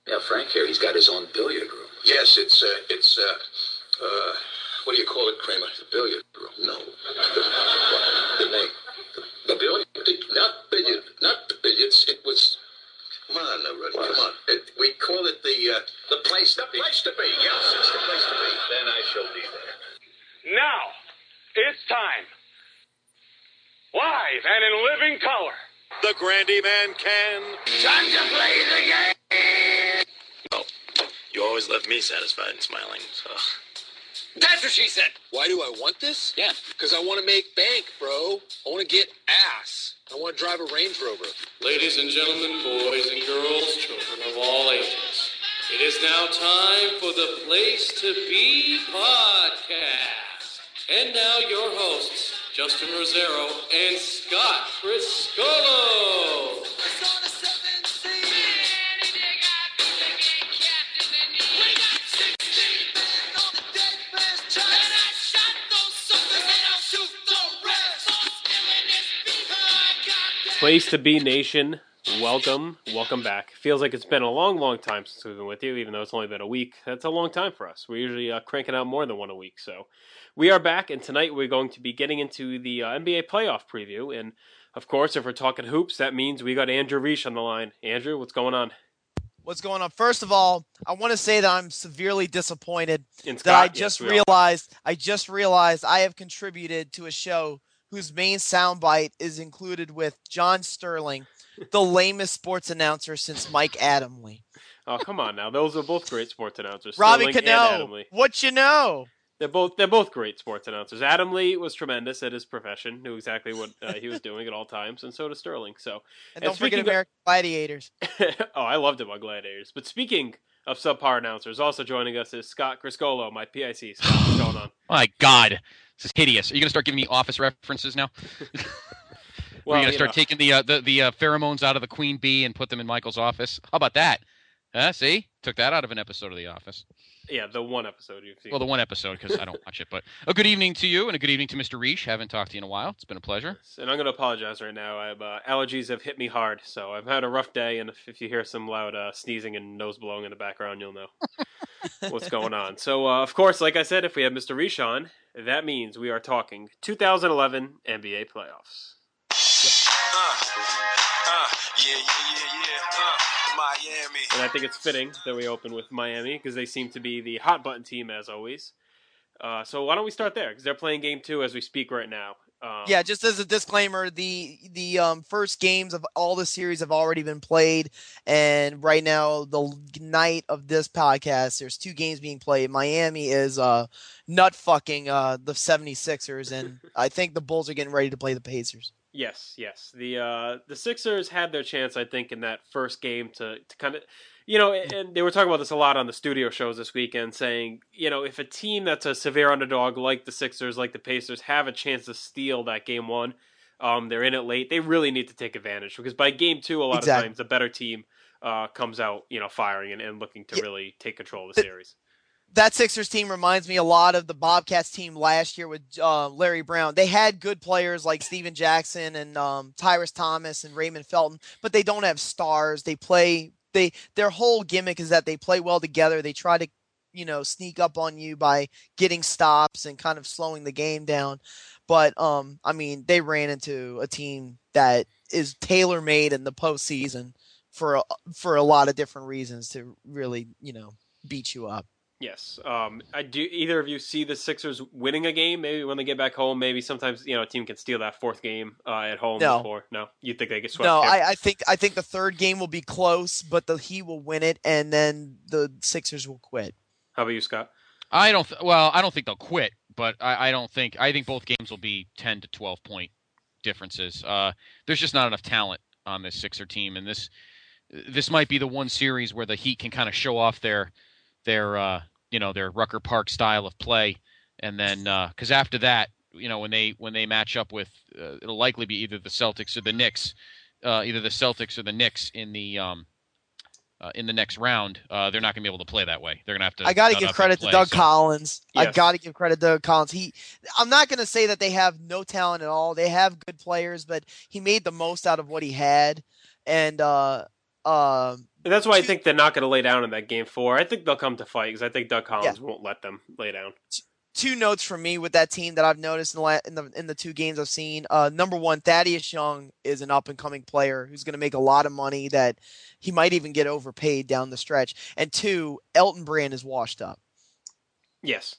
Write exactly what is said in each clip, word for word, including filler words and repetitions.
Yeah, Frank here. He's got his own billiard room. Yes, it's, uh, it's, uh, uh, what do you call it, Kramer? The billiard room. No. The, the name. The, the billiard? Not billiard. Not the billiards. It was... Come on, now, Rudy. Come on. It, we call it the, uh... The place to the be. The place to be. Yes, it's the place to be. Then I shall be there. Now, it's time. Live and in living color. The Grandy Man can. Time to play the game! Oh, you always left me satisfied and smiling, so... That's what she said! Why do I want this? Yeah. Because I want to make bank, bro. I want to get ass. I want to drive a Range Rover. Ladies and gentlemen, boys and girls, children of all ages, it is now time for the Place to Be podcast. And now your hosts, Justin Rosero and Scott Friscolo. Place to Be Nation, welcome, welcome back. Feels like it's been a long, long time since we've been with you, even though it's only been a week. That's a long time for us. We're usually uh, cranking out more than one a week. So we are back, and tonight we're going to be getting into the uh, N B A playoff preview. And, of course, if we're talking hoops, that means we got Andrew Reich on the line. Andrew, what's going on? What's going on? First of all, I want to say that I'm severely disappointed In Scott, that I yes, just we realized I just realized I have contributed to a show whose main soundbite is included with John Sterling, the lamest sports announcer since Mike Adamle. Oh, come on now. Those are both great sports announcers. Robbie Sterling and Cano, Adamle. what you know? They're both they're both great sports announcers. Adamle was tremendous at his profession, knew exactly what uh, he was doing at all times, and so does Sterling. So, And don't forget speaking American Gladiators. of, oh, I loved him on Gladiators. But speaking of subpar announcers, also joining us is Scott Criscolo, my P I C. Scott, what's going on? My God, this is hideous. Are you going to start giving me Office references now? We're Well, going to you start know. taking the uh, the the uh, pheromones out of the queen bee and put them in Michael's office. How about that? Huh? See, took that out of an episode of The Office. Yeah, the one episode you've seen. Well, the one episode because I don't watch it. But a good evening to you and a good evening to Mister Reich. Haven't talked to you in a while. It's been a pleasure. And I'm going to apologize right now. I have, uh, allergies have hit me hard, so I've had a rough day, and if, if you hear some loud uh, sneezing and nose blowing in the background, you'll know what's going on. So, uh, of course, like I said, if we have Mister Reich on, that means we are talking two thousand eleven N B A playoffs. Uh, uh, yeah, yeah, yeah, yeah. Uh, Miami. And I think it's fitting that we open with Miami because they seem to be the hot button team as always. Uh, so why don't we start there? Because they're playing game two as we speak right now. Um, Yeah, just as a disclaimer, the the um, first games of all the series have already been played, and right now, the night of this podcast, there's two games being played. Miami is uh, nut fucking uh, the seventy-sixers, and I think the Bulls are getting ready to play the Pacers. Yes, yes. The uh, the Sixers had their chance, I think, in that first game to, to kind of, you know, and they were talking about this a lot on the studio shows this weekend, saying, you know, if a team that's a severe underdog like the Sixers, like the Pacers, have a chance to steal that game one, um, they're in it late, they really need to take advantage because by game two, a lot Exactly. of times, the better team uh, comes out, you know, firing and, and looking to Yeah. really take control of the series. That Sixers team reminds me a lot of the Bobcats team last year with uh, Larry Brown. They had good players like Steven Jackson and um, Tyrese Thomas and Raymond Felton, but they don't have stars. They play they their whole gimmick is that they play well together. They try to, you know, sneak up on you by getting stops and kind of slowing the game down. But um, I mean, they ran into a team that is tailor-made in the postseason for a, for a lot of different reasons to really, you know, beat you up. Yes. Um, I do. Either of you see the Sixers winning a game? Maybe when they get back home. Maybe sometimes you know a team can steal that fourth game uh, at home. No. Before. No. You think they get swept? No, here? I, I think I think the third game will be close, but the Heat will win it, and then the Sixers will quit. How about you, Scott? I don't. Th- well, I don't think they'll quit, but I, I don't think. I think both games will be ten to twelve point differences. Uh, there's just not enough talent on this Sixer team, and this this might be the one series where the Heat can kind of show off their their uh, you know their Rucker Park style of play, and then because uh, after that, you know when they when they match up with, uh, it'll likely be either the Celtics or the Knicks, uh, either the Celtics or the Knicks in the um, uh, in the next round. Uh, they're not going to be able to play that way. They're going to have to. I got to nut give up credit and to play, Doug so. Collins. I Yes. got to give credit to Doug Collins. He, I'm not going to say that they have no talent at all. They have good players, but he made the most out of what he had, and uh, uh, And that's why I two, think they're not going to lay down in that game four. I think they'll come to fight because I think Doug Collins Yeah. won't let them lay down. two notes from me with that team that I've noticed in the la- in the, in the two games I've seen. Uh, number one, Thaddeus Young is an up and coming player who's going to make a lot of money that he might even get overpaid down the stretch. And two, Elton Brand is washed up. Yes.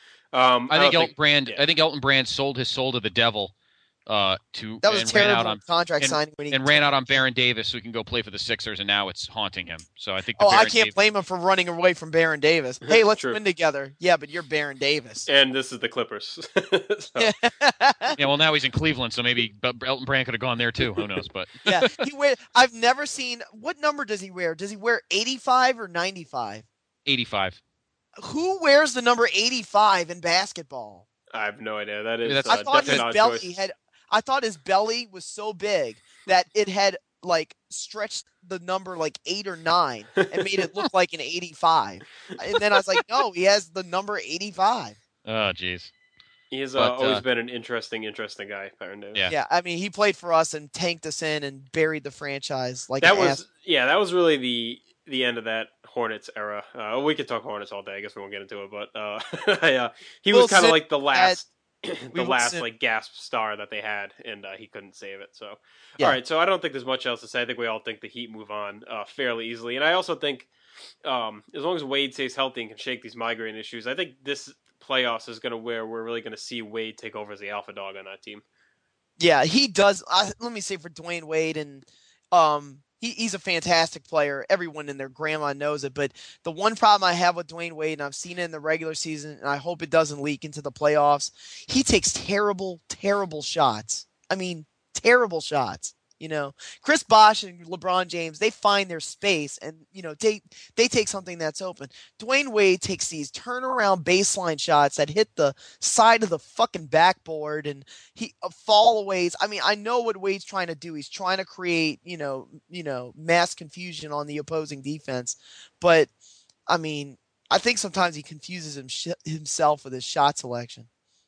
Um, I, think don't Elton Brand. yeah. I think Elton Brand sold his soul to the devil. Uh, to That was and a terrible ran out on contract and, signing when he and ran out on Baron Davis, so he can go play for the Sixers, and now it's haunting him. So I think. The Oh, Baron I can't Davis, blame him for running away from Baron Davis. Hey, let's True. win together. Yeah, but you're Baron Davis. And this is the Clippers. So, Yeah, well, now he's in Cleveland, so maybe but Elton Brand could have gone there too. Who knows? But yeah, he wear. I've never seen. What number does he wear? Does he wear eighty-five or ninety-five? eighty-five. Who wears the number eighty-five in basketball? I have no idea. That is that's- uh, I thought his definitely not a belly choice. had. I thought his belly was so big that it had like stretched the number like eight or nine and made it look like an eighty-five. And then I was like, no, he has the number eighty-five. Oh, jeez. He has But, uh, always uh, been an interesting, interesting guy, Baron Davis. Yeah. Yeah, I mean, he played for us and tanked us in and buried the franchise like that an was ass. yeah, that was really the the end of that Hornets era. Uh, we could talk Hornets all day. I guess we won't get into it, but uh, yeah, he was Wilson kind of like the last, we the will last sit- like gasp star that they had, and uh, he couldn't save it. So, Yeah. all right. So I don't think there's much else to say. I think we all think the Heat move on uh, fairly easily, and I also think um, as long as Wade stays healthy and can shake these migraine issues, I think this playoffs is going to where we're really going to see Wade take over as the alpha dog on that team. Yeah, he does. I, let me say for Dwayne Wade, and um, he, he's a fantastic player. Everyone and their grandma knows it. But the one problem I have with Dwayne Wade, and I've seen it in the regular season, and I hope it doesn't leak into the playoffs, he takes terrible, terrible shots. I mean, terrible shots. You know, Chris Bosh and LeBron James, they find their space and, you know, they, they take something that's open. Dwayne Wade takes these turnaround baseline shots that hit the side of the fucking backboard and he uh, fallaways. I mean, I know what Wade's trying to do. He's trying to create, you know, you know, mass confusion on the opposing defense. But, I mean, I think sometimes he confuses him, himself with his shot selection.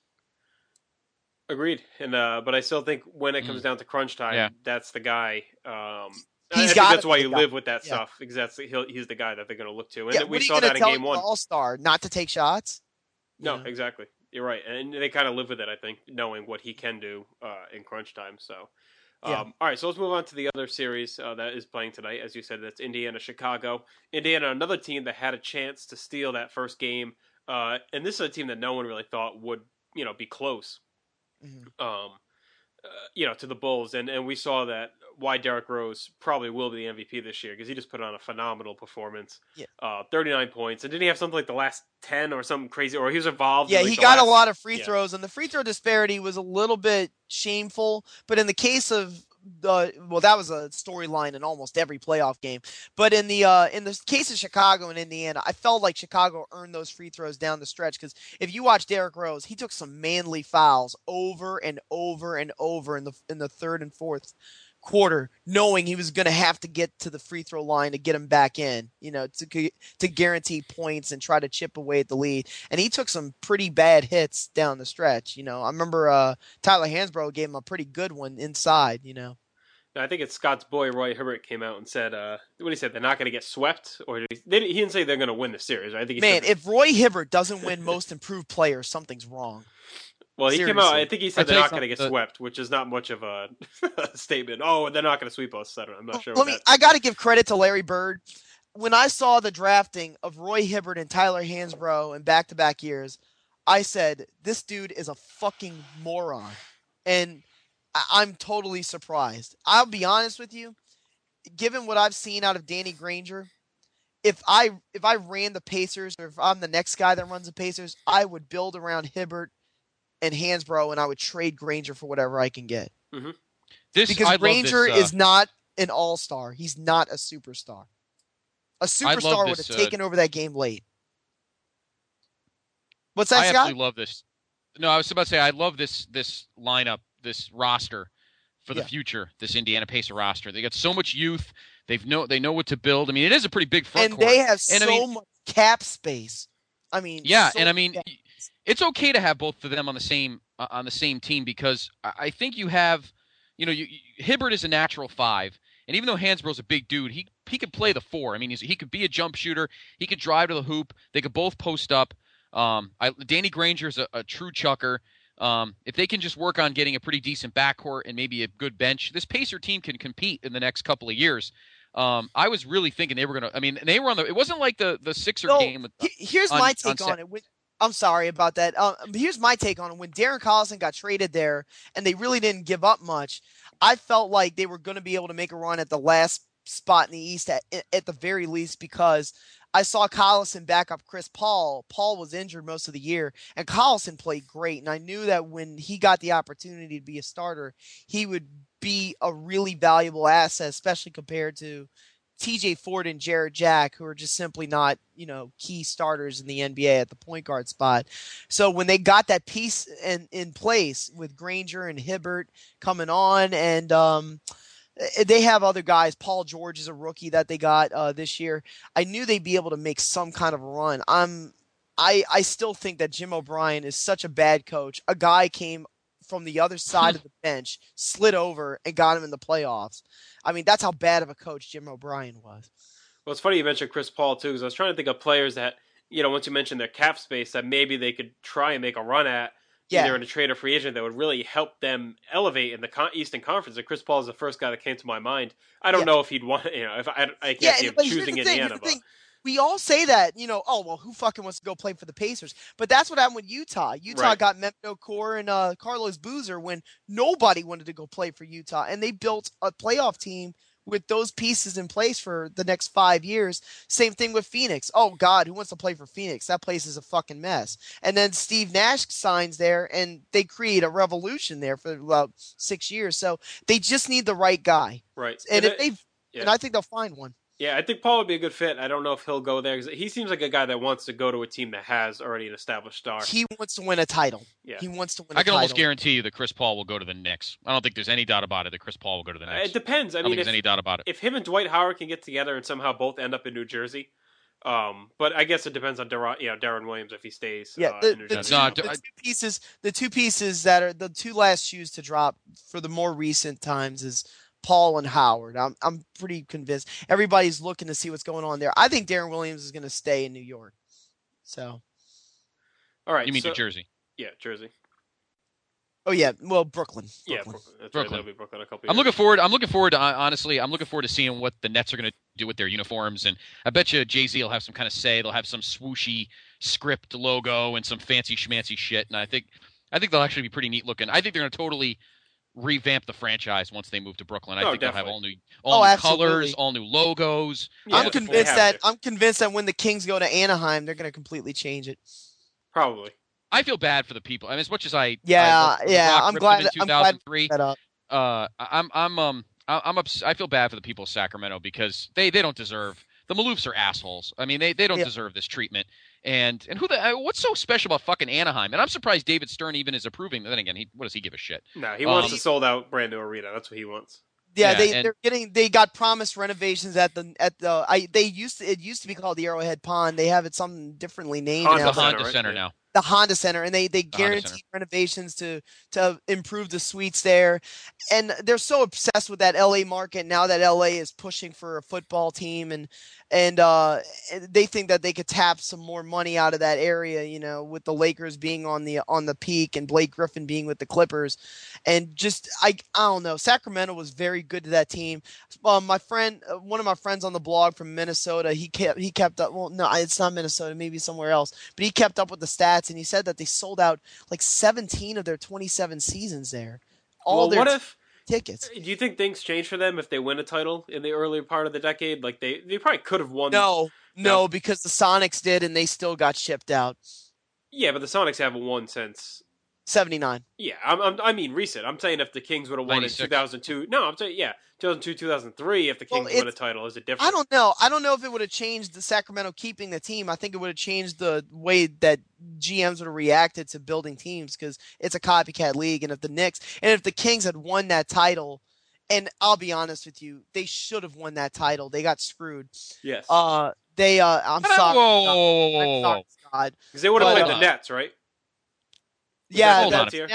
Agreed, and uh, but I still think when it comes Mm. down to crunch time, Yeah. that's the guy. Um, He's I think gotta that's why be you the guy. live with that Yeah. stuff. Because that's he'll, he's the guy that they're going to look to, and Yeah, we what are you saw gonna that in tell game one. the All-Star not to take shots? You No, know? exactly. You're right, and they kind of live with it. I think knowing what he can do uh, in crunch time. So, um, Yeah. all right. So let's move on to the other series uh, that is playing tonight. As you said, that's Indiana Chicago. Indiana, another team that had a chance to steal that first game, uh, and this is a team that no one really thought would, you know, be close. Mhm. Um, uh, you know, to the Bulls, and, and we saw that why Derrick Rose probably will be the M V P this year because he just put on a phenomenal performance. Yeah. Uh, thirty-nine points, and didn't he have something like the last ten or something crazy, or he was involved? Yeah, in like he the got a last- lot of free yeah. throws, and the free throw disparity was a little bit shameful. But in the case of the, well, that was a storyline in almost every playoff game. But in the uh, in the case of Chicago and Indiana, I felt like Chicago earned those free throws down the stretch because if you watch Derrick Rose, he took some manly fouls over and over and over in the in the third and fourth quarter, knowing he was going to have to get to the free throw line to get him back in, you know, to to guarantee points and try to chip away at the lead. And he took some pretty bad hits down the stretch. You know, I remember uh, Tyler Hansbrough gave him a pretty good one inside. You know, I think it's Scott's boy Roy Hibbert came out and said, uh, "What he said? They're not going to get swept, or did he, they, he didn't say they're going to win the series." Right? I think he man, said, if Roy Hibbert doesn't win Most Improved Player, something's wrong. well, he came seriously. out. I think he said I'll they're tell you not going to get something, uh, swept, which is not much of a statement. Oh, they're not going to sweep us. I don't, I'm not sure. Let What me. that, I got to give credit to Larry Bird. When I saw the drafting of Roy Hibbert and Tyler Hansbrough in back-to-back years, I said, "This dude is a fucking moron," and I- I'm totally surprised. I'll be honest with you. Given what I've seen out of Danny Granger, if I if I ran the Pacers, or if I'm the next guy that runs the Pacers, I would build around Hibbert and Hansbrough, and I would trade Granger for whatever I can get. This Because I love Granger this, uh, is not an all-star. He's not a superstar. A superstar would this, have uh, taken over that game late. What's that, I Scott? absolutely love this. No, I was about to say I love this this lineup, this roster for the Yeah. future. This Indiana Pacer roster. They got so much youth. They've know they know what to build. I mean, it is a pretty big front And court. they have And so I mean- much cap space. I mean, Yeah, so and I mean, much- it's okay to have both of them on the same uh, on the same team because I I think you have, you know, you, you, Hibbert is a natural five, And even though Hansborough's a big dude, he he could play the four. I mean, he's, he could be a jump shooter. He could drive to the hoop. They could both post up. Um, I, Danny Granger's a, a true chucker. Um, if they can just work on getting a pretty decent backcourt and maybe a good bench, this Pacer team can compete in the next couple of years. Um, I was really thinking they were going to – I mean, they were on the – it wasn't like the, the Sixer so, game. With, he, here's on, my take on, on it. When, I'm sorry about that. Um, here's my take on it. When Darren Collison got traded there and they really didn't give up much, I felt like they were going to be able to make a run at the last spot in the East at, at the very least, because I saw Collison back up Chris Paul. Paul was injured most of the year, and Collison played great. And I knew that when he got the opportunity to be a starter, he would be a really valuable asset, especially compared to T J Ford and Jared Jack, who are just simply not, you know, key starters in the N B A at the point guard spot. So when they got that piece in, in place with Granger and Hibbert coming on, and um, they have other guys, Paul George is a rookie that they got uh, this year, I knew they'd be able to make some kind of a run. I'm, I, I still think that Jim O'Brien is such a bad coach. A guy came from the other side of the bench, slid over, and got him in the playoffs. I mean, that's how bad of a coach Jim O'Brien was. Well, it's funny you mentioned Chris Paul, too, because I was trying to think of players that, you know, once you mentioned their cap space, that maybe they could try and make a run at, yeah. either in a trade or free agent, that would really help them elevate in the Con- Eastern Conference. And Chris Paul is the first guy that came to my mind. I don't yeah. know if he'd want, you know, if I, I can't yeah, see him and, choosing Indiana. But we all say that, you know, oh, well, who fucking wants to go play for the Pacers? But that's what happened with Utah. Utah right. got Mehmet Okur and uh, Carlos Boozer when nobody wanted to go play for Utah. And they built a playoff team with those pieces in place for the next five years. Same thing with Phoenix. Oh, God, who wants to play for Phoenix? That place is a fucking mess. And then Steve Nash signs there, and they create a revolution there for about six years. So they just need the right guy. Right. And, and if they yeah. and I think they'll find one. Yeah, I think Paul would be a good fit. I don't know if he'll go there, because he seems like a guy that wants to go to a team that has already an established star. He wants to win a title. Yeah. He wants to win a I can title. almost guarantee you that Chris Paul will go to the Knicks. I don't think there's any doubt about it that Chris Paul will go to the Knicks. It depends. I, I mean, don't think if, there's any doubt about it. If him and Dwight Howard can get together and somehow both end up in New Jersey, um, but I guess it depends on Dar- you know, Darren Williams if he stays. Yeah, uh, the, in New the, Jersey. two, No, the I- two pieces, the two pieces that are the two last shoes to drop for the more recent times is Paul and Howard. I'm I'm pretty convinced. Everybody's looking to see what's going on there. I think Darren Williams is going to stay in New York. So, all right. You mean so, New Jersey? Yeah, Jersey. oh yeah, well Brooklyn. Yeah, Brooklyn. Brooklyn. That's Brooklyn. Right. That'll be Brooklyn in a couple. I'm years. looking forward. I'm looking forward to honestly. I'm looking forward to seeing what the Nets are going to do with their uniforms, and I bet you Jay-Z will have some kind of say. They'll have some swooshy script logo and some fancy schmancy shit, and I think I think they'll actually be pretty neat looking. I think they're going to totally revamp the franchise once they move to Brooklyn. I Oh, think they'll have definitely. all new, all Oh, new absolutely. colors, all new logos. Yeah, I'm looking forward convinced to that having it. I'm convinced that when the Kings go to Anaheim, they're going to completely change it. Probably. I feel bad for the people. I mean, as much as I Yeah, I love yeah, Rock I'm ripped glad. them in I'm glad two thousand three. that up. Uh, I'm I'm um I- I'm ups- I feel bad for the people of Sacramento because they, they don't deserve the Maloofs are assholes. I mean they, they don't Yeah. deserve this treatment. And and who the uh, what's so special about fucking Anaheim? And I'm surprised David Stern even is approving. Then again, he what does he give a shit? No, he wants Um, a sold out brand new arena. That's what he wants. Yeah, Yeah, they and- they're getting they got promised renovations at the at the I they used to it used to be called the Arrowhead Pond. They have it something differently named Honda now. The Honda right? Center Yeah. now. The Honda Center, and they they The Honda guarantee Center. renovations to to improve the suites there, and they're so obsessed with that L A market now that L A is pushing for a football team, and and uh, they think that they could tap some more money out of that area, you know, with the Lakers being on the on the peak and Blake Griffin being with the Clippers, and just I I don't know, Sacramento was very good to that team. Um, my friend, uh, one of my friends on the blog from Minnesota, he kept he kept up. Well, no, it's not Minnesota, maybe somewhere else, but he kept up with the stats. And he said that they sold out like seventeen of their twenty-seven seasons there. All well, their what t- if? tickets. Do you think things change for them if they win a title in the early part of the decade? Like they, they probably could have won. No, No. no, because the Sonics did, and they still got shipped out. Yeah, but the Sonics haven't won since. seventy-nine. Yeah, I'm, I'm, I mean recent. I'm saying if the Kings would have won in ninety-six. two thousand two. No, I'm saying yeah, two thousand two, two thousand three. If the Well, Kings win a it's- title, is it different? I don't know. I don't know if it would have changed the Sacramento keeping the team. I think it would have changed the way that G Ms would have reacted to building teams because it's a copycat league. And if the Knicks and if the Kings had won that title, and I'll be honest with you, they should have won that title. They got screwed. Yes, Uh, they. Uh, I'm Whoa, sorry. whoa, whoa, whoa, I'm whoa, sorry, whoa. Scott. because they would have but, played uh, the Nets, right? Yeah, Hold that's, on. Here? that's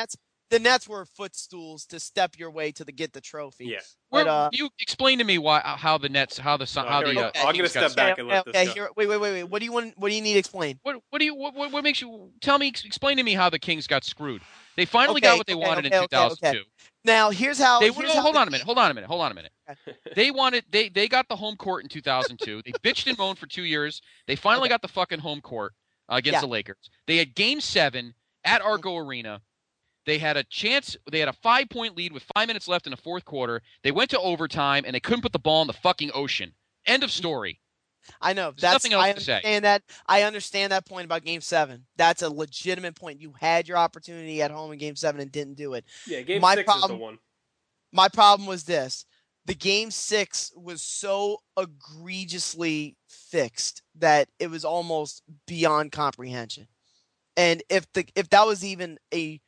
the Nets were footstools to step your way to the get the trophy. Yeah. But, Well, uh, you explain to me why how the Nets how the No, how here we the go. uh, I'm gonna Kings got step back and let okay, this go. here, wait, wait, wait, wait. What do you want? What do you need explained? What what do you what, what makes you tell me explain to me how the Kings got screwed? They finally Okay, got what they okay, wanted okay, in okay, two thousand two. okay. Now here's how. They here's no, how hold the on a minute. Hold on a minute. Hold on a minute. They wanted they they got the home court in two thousand two. They bitched and moaned for two years. They finally Okay. got the fucking home court uh, against Yeah. the Lakers. They had Game Seven at Arco Arena. They had a chance. They had a five-point lead with five minutes left in the fourth quarter. They went to overtime and they couldn't put the ball in the fucking ocean. End of story. I know There's that's nothing else I to say. understand that. I understand that point about Game Seven. That's a legitimate point. You had your opportunity at home in Game Seven and didn't do it. Yeah, game My six problem- is the one. My problem was this: the Game Six was so egregiously fixed that it was almost beyond comprehension. And if the if that was even a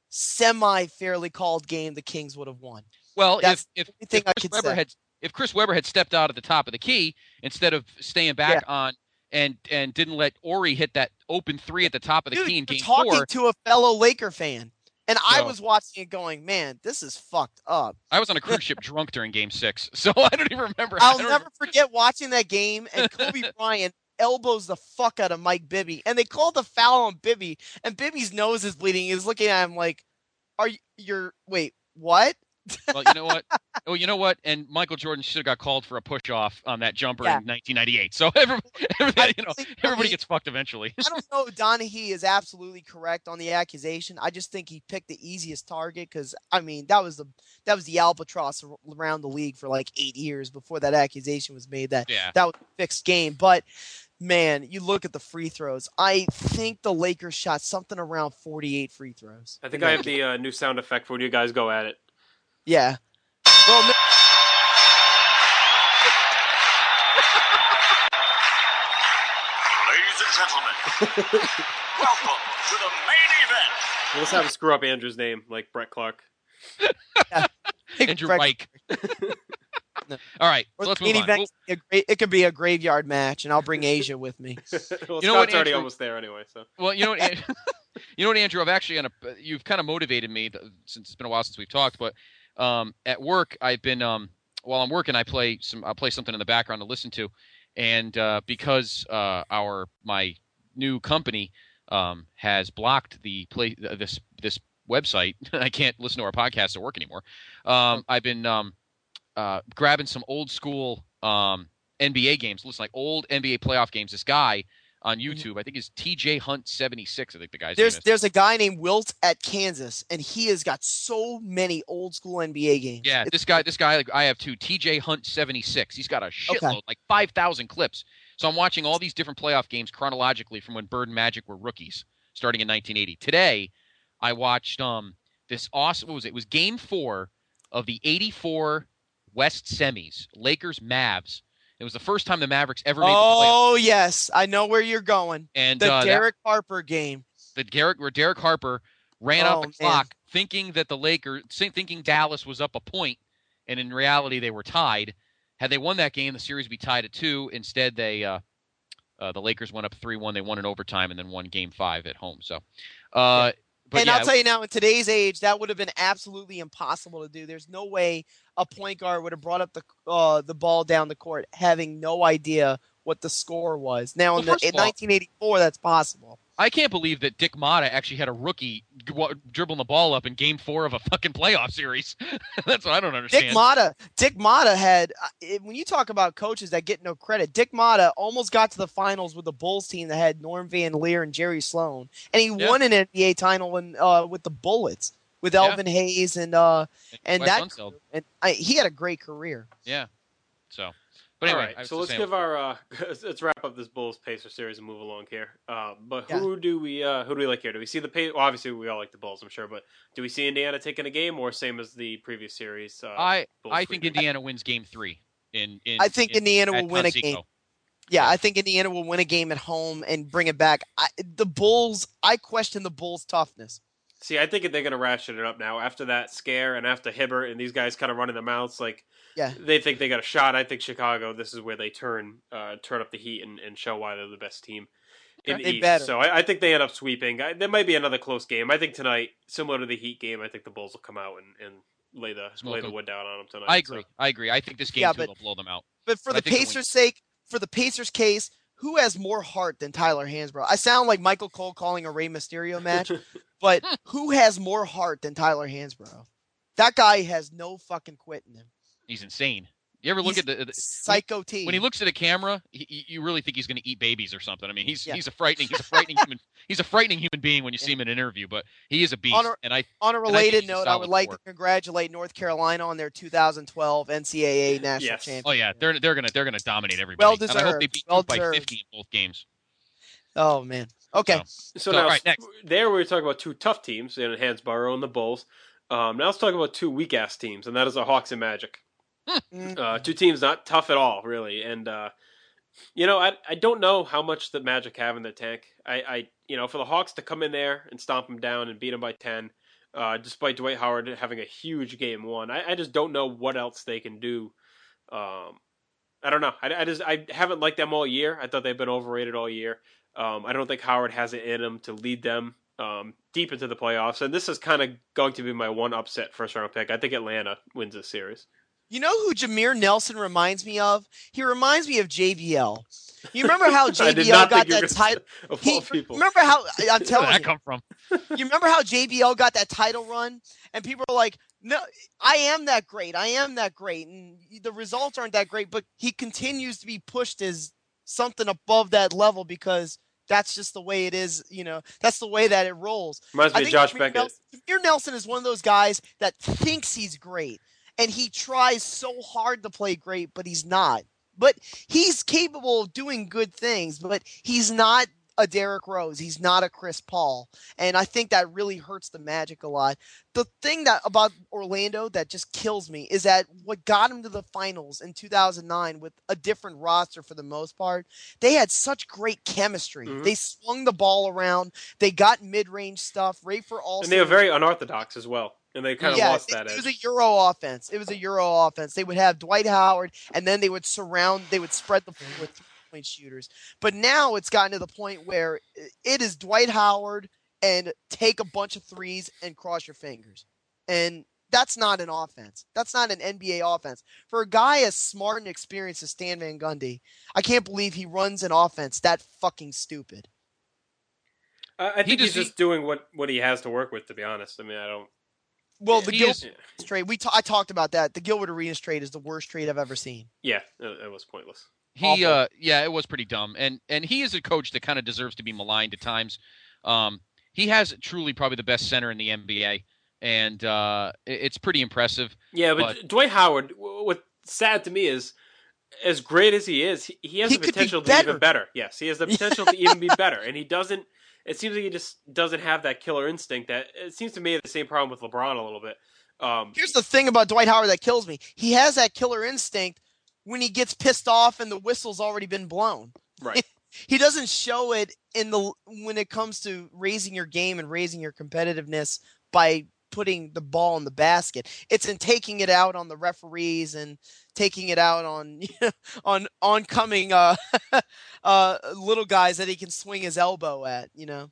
semi fairly called game, the Kings would have won. Well, That's if if, the only thing if I Chris could Webber say. had if Chris Webber had stepped out at the top of the key instead of staying back on and and didn't let Ori hit that open three at the top of the Dude, key in you're Game talking Four, to a fellow Laker fan, and I So- was watching it going, man, this is fucked up. I was on a cruise ship drunk during Game Six, so I don't even remember. I I'll don't never forget watching that game, and Kobe Bryant elbows the fuck out of Mike Bibby, and they called the foul on Bibby, and Bibby's nose is bleeding. He's looking at him like, "Are you? You're wait, what?" Well, you know what? Oh, you know what? And Michael Jordan should have got called for a push off on that jumper Yeah. in nineteen ninety-eight. So everybody, everybody you know, think- I everybody mean- gets fucked eventually. I don't know if Donahue is absolutely correct on the accusation. I just think he picked the easiest target because I mean that was the that was the albatross ar- around the league for like eight years before that accusation was made. That Yeah. that was a fixed game, but. Man, you look at the free throws. I think the Lakers shot something around forty-eight free throws. I think I have the uh, new sound effect for when you guys go at it. Yeah. Well, ma- Ladies and gentlemen, welcome to the main event. We'll just have to screw up Andrew's name, like Brett Clark. Andrew Frank- Reich. No. All right, or so let's the move main on. event Well, could be a great- it could be a graveyard match, and I'll bring Asia with me. well, You know Scott's what, already Andrew- almost there anyway. So well, you know what, An- you know what, Andrew? I've actually on a, you've kind of motivated me th- since it's been a while since we've talked. But um, at work, I've been um, while I'm working, I play some. I'll play something in the background to listen to, and uh, because uh, our my new company um, has blocked the play this this website, I can't listen to our podcast at work anymore. Um, I've been um, uh, grabbing some old school um, N B A games, listen like old N B A playoff games. This guy on YouTube, I think is T J Hunt seventy-six. I think the guy's There's name is. there's a guy named Wilt at Kansas, and he has got so many old school N B A games. Yeah, It's- this guy, this guy, like, I have too. T J Hunt seventy-six. He's got a shitload, Okay. like five thousand clips. So I'm watching all these different playoff games chronologically from when Bird and Magic were rookies, starting in nineteen eighty. Today, I watched um this awesome. What was it? It was Game Four of the eighty-four West semis, Lakers Mavs. It was the first time the Mavericks ever made the playoffs. Oh yes, I know where you're going. And The uh, that- Derek Harper game. the Derek where Derek Harper ran Oh, out the man. clock, thinking that the Lakers, thinking Dallas was up a point, and in reality they were tied. Had they won that game, the series would be tied at two. Instead, they uh, uh, the Lakers went up three one. They won in overtime and then won Game Five at home. So, uh, but and yeah, I'll tell you now, in today's age, that would have been absolutely impossible to do. There's no way a point guard would have brought up the uh, the ball down the court having no idea what the score was. Now, in, Well, the, first in of all- nineteen eighty-four, that's possible. I can't believe that Dick Motta actually had a rookie g- wa- dribbling the ball up in Game Four of a fucking playoff series. That's what I don't understand. Dick Motta, Dick Motta had, uh, it- when you talk about coaches that get no credit, Dick Motta almost got to the finals with the Bulls team that had Norm Van Leer and Jerry Sloan, and he Yeah. won an N B A title in, uh, with the Bullets with Yeah. Elvin Hayes and uh, and Wes that, Unseld. and I, he had a great career. Yeah. So, but anyway, all right, I was so just let's saying- give our uh, let's wrap up this Bulls Pacer series and move along here. Uh, but Yeah. who do we uh, who do we like here? Do we see the Pace? Well, obviously, we all like the Bulls, I'm sure. But do we see Indiana taking a game, or same as the previous series? Uh, I Bulls I free think game? Indiana wins Game Three. In, in I think in- Indiana at will win a Conseco. game. Yeah, I think Indiana will win a game at home and bring it back. I, the Bulls, I question the Bulls' toughness. See, I think they're going to ration it up now after that scare and after Hibbert and these guys kind of running their mouths like Yeah. they think they got a shot. I think Chicago, this is where they turn uh, turn up the heat and, and show why they're the best team. in the They East. better. So I, I think they end up sweeping. I, there might be another close game. I think tonight, similar to the Heat game, I think the Bulls will come out and, and lay the Smoke lay the them. wood down on them tonight. I agree. So. I agree. I think this game Yeah, two but- will blow them out. But for But I the think they'll win. Pacers' sake, for the Pacers' case, who has more heart than Tyler Hansbrough? I sound like Michael Cole calling a Rey Mysterio match, but who has more heart than Tyler Hansbrough? That guy has no fucking quit in him. He's insane. You ever look He's at the, the psycho T. when he looks at a camera? He, you really think he's going to eat babies or something. I mean, he's Yeah. he's a frightening he's a frightening human he's a frightening human being when you see him in an interview. But he is a beast. On a- and I On a and I think related he's a note, I solid would like four. to congratulate North Carolina on their two thousand twelve N C double A national Yes. championship. oh yeah, they're they're gonna they're gonna dominate everybody. Well And I hope they deserved. beat Well Duke by deserved. fifty in both games. Oh man. Okay. So, So, So, now, all right, next. there we were talking about two tough teams in Hansborough and the Bulls. Um, now let's talk about two weak ass teams, and that is the Hawks and Magic. Mm. Uh, two teams not tough at all, really. And uh, you know, I I don't know how much the Magic have in the tank. I, I you know, for the Hawks to come in there and stomp them down and beat them by ten, uh, despite Dwight Howard having a huge game one, I, I just don't know what else they can do. Um, I don't know. I, I just I haven't liked them all year. I thought they've been overrated all year. Um, I don't think Howard has it in him to lead them um, deep into the playoffs. And this is kind of going to be my one upset first round pick. I think Atlanta wins this series. You know who Jameer Nelson reminds me of? He reminds me of J V L. You remember how I J did V L not got think you were that gonna say title? that, of He, all people. remember how I'm Where did telling that you? come from? You remember how J V L got that title run, and people are like, "No, I am that great. I am that great," and the results aren't that great, but he continues to be pushed as something above that level because that's just the way it is. You know, that's the way that it rolls. Reminds me I of think Josh Jameer Beckett. Nelson, Jameer Nelson is one of those guys that thinks he's great, and he tries so hard to play great, but he's not. But he's capable of doing good things, but he's not a Derrick Rose. He's not a Chris Paul. And I think that really hurts the Magic a lot. The thing that about Orlando that just kills me is that what got him to the finals in two thousand nine with a different roster for the most part, they had such great chemistry. Mhm. They swung the ball around. They got mid-range stuff. Rafer also And they were very unorthodox as well. And they kind of yeah, lost it, that it was edge. a Euro offense. It was a Euro offense. They would have Dwight Howard, and then they would surround. They would spread the floor with three-point shooters. But now it's gotten to the point where it is Dwight Howard and take a bunch of threes and cross your fingers, and that's not an offense. That's not an N B A offense for a guy as smart and experienced as Stan Van Gundy. I can't believe he runs an offense that fucking stupid. I, I He think he's just- he- just doing what, what he has to work with, to be honest. I mean, I don't. Well, the He Gilbert is- Arenas trade. We ta- I talked about that. The Gilbert Arenas trade is the worst trade I've ever seen. Yeah, it, it was pointless. He, Awful. uh, yeah, it was pretty dumb, and and he is a coach that kind of deserves to be maligned at times. Um, he has truly probably the best center in the N B A, and uh, it- it's pretty impressive. Yeah, but, But- Dwight Howard, w- what's sad to me is, as great as he is, he, he has He the could be potential to be even better. better. Yes, he has the potential to even be better, and he doesn't. It seems like he just doesn't have that killer instinct. That it seems to me the same problem with LeBron a little bit. Um, Here's the thing about Dwight Howard that kills me. He has that killer instinct when he gets pissed off and the whistle's already been blown. right. He doesn't show it in the when it comes to raising your game and raising your competitiveness by putting the ball in the basket. It's in taking it out on the referees and taking it out on you know, on oncoming uh, uh, little guys that he can swing his elbow at. You know.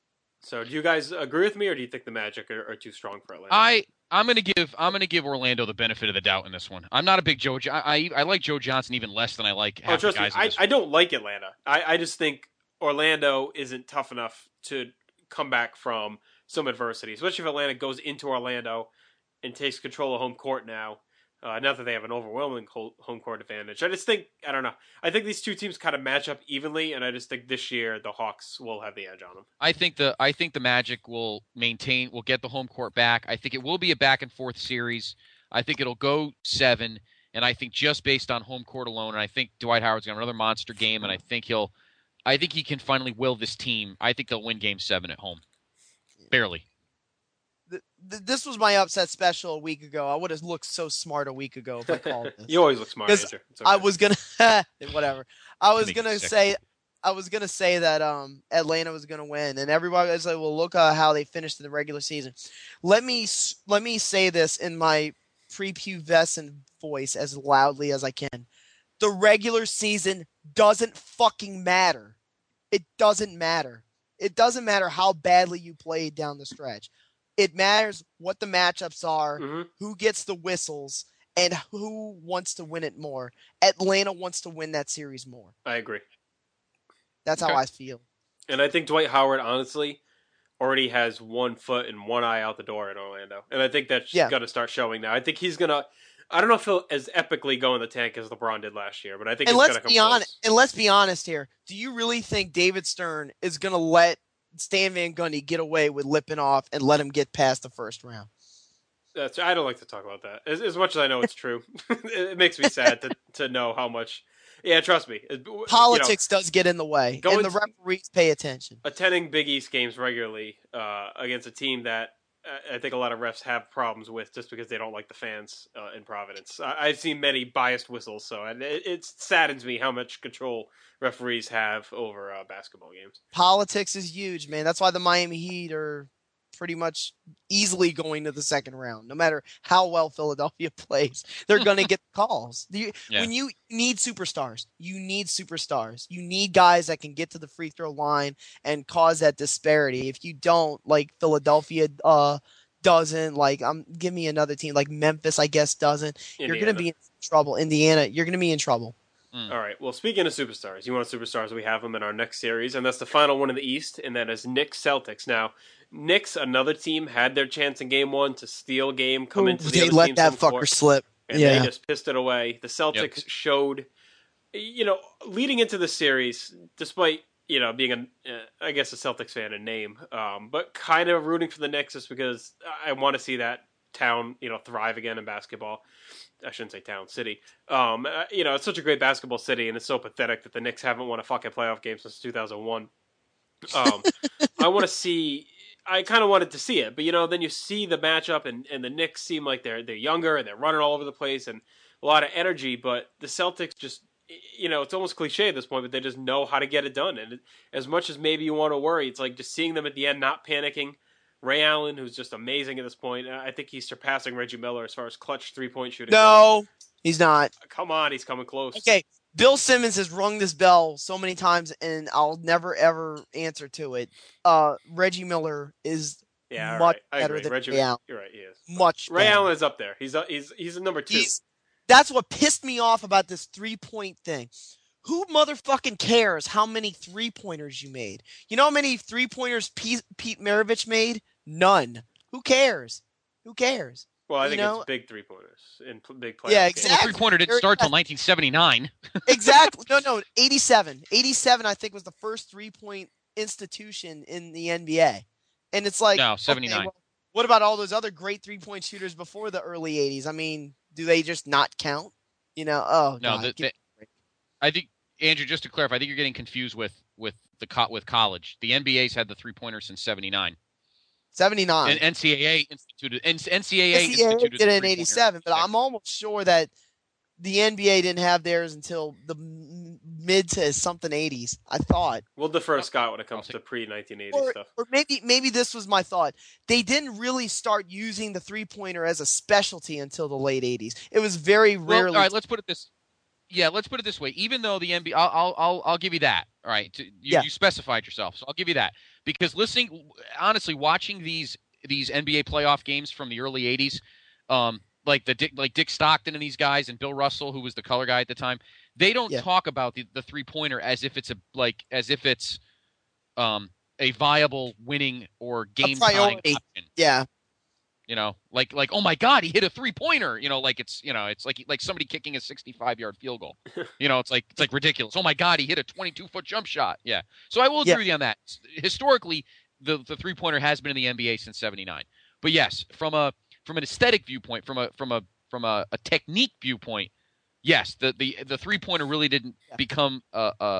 So, do you guys agree with me, or do you think the Magic are, are too strong for Atlanta? I I'm gonna give I'm gonna give Orlando the benefit of the doubt in this one. I'm not a big Joe. Jo- I I like Joe Johnson even less than I like half oh, the trust me, guys. in I, this I don't like Atlanta. I, I just think Orlando isn't tough enough to come back from some adversity, especially if Atlanta goes into Orlando and takes control of home court now. Uh, not that they have an overwhelming co- home court advantage. I just think, I don't know. I think these two teams kind of match up evenly, and I just think this year the Hawks will have the edge on them. I think the I think the Magic will maintain will get the home court back. I think it will be a back and forth series. I think it'll go seven, and I think just based on home court alone, and I think Dwight Howard's gonna have another monster game, and I think he'll I think he can finally will this team. I think they'll win game seven at home. Barely. Th- th- This was my upset special a week ago. I would have looked so smart a week ago if I called this. You always look smart, 'Cause Andrew. It's okay. I was gonna whatever. I was Make you gonna sick. say I was gonna say that um Atlanta was gonna win, and everybody was like, "Well, look uh, how they finished in the regular season." Let me s- let me say this in my prepubescent voice as loudly as I can: the regular season doesn't fucking matter. It doesn't matter. It doesn't matter how badly you played down the stretch. It matters what the matchups are, Mm-hmm. who gets the whistles, and who wants to win it more. Atlanta wants to win that series more. I agree. That's Okay. how I feel. And I think Dwight Howard, honestly, already has one foot and one eye out the door in Orlando. And I think that's Yeah. going to start showing now. I think he's going to, I don't know if he'll as epically go in the tank as LeBron did last year, but I think And he's let's going to come be close. honest. And let's be honest here. Do you really think David Stern is going to let Stan Van Gundy get away with lipping off and let him get past the first round? That's, I don't like to talk about that. As, as much as I know it's true, it, it makes me sad to, to know how much. Yeah, trust me. It- you know, Politics does get in the way, Going and the to- referees pay attention. attending Big East games regularly uh, against a team that uh, I think a lot of refs have problems with just because they don't like the fans uh, in Providence. I- I've seen many biased whistles, so and it, it saddens me how much control referees have over uh, basketball games. Politics is huge, man. That's why the Miami Heat are pretty much easily going to the second round. No matter how well Philadelphia plays, they're going to get the calls. You, Yeah. When you need superstars, you need superstars. You need guys that can get to the free throw line and cause that disparity. If you don't, like Philadelphia uh, doesn't, like um, give me another team like Memphis, I guess doesn't. You're going to Indiana. be in trouble. Indiana, you're going to be in trouble. All right. Well, speaking of superstars, you want superstars? We have them in our next series, and that's the final one in the East, and that is Knicks Celtics. Now, Knicks, another team, had their chance in Game One to steal game, come Ooh, into the they other let team's that home fucker court, slip. and Yeah. they just pissed it away. The Celtics Yep. showed, you know, leading into the series, despite you know being a, uh, I guess a Celtics fan in name, um, but kind of rooting for the Knicks just because I want to see that town, you know, thrive again in basketball. I shouldn't say town, city. Um, uh, you know, it's such a great basketball city, and it's so pathetic that the Knicks haven't won a fucking playoff game since two thousand one. Um, I want to see. I kind of wanted to see it, but you know, then you see the matchup, and, and the Knicks seem like they're they're younger and they're running all over the place and a lot of energy, but the Celtics just, you know, it's almost cliche at this point, but they just know how to get it done. And as much as maybe you want to worry, it's like just seeing them at the end, not panicking. Ray Allen, who's just amazing at this point, I think he's surpassing Reggie Miller as far as clutch three-point shooting. No, he's not. goes. Come on, he's coming close. Okay, Bill Simmons has rung this bell so many times, and I'll never ever answer to it. Uh, Reggie Miller is yeah, all much right. I better agree. than Reggie, Ray Allen. You're right, he is. Much Ray better. Allen is up there. He's uh, he's he's a number two. He's, that's what pissed me off about this three-point thing. Who motherfucking cares how many three-pointers you made? You know how many three-pointers Pete, Pete Maravich made? None. Who cares? Who cares? Well, I you think know- it's big three pointers in pl- big playoff Yeah, games. exactly. Well, three pointer didn't Very start till fast. nineteen seventy-nine. Exactly. No, no, eighty-seven. eighty-seven, I think, was the first three-point institution in the N B A. And it's like, No, okay, seventy-nine. well, what about all those other great three-point shooters before the early eighties? I mean, do they just not count? You know, oh, No, God, the, give the, me a break. I think Andrew. Just to clarify, I think you're getting confused with with the co- with college. The N B A's had the three pointer since seventy-nine. seventy-nine. And N C double A instituted N C double A N C double A instituted did the it in three-pointer. eighty-seven, but Yeah. I'm almost sure that the N B A didn't have theirs until the m- mid to something eighties, I thought. We'll defer to Scott when it comes I'll to pre nineteen eighty Or, stuff. or maybe maybe this was my thought. They didn't really start using the three-pointer as a specialty until the late eighties. It was very Well, rarely. all right, let's put it this. Yeah, let's put it this way. Even though the N B A, I'll I'll I'll, I'll give you that. All right, to, you, Yeah. you specified yourself, so I'll give you that. Because listening, honestly, watching these these N B A playoff games from the early eighties, um, like the Dick, like Dick Stockton and these guys, and Bill Russell, who was the color guy at the time, they don't Yeah. talk about the, the three pointer as if it's a like as if it's um a viable winning or game tying priority. option. yeah. You know, like like oh my God, he hit a three pointer. You know, like it's you know it's like like somebody kicking a sixty-five yard field goal. You know, it's like it's like ridiculous. Oh my God, he hit a twenty-two foot jump shot. Yeah. So I will agree Yeah. with you on that. Historically, the the three pointer has been in the N B A since seventy-nine. But yes, from a from an aesthetic viewpoint, from a from a from a, a technique viewpoint, yes, the the the three pointer really didn't Yeah. become a, a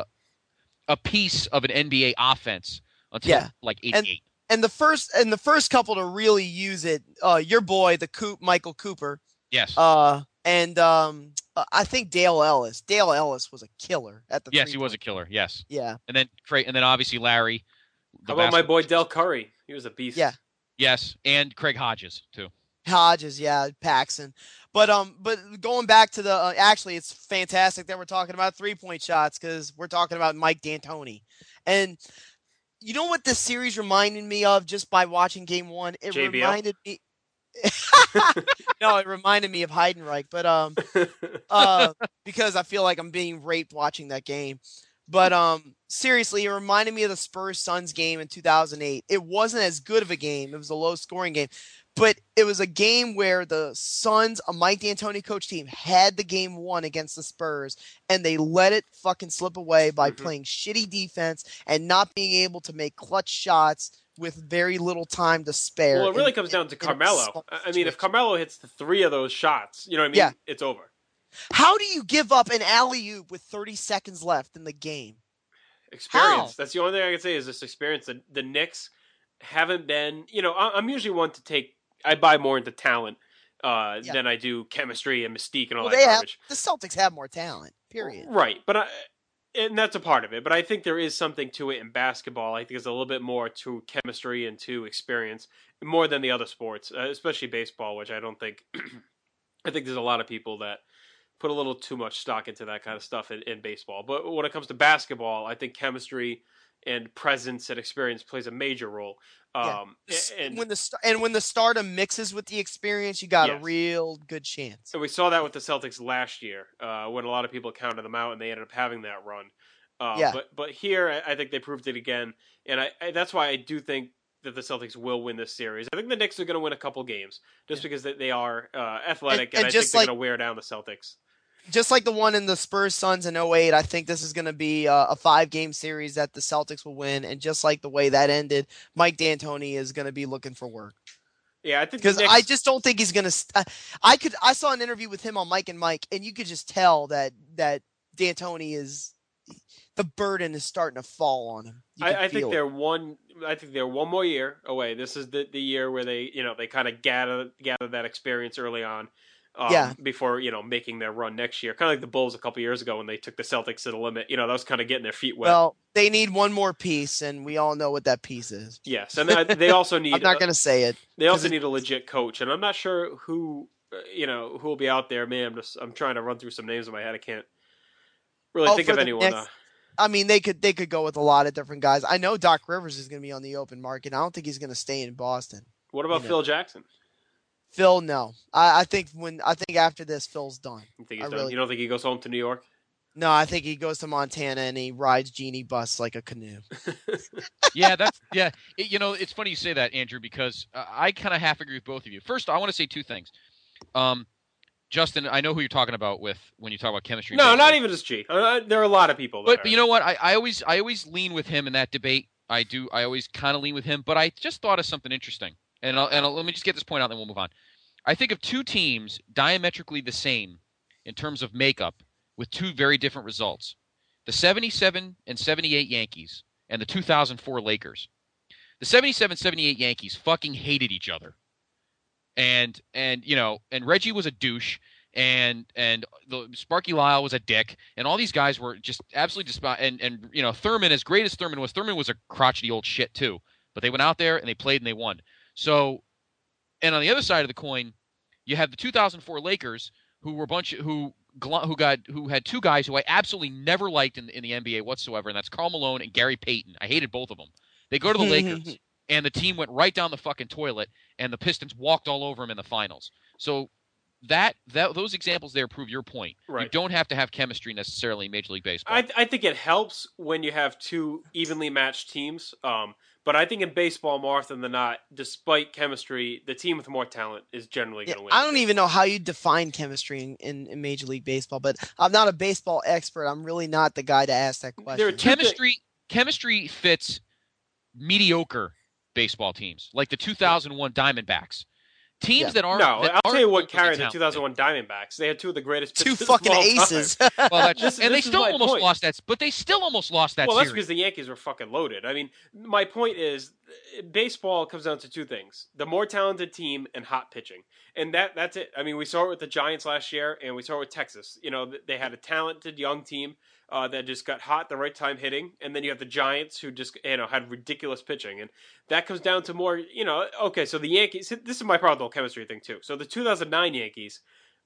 a piece of an N B A offense until Yeah. like eighty-eight. And the first and the first couple to really use it, uh, your boy, the Coop, Michael Cooper, yes. uh, and um, uh, I think Dale Ellis. Dale Ellis was a killer at the. Yes, he was a three-point. killer. Yes. Yeah. And then Cra- and then obviously Larry. the How about my basketball- boy Del Curry? He was a beast. Yeah. Yes, and Craig Hodges too. Hodges, yeah, Paxson. But um, but going back to the uh, actually, it's fantastic that we're talking about three point shots because we're talking about Mike D'Antoni, and you know what this series reminded me of just by watching Game One. It J B L? reminded me. No, it reminded me of Heidenreich, but um, uh, because I feel like I'm being raped watching that game. But um, seriously, it reminded me of the Spurs Suns game in two thousand eight. It wasn't as good of a game. It was a low scoring game, but it was a game where the Suns, a Mike D'Antoni coach team, had the game won against the Spurs, and they let it fucking slip away by mm-hmm. playing shitty defense and not being able to make clutch shots with very little time to spare. Well, it really in, comes down in, to Carmelo. I mean, if Carmelo hits the three of those shots, you know what I mean? Yeah. It's over. How do you give up an alley-oop with thirty seconds left in the game? Experience. How? That's the only thing I can say is this experience. The, the Knicks haven't been, you know, I'm usually one to take, I buy more into talent uh, yeah. than I do chemistry and mystique and all well, that they garbage. Have, the Celtics have more talent, period. Right, but I, and that's a part of it. But I think there is something to it in basketball. I think there's a little bit more to chemistry and to experience, more than the other sports, uh, especially baseball, which I don't think, I think there's a lot of people that put a little too much stock into that kind of stuff in, in baseball. But when it comes to basketball, I think chemistry and presence and experience plays a major role. Um, yeah. and when the and when the stardom mixes with the experience, you got yes. a real good chance. And we saw that with the Celtics last year, uh, when a lot of people counted them out, and they ended up having that run. Uh, yeah. But but here, I think they proved it again, and I, I that's why I do think that the Celtics will win this series. I think the Knicks are going to win a couple games just yeah. because they, they are uh, athletic, and, and, and I think they're like, going to wear down the Celtics. Just like the one in the Spurs Suns in oh eight, I think this is going to be a, a five-game series that the Celtics will win. And just like the way that ended, Mike D'Antoni is going to be looking for work. Yeah, I think because Knicks... I just don't think he's going to. St- I could. I saw an interview with him on Mike and Mike, and you could just tell that that D'Antoni is the burden is starting to fall on him. I, I think they're one. I think they're one more year away. This is the, the year where they, you know, they kind of gather gather that experience early on. Um, yeah. Before, you know, making their run next year. Kind of like the Bulls a couple years ago when they took the Celtics to the limit. You know, that was kind of getting their feet wet. Well, they need one more piece, and we all know what that piece is. Yes, and they also need... I'm not going to say it. They also need a legit coach, and I'm not sure who, uh, you know, who will be out there. Man, I'm just I'm trying to run through some names in my head. I can't really oh, think of anyone. Next, uh, I mean, they could they could go with a lot of different guys. I know Doc Rivers is going to be on the open market. I don't think he's going to stay in Boston. What about you Phil know. Jackson? Phil, no. I, I think when I think after this, Phil's done. You think he's I done? really, you don't think he goes home to New York? No, I think he goes to Montana and he rides genie bus like a canoe. yeah, that's yeah. It, you know, it's funny you say that, Andrew, because uh, I kind of half agree with both of you. First, I want to say two things. Um, Justin, I know who you're talking about with when you talk about chemistry. No, not even just G. Uh, there are a lot of people. But, but you know what? I, I always I always lean with him in that debate. I do. I always kind of lean with him. But I just thought of something interesting, and I'll, and I'll, let me just get this point out, then we'll move on. I think of two teams diametrically the same in terms of makeup with two very different results. The seventy-seven and seventy-eight Yankees and the two thousand four Lakers. The seventy-seven seventy-eight Yankees fucking hated each other. And, and you know, and Reggie was a douche, and and the Sparky Lyle was a dick, and all these guys were just absolutely just and and you know, Thurman, as great as Thurman was, Thurman was a crotchety old shit too. But they went out there and they played and they won. So, and on the other side of the coin, you have the two thousand four Lakers, who were a bunch of, who who got who had two guys who I absolutely never liked in in the N B A whatsoever, and that's Karl Malone and Gary Payton. I hated both of them. They go to the Lakers, and the team went right down the fucking toilet, and the Pistons walked all over them in the finals. So that that those examples there prove your point. Right. You don't have to have chemistry necessarily in Major League Baseball. I, I think it helps when you have two evenly matched teams. Um, but I think in baseball, more often than not, despite chemistry, the team with more talent is generally yeah, going to win. I don't even know how you define chemistry in, in, in Major League Baseball, but I'm not a baseball expert. I'm really not the guy to ask that question. There chemistry th- chemistry fits mediocre baseball teams, like the two thousand one Diamondbacks. Teams yeah. that aren't. No, that I'll aren't tell you what carried the the two thousand one Diamondbacks. They had two of the greatest two pitchers fucking of all aces. Time. well, that's, this, and this they still almost point. lost that. But they still almost lost that. Well, series. that's because the Yankees were fucking loaded. I mean, my point is, baseball comes down to two things: the more talented team and hot pitching, and that that's it. I mean, we saw it with the Giants last year, and we saw it with Texas. You know, they had a talented young team. Uh, that just got hot at the right time hitting, and then you have the Giants who just, you know, had ridiculous pitching, and that comes down to more, you know, okay, so the Yankees, this is my problem with the whole chemistry thing too. So the two thousand nine Yankees,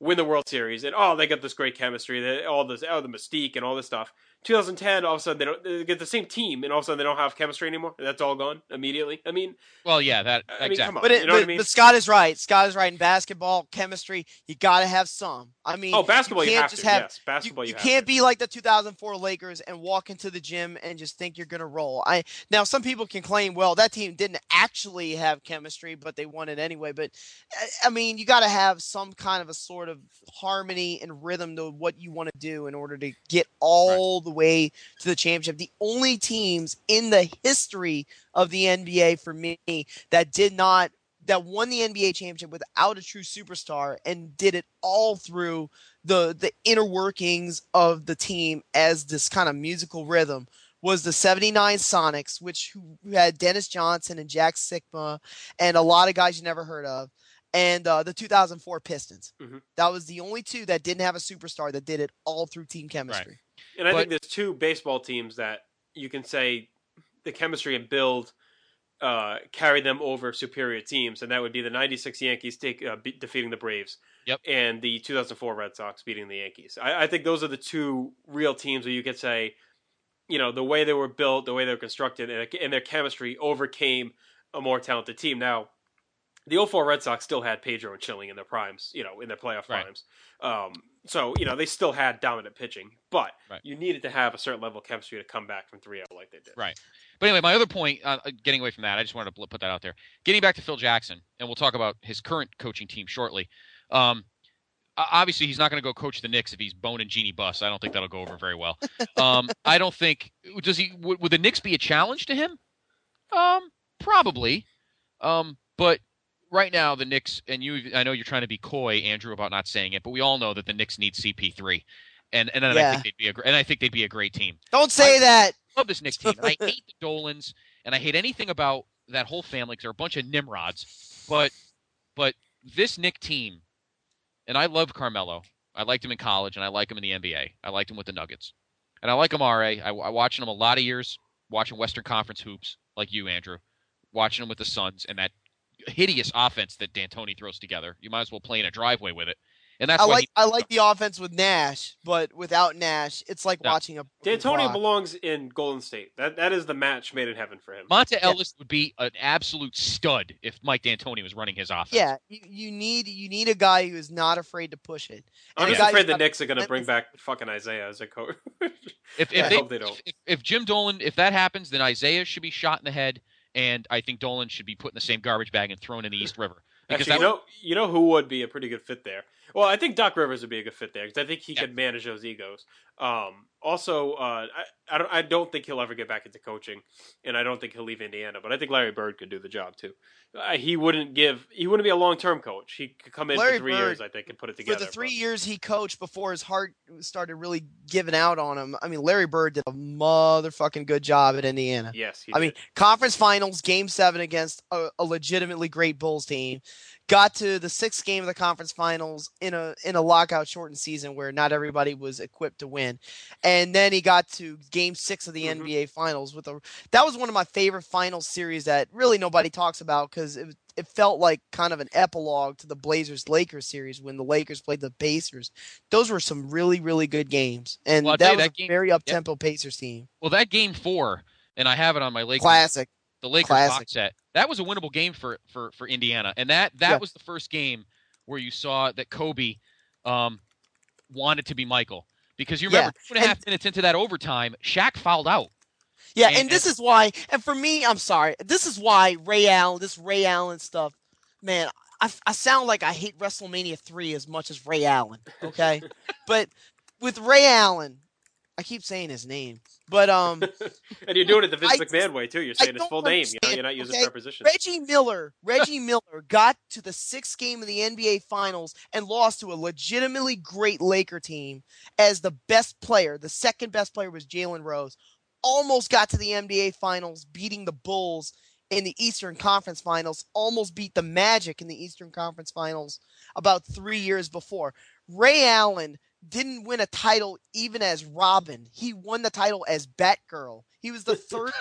win the World Series, and oh, they got this great chemistry, they, all this, oh, the mystique and all this stuff. twenty ten, all of a sudden they don't they get the same team, and all of a sudden they don't have chemistry anymore. That's all gone immediately. I mean, well, yeah, that I mean, exactly. come on, But, it, you know but, what I mean? but Scott is right. Scott is right. In basketball, chemistry, you got to have some. I mean, oh, basketball, you, can't have just to. have, yes, basketball, you, you, you have can't to. be like the two thousand four Lakers and walk into the gym and just think you're going to roll. I now some people can claim, well, that team didn't actually have chemistry, but they won it anyway. But I mean, you got to have some kind of a sort of harmony and rhythm to what you want to do in order to get all right. the way to the championship. The only teams in the history of the N B A for me that did not that won the N B A championship without a true superstar and did it all through the the inner workings of the team as this kind of musical rhythm was the seventy-nine Sonics, which who had Dennis Johnson and Jack Sikma and a lot of guys you never heard of, and uh, the two thousand four Pistons. Mm-hmm. That was the only two that didn't have a superstar that did it all through team chemistry. Right. And I but, think there's two baseball teams that you can say the chemistry and build uh, carry them over superior teams, and that would be the ninety-six Yankees take, uh, be- defeating the Braves, yep. and the two thousand four Red Sox beating the Yankees. I, I think those are the two real teams where you could say, you know, the way they were built, the way they were constructed, and, and their chemistry overcame a more talented team. Now, the oh four Red Sox still had Pedro and Schilling in their primes, you know, in their playoff right. primes. Um, so, you know, they still had dominant pitching, but right. you needed to have a certain level of chemistry to come back from three oh like they did. Right. But anyway, my other point, uh, getting away from that, I just wanted to put that out there. Getting back to Phil Jackson, and we'll talk about his current coaching team shortly. Um, obviously, he's not going to go coach the Knicks if he's boning Jeannie Buss. I don't think that'll go over very well. Um, I don't think – does he? Would, would the Knicks be a challenge to him? Um, probably. Um, but – right now, the Knicks, and you, I know you're trying to be coy, Andrew, about not saying it, but we all know that the Knicks need C P three, and and, and yeah. I think they'd be a and I think they'd be a great team. Don't say I that. Love this Knicks team. And I hate the Dolans, and I hate anything about that whole family because they're a bunch of Nimrods. But but this Knick team, and I love Carmelo. I liked him in college, and I like him in the N B A. I liked him with the Nuggets, and I like Amare. I, I watching him a lot of years, watching Western Conference hoops, like you, Andrew, watching him with the Suns, and that hideous offense that D'Antoni throws together. You might as well play in a driveway with it. And that's I why like he, I like the offense with Nash, but without Nash, it's like no. watching a D'Antoni clock. belongs in Golden State. That that is the match made in heaven for him. Monta Ellis would be an absolute stud if Mike D'Antoni was running his offense. Yeah, you, you need you need a guy who is not afraid to push it. I'm And just a guy afraid who's the got- Knicks are going to bring back fucking Isaiah as a coach. If, if, I they, hope they don't. If, if Jim Dolan, if that happens, then Isaiah should be shot in the head, and I think Dolan should be put in the same garbage bag and thrown in the East River. Because Actually, that you know, you know who would be a pretty good fit there? Well, I think Doc Rivers would be a good fit there because I think he Yeah. could manage those egos. Um, also, uh, I, I don't, I don't think he'll ever get back into coaching, and I don't think he'll leave Indiana. But I think Larry Bird could do the job too. Uh, he wouldn't give. He wouldn't be a long term coach. He could come in Larry for three Bird, years, I think, and put it together. For the three but- years he coached before his heart started really giving out on him, I mean, Larry Bird did a motherfucking good job at Indiana. Yes, he I mean, did. conference finals, game seven against a, a legitimately great Bulls team. Got to the sixth game of the conference finals in a in a lockout shortened season where not everybody was equipped to win, and then he got to game six of the Mhm. N B A finals with a. That was one of my favorite finals series that really nobody talks about because it it felt like kind of an epilogue to the Blazers Lakers series when the Lakers played the Pacers. Those were some really really good games, and Well, I'll that tell you, was that a game- very up tempo Pacers team. Well, that game four, and I have it on my Lakers. Classic. The Lakers Classic. box set. That was a winnable game for for, for Indiana, and that that Yeah. was the first game where you saw that Kobe um, wanted to be Michael because you remember Yeah, two and a half and- minutes into that overtime, Shaq fouled out. Yeah, And- and, this is why, and for me, I'm sorry, this is why Ray Allen, this Ray Allen stuff, man, I, I sound like I hate WrestleMania three as much as Ray Allen, okay? But with Ray Allen, I keep saying his name, but um, and you're doing it the Vince I- McMahon way too. You're I saying his don't full name. You know, understand, you're not using okay? prepositions. Reggie Miller, Reggie Miller got to the sixth game of the N B A Finals and lost to a legitimately great Laker team as the best player. The second best player was Jalen Rose. Almost got to the N B A Finals, beating the Bulls in the Eastern Conference Finals. Almost beat the Magic in the Eastern Conference Finals about three years before. Ray Allen didn't win a title even as Robin. He won the title as Batgirl. He was the third.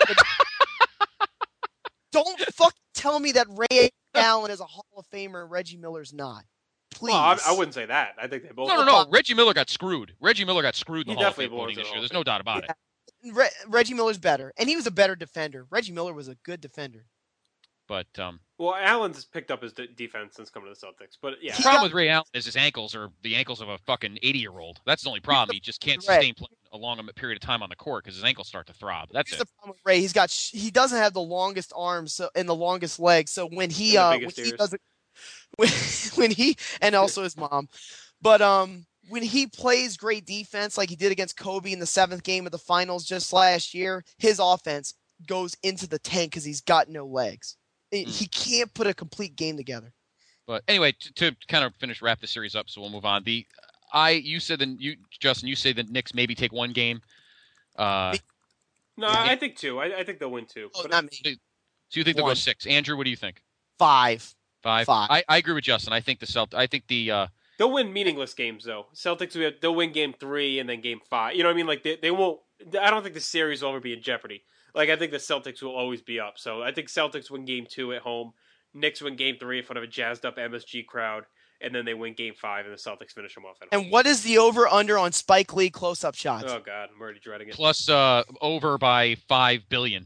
Don't fuck tell me that Ray Allen is a Hall of Famer and Reggie Miller's not. please. Well, I, I wouldn't say that. I think they both. No, no, no. Reggie Miller got screwed. Reggie Miller got screwed in He the Hall of definitely Fame belongs voting in the this Hall year. of There's no doubt about Yeah. it. Re- Reggie Miller's better, and he was a better defender. Reggie Miller was a good defender. But um, Well, Allen's picked up his de- defense since coming to the Celtics, but yeah. the problem with Ray Allen is his ankles are the ankles of a fucking eighty-year-old. That's the only problem. He just can't Right. sustain playing a long period of time on the court because his ankles start to throb. That's Here's it. the problem with Ray. He's got sh- he doesn't have the longest arms so, and the longest legs. So when he And the uh when biggest he ears. does it, when, when he and also his mom, but um when he plays great defense like he did against Kobe in the seventh game of the finals just last year, his offense goes into the tank because he's got no legs. Hmm. He can't put a complete game together. But anyway, to, to kind of finish wrap the series up, so we'll move on. The I you said that you Justin, you say the Knicks maybe take one game. Uh, No, I think two. I, I think they'll win two. Oh, But not me. so you think they'll go One. six? Andrew, what do you think? Five. Five. Five. I, I agree with Justin. I think the Celt. I think the uh, they'll win meaningless games though. Celtics will- they'll win game three and then game five. You know what I mean? Like they they won't. I don't think the series will ever be in jeopardy. Like I think the Celtics will always be up. So I think Celtics win game two at home. Knicks win game three in front of a jazzed up M S G crowd, and then they win game five, and the Celtics finish them off at home. And what is the over under on Spike Lee close up shots? Oh God, I'm already dreading it. plus uh, over by five billion.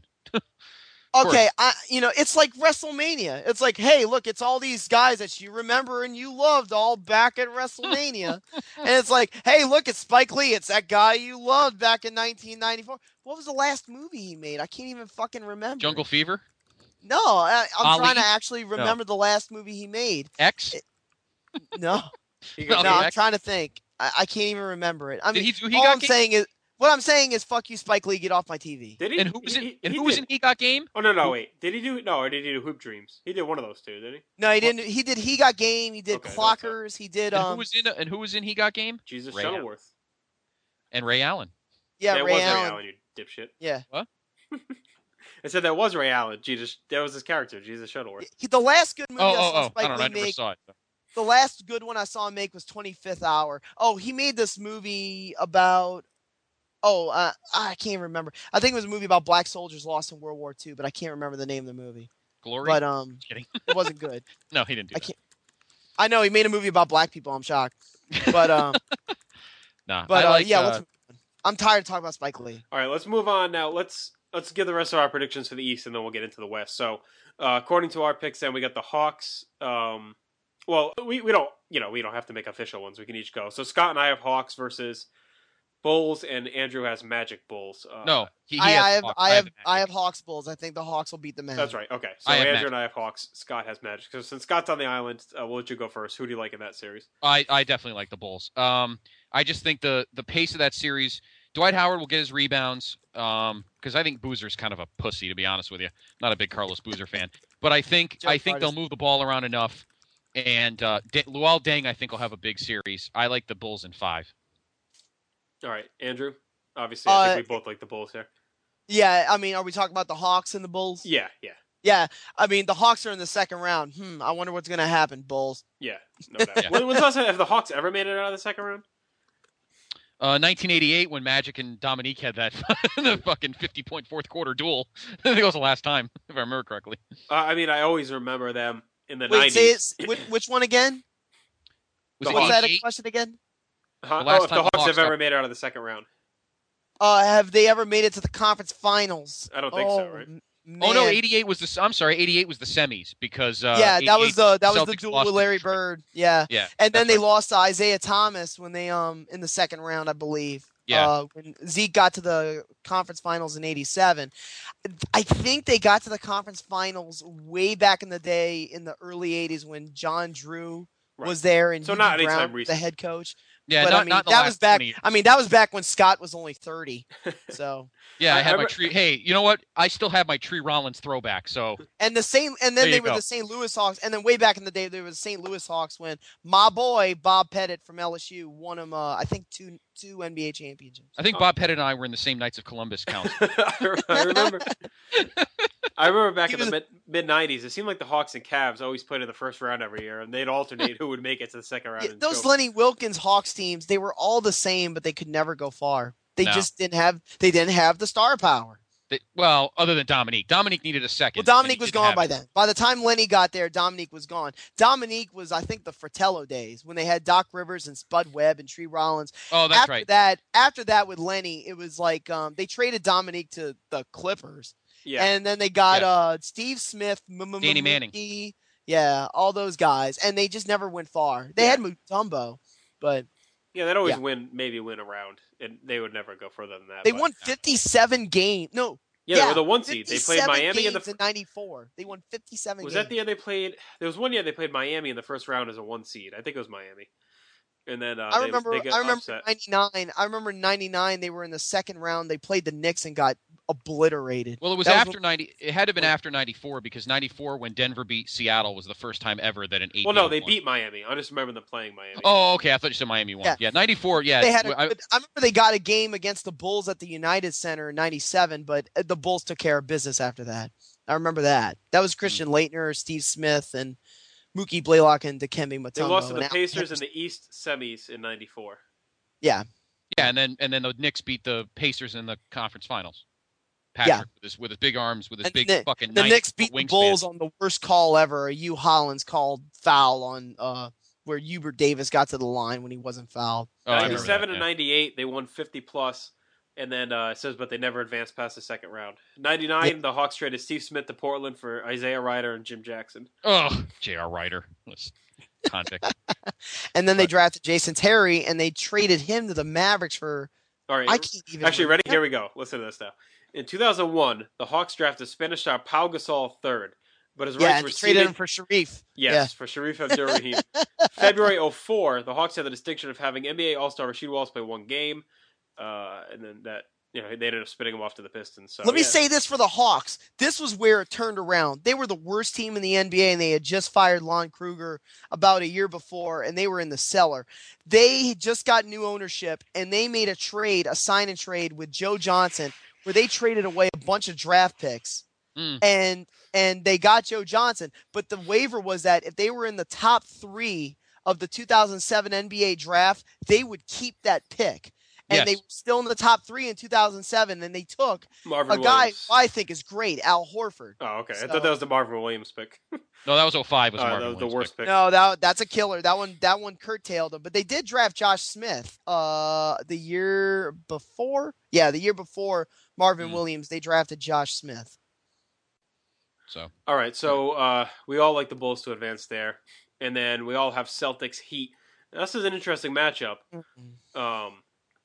Okay, I you know, it's like WrestleMania. It's like, hey, look, it's all these guys that you remember and you loved all back at WrestleMania. And it's like, hey, look, it's Spike Lee. It's that guy you loved back in nineteen ninety-four. What was the last movie he made? I can't even fucking remember. Jungle Fever. No, I, I'm Ali? trying to actually remember the last movie he made. X. No, You No, go- no, I'm X. trying to think. I, I can't even remember it. I Did mean, he do He all Got I'm Game? saying is, what I'm saying is, fuck you, Spike Lee. Get off my T V. Did he? And who was He- in? he- And he who was did. in He Got Game? Oh no, no, wait. Did he do no, or did he do Hoop Dreams? He did one of those two, did he? No, he didn't. He did. He got game. He did Okay, that's fine. Clockers. He did. And who Um, was in? And who was in He Got Game? Jesus Ray Shuttleworth. And Ray Allen. yeah, that Ray was Allen. Ray Allen, you dipshit. Yeah. I said that was Ray Allen. Jesus, that was his character, Jesus Shuttleworth. He, the last good movie Oh, I saw oh, oh! Spike I don't know. I Lee never make. saw it. The last good one I saw him make was twenty-fifth Hour. Oh, he made this movie about. Oh, uh, I can't remember. I think it was a movie about black soldiers lost in World War Two, but I can't remember the name of the movie. Glory. But um, Kidding. it wasn't good. No, he didn't do I that. can't. I know he made a movie about black people. I'm shocked. But um, Nah, but I uh, like. yeah, uh, let's move on. I'm tired of talking about Spike Lee. All right, let's move on now. Let's let's give the rest of our predictions for the East, and then we'll get into the West. So, uh, according to our picks, then we got the Hawks. Um, well, we, we don't you know we don't have to make official ones. We can each go. So Scott and I have Hawks versus Bulls, and Andrew has Magic Bulls. Uh, no, he, he I, has I have Hawks. I have the I have Magic. Hawks Bulls. I think the Hawks will beat the Magic. that's right. Okay, so I have Andrew Magic. and I have Hawks. Scott has Magic. So since Scott's on the island, uh, we'll let you go first. Who do you like in that series? I, I definitely like the Bulls. Um, I just think the the pace of that series. Dwight Howard will get his rebounds. Um, because I think Boozer's kind of a pussy, to be honest with you. Not a big Carlos Boozer fan, but I think Joe I think Carter's- they'll move the ball around enough. And uh, D- Luol Deng, I think, will have a big series. I like the Bulls in five. All right, Andrew. Obviously, I Uh, think we both like the Bulls here. Yeah, I mean, are we talking about the Hawks and the Bulls? Yeah, yeah, Yeah, I mean, the Hawks are in the second round. Hmm, I wonder what's going to happen, Bulls. yeah. No doubt. Yeah. When- when's the last time- have the Hawks ever made it out of the second round? Uh, nineteen eighty-eight, when Magic and Dominique had that the fucking fifty-point fourth quarter duel. I think it was the last time, if I remember correctly. Uh, I mean, I always remember them in the Wait, say nineties. it's, which, which one again? Was The it What's that a eighty-eight? question again? Huh? the last Oh, if the time the Hawks Hawks have ever got- made it out of the second round. Uh, have they ever made it to the conference finals? I don't think so, Oh, right? m- Oh no, man. eighty-eight was the. I'm sorry, eighty-eight was the semis because. Uh, yeah, that was eighty-eight the that was the Celtics duel lost with to Larry Detroit. Bird. Yeah, Yeah, and then that's they right. lost to Isaiah Thomas when they um in the second round, I believe. Yeah. Uh, when Zeke got to the conference finals in eighty-seven, I think they got to the conference finals way back in the day in the early eighties when John Drew Right. was there and So Hubie not anytime Brown was the recent. head coach. Yeah, but not, I mean not in the that last was back. twenty years. I mean that was back when Scott was only thirty. So Yeah, I I- had I my re- tree. Hey, you know what? I still have my Tree Rollins throwback. So and the same and There then you they were go. the Saint Louis Hawks and then way back in the day there was the Saint Louis Hawks when my boy Bob Pettit from L S U won him uh, I think two two N B A championships. I think Bob Pettit and I were in the same Knights of Columbus council. I remember. I remember back He in the was- mid mid nineties. It seemed like the Hawks and Cavs always played in the first round every year, and they'd alternate who would make it to the second round. Yeah, and those go- Lenny Wilkins Hawks teams, they were all the same, but they could never go far. They No. just didn't have they didn't have the star power. They, well, other than Dominique. Dominique needed a second. Well, Dominique and he was didn't gone have by it. then. By the time Lenny got there, Dominique was gone. Dominique was, I think, the Fratello days when they had Doc Rivers and Spud Webb and Tree Rollins. Oh, that's after right. That, after that, with Lenny, it was like um, they traded Dominique to the Clippers. Yeah. And then they got Yeah. uh, Steve Smith, Danny Manning. Mookie, yeah, all those guys. And they just never went far. They Yeah. had Mutombo, but Yeah, they'd always Yeah. win, maybe win around, and they would never go further than that. they but- won fifty-seven games. No. Yeah, they were the one seed. They played fifty-seven Miami in the. games in ninety-four. They won fifty-seven Was games. that the year they played? There was one year they played Miami in the first round as a one seed. I think it was Miami. And then uh, I they- remember. they, got I remember upset. ninety-nine. I remember ninety-nine. They were in the second round. They played the Knicks and got obliterated. Well, it was That after ninety. It had to have been after ninety-four because ninety-four, when Denver beat Seattle, was the first time ever that an eight. Well, no, game they won. beat Miami. I just remember them playing Miami. Oh, okay. I thought you said Miami won. Yeah. Yeah, ninety-four. Yeah, They had. A, I- I, remember they got a game against the Bulls at the United Center in ninety-seven, but the Bulls took care of business after that. I remember that. That was Christian Leitner, Steve Smith, and Mookie Blaylock and Dikembe Mutombo. They lost to the and Al Pacers in Henderson. the East semis in ninety-four. Yeah. yeah, and then and then the Knicks beat the Pacers in the conference finals. Patrick Yeah. with his with his big arms, with his And big the, fucking the ninety Knicks beat foot the wingspan. Bulls on the worst call ever. A Hugh Hollins called foul on uh, where Hubert Davis got to the line when he wasn't fouled. Oh, I remember ninety-seven that, and yeah. ninety-eight, they won fifty plus, and then uh, it says, but they never advanced past the second round. ninety-nine, the Hawks traded Steve Smith to Portland for Isaiah Ryder and Jim Jackson. Oh, J R. Ryder. Let's convict. And then they drafted Jason Terry, and they traded him to the Mavericks for All right, I can't even actually ready. remember. Here we go. Listen to this now. In two thousand one, the Hawks drafted Spanish star Pau Gasol third, but his yeah, rights and were they traded ceded. him for Sharif. Yes, for Sharif Abdur-Rahim. February oh four, the Hawks had the distinction of having N B A All-Star Rasheed Wallace play one game, uh, and then that you know they ended up spinning him off to the Pistons. So Let me yeah. say this for the Hawks. This was where it turned around. They were the worst team in the N B A, and they had just fired Lon Kruger about a year before, and they were in the cellar. They just got new ownership, and they made a trade, a sign and trade with Joe Johnson, where they traded away a bunch of draft picks, Mm. and and they got Joe Johnson. But the waiver was that if they were in the top three of the two thousand seven N B A draft, they would keep that pick. And Yes. they were still in the top three in two thousand seven, and they took Marvin a guy Williams. who I think is great, Al Horford. Oh, okay. I So- thought that was the Marvin Williams pick. No, that was oh five. Was Uh, Marvin that was the Williams worst pick. pick. No, that that's a killer. That one that one curtailed him. But they did draft Josh Smith uh the year before. Yeah, the year before Marvin Mm. Williams, they drafted Josh Smith. So All right, so uh, we all like the Bulls to advance there, and then we all have Celtics Heat. Now, this is an interesting matchup. Um,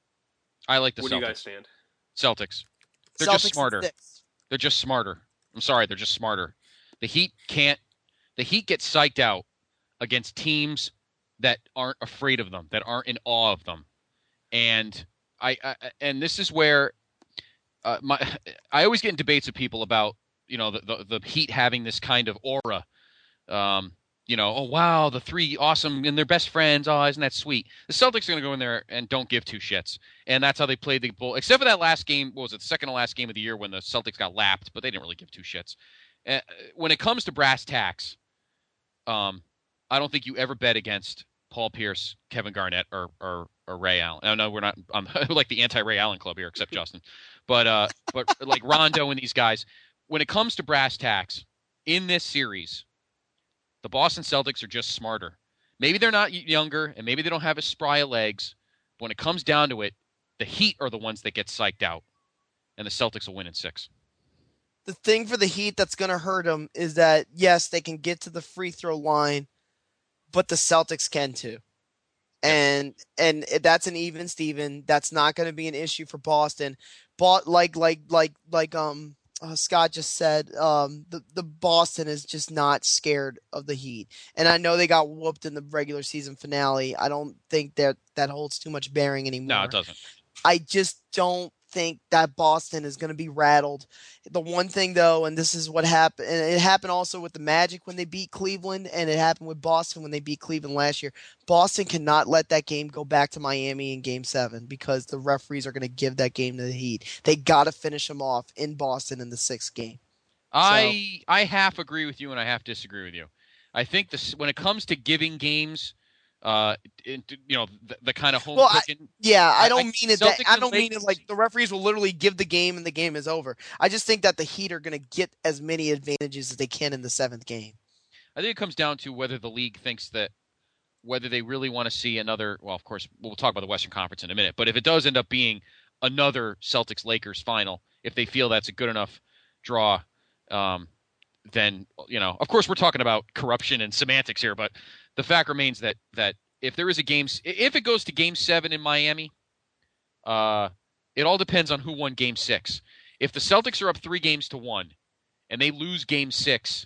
I like the where Celtics. do you guys stand? Celtics. They're Celtics just and smarter. six. They're just smarter. I'm sorry, they're just smarter. The Heat can't. The Heat get psyched out against teams that aren't afraid of them, that aren't in awe of them, and I. I and this is where uh, my. I always get in debates with people about you know the, the the Heat having this kind of aura. Um, you know, oh wow, the three awesome and they're best friends. Oh, isn't that sweet? The Celtics are going to go in there and don't give two shits, and that's how they played the Bull. Except for that last game, what was it, the second to last game of the year when the Celtics got lapped, but they didn't really give two shits. Uh, when it comes to brass tacks, um, I don't think you ever bet against Paul Pierce, Kevin Garnett, or or, or Ray Allen. No, no, we're not. I'm like the anti-Ray Allen club here, except Justin. But uh, but like Rondo and these guys, when it comes to brass tacks in this series, the Boston Celtics are just smarter. Maybe they're not younger, and maybe they don't have as spry of legs. But when it comes down to it, the Heat are the ones that get psyched out, and the Celtics will win in six. The thing for the Heat that's going to hurt them is that yes, they can get to the free throw line, but the Celtics can too. And and that's an even Steven. That's not going to be an issue for Boston. But like like like like um uh, Scott just said, um the the Boston is just not scared of the Heat. And I know they got whooped in the regular season finale. I don't think that that holds too much bearing anymore. No, it doesn't. I just don't think that Boston is going to be rattled. The one thing, though, and this is what happened, and it happened also with the Magic when they beat Cleveland, and it happened with Boston when they beat Cleveland last year. Boston cannot let that game go back to Miami in Game seven because the referees are going to give that game to the Heat. They got to finish them off in Boston in the sixth game. I I half agree with you and I half disagree with you. I think this when it comes to giving games Uh, it, you know, the, the kind of home Well, I, cooking. yeah, I don't I- mean it. That, Celtics I and don't mean it Lakers- like the referees will literally give the game and the game is over. I just think that the Heat are going to get as many advantages as they can in the seventh game. I think it comes down to whether the league thinks that whether they really want to see another. Well, of course, we'll talk about the Western Conference in a minute. But if it does end up being another Celtics Lakers final, if they feel that's a good enough draw, um, then you know, of course, we're talking about corruption and semantics here. But the fact remains that that if there is a game, if it goes to Game Seven in Miami, uh, it all depends on who won Game Six. If the Celtics are up three games to one, and they lose Game Six,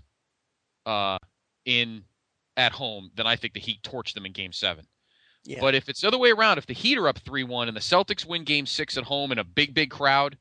uh, in at home, then I think the Heat torch them in Game Seven. Yeah. But if it's the other way around, if the Heat are up three one and the Celtics win Game Six at home in a big, big crowd,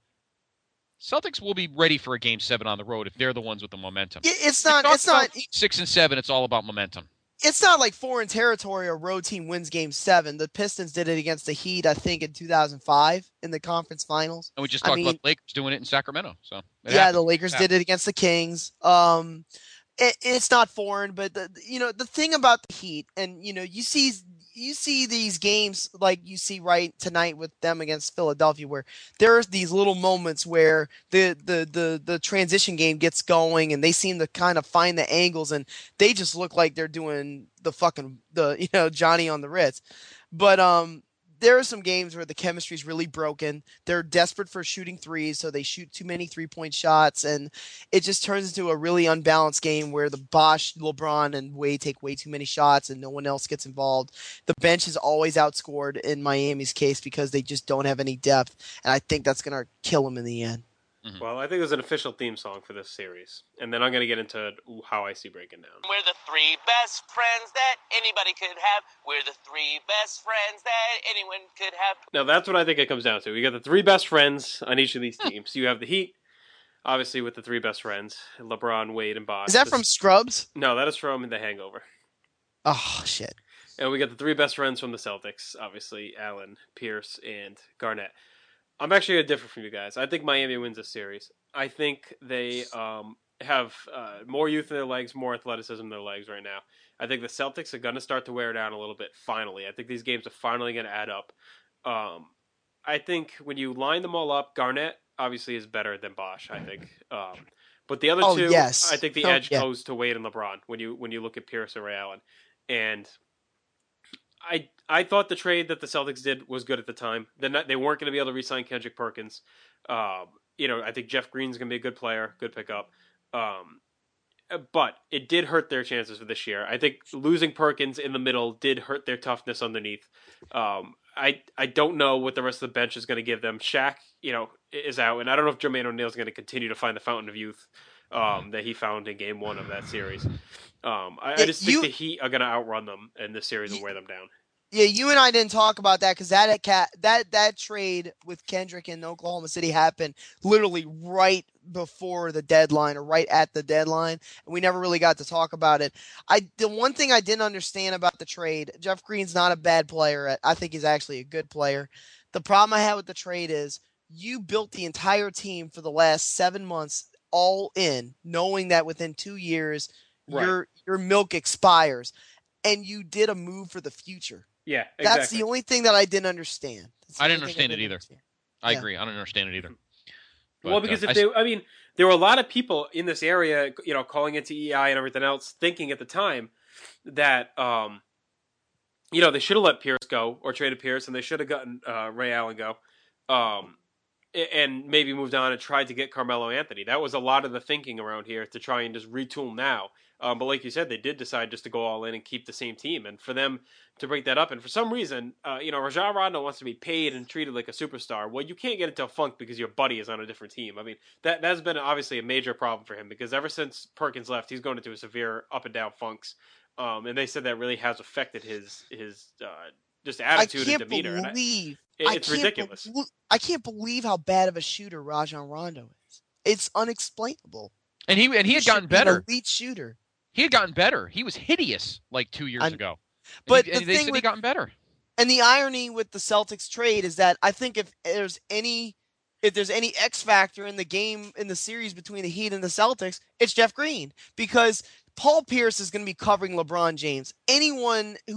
Celtics will be ready for a Game Seven on the road if they're the ones with the momentum. Yeah, it's We not. talk It's not. about six and seven. It's all about momentum. It's not like foreign territory. A road team wins Game Seven. The Pistons did it against the Heat, I think, in two thousand five in the conference finals. And we just I talked mean- about the Lakers doing it in Sacramento. So it Yeah, happens. the Lakers It did it against the Kings. Um, it, it's not foreign, but the, you know the thing about the Heat, and you know you see you see these games like you see right tonight with them against Philadelphia, where there's these little moments where the the the the transition game gets going, and they seem to kind of find the angles, and they just look like they're doing the fucking the you know Johnny on the Ritz, but um. There are some games where the chemistry is really broken. They're desperate for shooting threes, so they shoot too many three-point shots, and it just turns into a really unbalanced game where the Bosch, LeBron, and Wade take way too many shots, and no one else gets involved. The bench is always outscored in Miami's case because they just don't have any depth, and I think that's going to kill them in the end. Well, I think there's an official theme song for this series, and then I'm going to get into how I see breaking down. We're the three best friends that anybody could have. We're the three best friends that anyone could have. Now, that's what I think it comes down to. We got the three best friends on each of these teams. You have the Heat, obviously, with the three best friends, LeBron, Wade, and Bosh. Is that This- from Scrubs? No, that is from The Hangover. Oh, shit. And we got the three best friends from the Celtics, obviously, Allen, Pierce, and Garnett. I'm actually going to differ from you guys. I think Miami wins this series. I think they um, have uh, more youth in their legs, more athleticism in their legs right now. I think the Celtics are going to start to wear down a little bit, finally. I think these games are finally going to add up. Um, I think when you line them all up, Garnett obviously is better than Bosh, I think. Um, but the other Oh, two, yes. I think the Oh, edge yeah. goes to Wade and LeBron when you when you look at Pierce and Ray Allen. And I I thought the trade that the Celtics did was good at the time. They're not, they weren't going to be able to re-sign Kendrick Perkins. Um, you know, I think Jeff Green's going to be a good player, good pickup. Um, but it did hurt their chances for this year. I think losing Perkins in the middle did hurt their toughness underneath. Um, I I don't know what the rest of the bench is going to give them. Shaq, you know, is out, and I don't know if Jermaine O'Neal is going to continue to find the fountain of youth um, that he found in Game One of that series. Um, I, I Yeah, just you- think the Heat are going to outrun them in this series and wear them down. Yeah, you and I didn't talk about that because that that that that trade with Kendrick in Oklahoma City happened literally right before the deadline or right at the deadline, and we never really got to talk about it. I the one thing I didn't understand about the trade, Jeff Green's not a bad player. I think he's actually a good player. The problem I had with the trade is you built the entire team for the last seven months all in, knowing that within two years Right. your your milk expires, and you did a move for the future. Yeah, That's exactly. the only thing that I didn't understand. That's the I didn't only thing understand it either. understand. I Yeah. agree. I don't understand it either. well, But, because uh, if I they, s- I mean, there were a lot of people in this area, you know, calling into E I and everything else, thinking at the time that, um, you know, they should have let Pierce go or traded Pierce, and they should have gotten uh, Ray Allen go, um, a- and maybe moved on and tried to get Carmelo Anthony. That was a lot of the thinking around here to try and just retool now. Um, but like you said, they did decide just to go all in and keep the same team, and for them to break that up, and for some reason, uh, you know, Rajon Rondo wants to be paid and treated like a superstar. Well, you can't get into a funk because your buddy is on a different team. I mean, that that's been obviously a major problem for him because ever since Perkins left, he's going into a severe up and down funks. Um, and they said that really has affected his his uh, just attitude I and can't demeanor. And I- believe. it- I it's can't ridiculous. bel- I can't believe how bad of a shooter Rajon Rondo is. It's unexplainable. and he and he had should gotten be an better. elite shooter. He had gotten better. He was hideous like two years I- ago. And but he, the and they thing said he with- gotten better. And the irony with the Celtics trade is that I think if there's any if there's any X factor in the game in the series between the Heat and the Celtics, it's Jeff Green because Paul Pierce is going to be covering LeBron James. Anyone who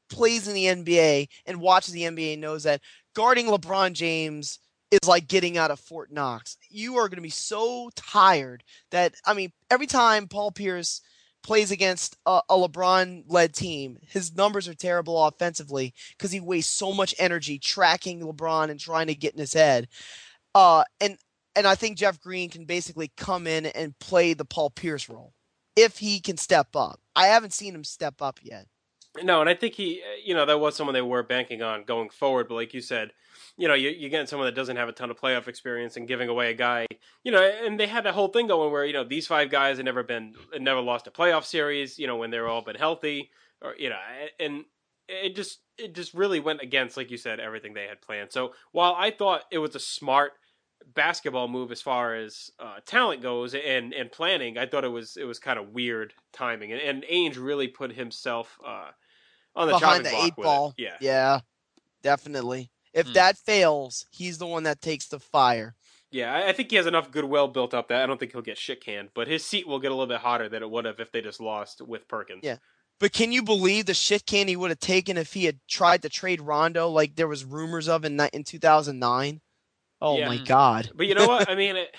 plays in the N B A and watches the N B A knows that guarding LeBron James is like getting out of Fort Knox. You are going to be so tired that, I mean, every time Paul Pierce plays against a, a LeBron-led team, his numbers are terrible offensively because he wastes so much energy tracking LeBron and trying to get in his head. Uh, and and I think Jeff Green can basically come in and play the Paul Pierce role if he can step up. I haven't seen him step up yet. No, and I think he, you know, that was someone they were banking on going forward. But like you said, you know, you, you're getting someone that doesn't have a ton of playoff experience and giving away a guy, you know, and they had that whole thing going where, you know, these five guys had never been, had never lost a playoff series, you know, when they're all been healthy, or, you know, and it just, it just really went against, like you said, everything they had planned. So while I thought it was a smart basketball move as far as uh, talent goes and, and planning, I thought it was, it was kind of weird timing, and, and Ainge really put himself, uh, on the behind chopping the block eight with ball. It. Yeah. Yeah, definitely. If Hmm. that fails, he's the one that takes the fire. Yeah, I I think he has enough goodwill built up that I don't think he'll get shit canned, but his seat will get a little bit hotter than it would have if they just lost with Perkins. Yeah. But can you believe the shit can he would have taken if he had tried to trade Rondo like there was rumors of in ni- in two thousand nine? Oh Yeah. my God. But you know what? I mean, it,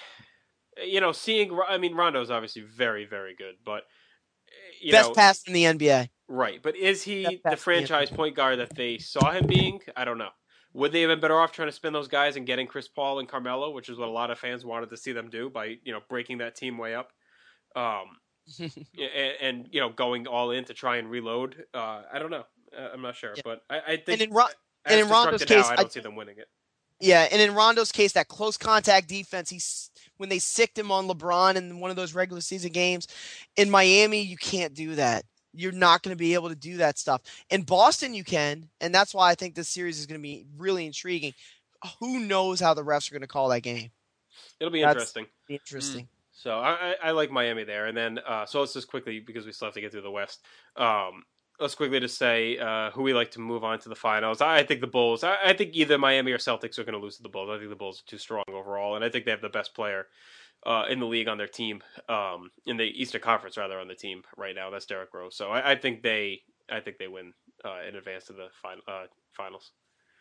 you know, seeing, I mean, Rondo's obviously very, very good, but, you Best know. pass in the N B A. Right, but is he Best the pass in franchise point guard that they saw him being? I don't know. Would they have been better off trying to spin those guys and getting Chris Paul and Carmelo, which is what a lot of fans wanted to see them do by, you know, breaking that team way up, um, and, and you know, going all in to try and reload? Uh, I don't know. Uh, I'm not sure, Yeah. but I, I think And in, Ro- as and in Rondo's constructed now, case, I don't I- see them winning it. Yeah, and in Rondo's case, that close contact defense, he's when they sicked him on LeBron in one of those regular season games, in Miami, you can't do that. You're not going to be able to do that stuff. In Boston, you can, and that's why I think this series is going to be really intriguing. Who knows how the refs are going to call that game? It'll be That's interesting. Interesting. So I, I, I like Miami there, and then uh, so let's just quickly, because we still have to get through the West. Um, let's quickly just say uh, who we like to move on to the finals. I, I think the Bulls. I, I think either Miami or Celtics are going to lose to the Bulls. I think the Bulls are too strong overall, and I think they have the best player uh, in the league on their team, um, in the Eastern Conference rather on the team right now. That's Derrick Rose. So I, I think they, I think they win uh, in advance to the fin- uh, finals.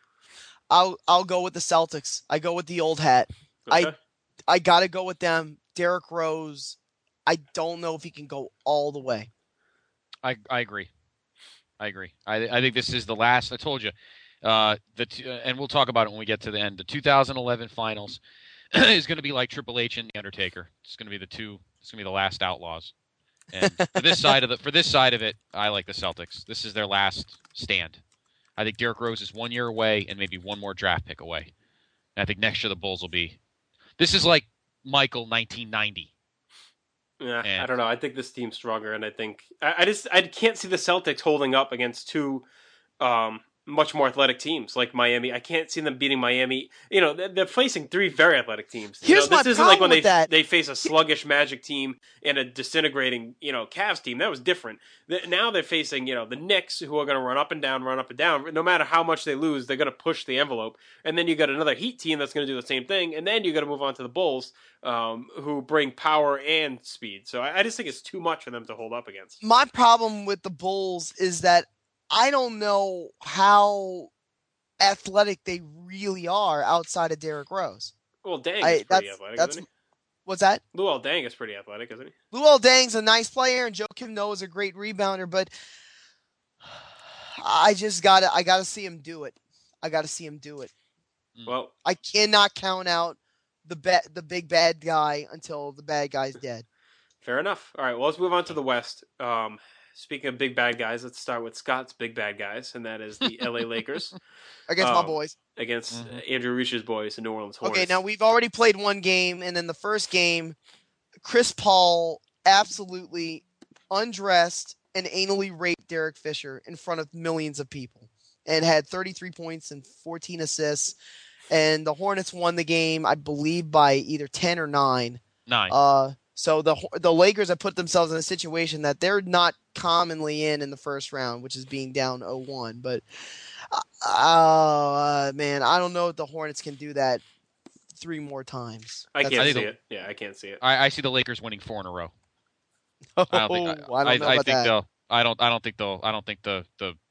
I'll I'll go with the Celtics. I go with the old hat. Okay. I I got to go with them. Derrick Rose. I don't know if he can go all the way. I I agree. I agree. I I think this is the last. I told you, uh, the t- uh, and we'll talk about it when we get to the end. The two thousand eleven finals is going to be like Triple H and the Undertaker. It's going to be the two. It's going to be the last Outlaws. And for this side of the for this side of it, I like the Celtics. This is their last stand. I think Derrick Rose is one year away and maybe one more draft pick away. And I think next year the Bulls will be. This is like Michael nineteen ninety. Yeah, And- I don't know. I think this team's stronger, and I think I, I just I can't see the Celtics holding up against two um, much more athletic teams like Miami. I can't see them beating Miami. You know, they're, they're facing three very athletic teams. You Here's know, this my isn't like problem when with they that. they face a sluggish Magic team and a disintegrating you know Cavs team. That was different. The- Now they're facing you know the Knicks, who are going to run up and down, run up and down. No matter how much they lose, they're going to push the envelope. And then you got another Heat team that's going to do the same thing. And then you got to move on to the Bulls, um, who bring power and speed. So I, I just think it's too much for them to hold up against. My problem with the Bulls is that I don't know how athletic they really are outside of Derrick Rose. Well, Dang I- is pretty that's- athletic, that's- isn't he? What's that? Luol Deng is pretty athletic, isn't he? Luol Deng's a nice player, and Joakim Noah is a great rebounder, but I just gotta, I gotta see him do it. I gotta see him do it. Well, I cannot count out the ba- the big bad guy until the bad guy's dead. fair enough. All right, well, let's move on to the West. Um, speaking of big bad guys, let's start with Scott's big bad guys, and that is the L A Lakers Against my Um, boys. against Mhm. uh, Andrew Reach's boys, the New Orleans Hornets. Okay, now we've already played one game, and in the first game, Chris Paul absolutely undressed and anally raped Derek Fisher in front of millions of people, and had thirty-three points and fourteen assists. And the Hornets won the game, I believe, by either ten or nine. Nine. Uh, so the the Lakers have put themselves in a situation that they're not commonly in in the first round, which is being down oh one. But uh, uh, man, I don't know if the Hornets can do that three more times. I That's- can't I see think it. Yeah, I can't see it. I, I see the Lakers winning four in a row. Oh, I don't think. I, I don't know I about think that. they'll. I don't. I don't think they'll. I don't think the the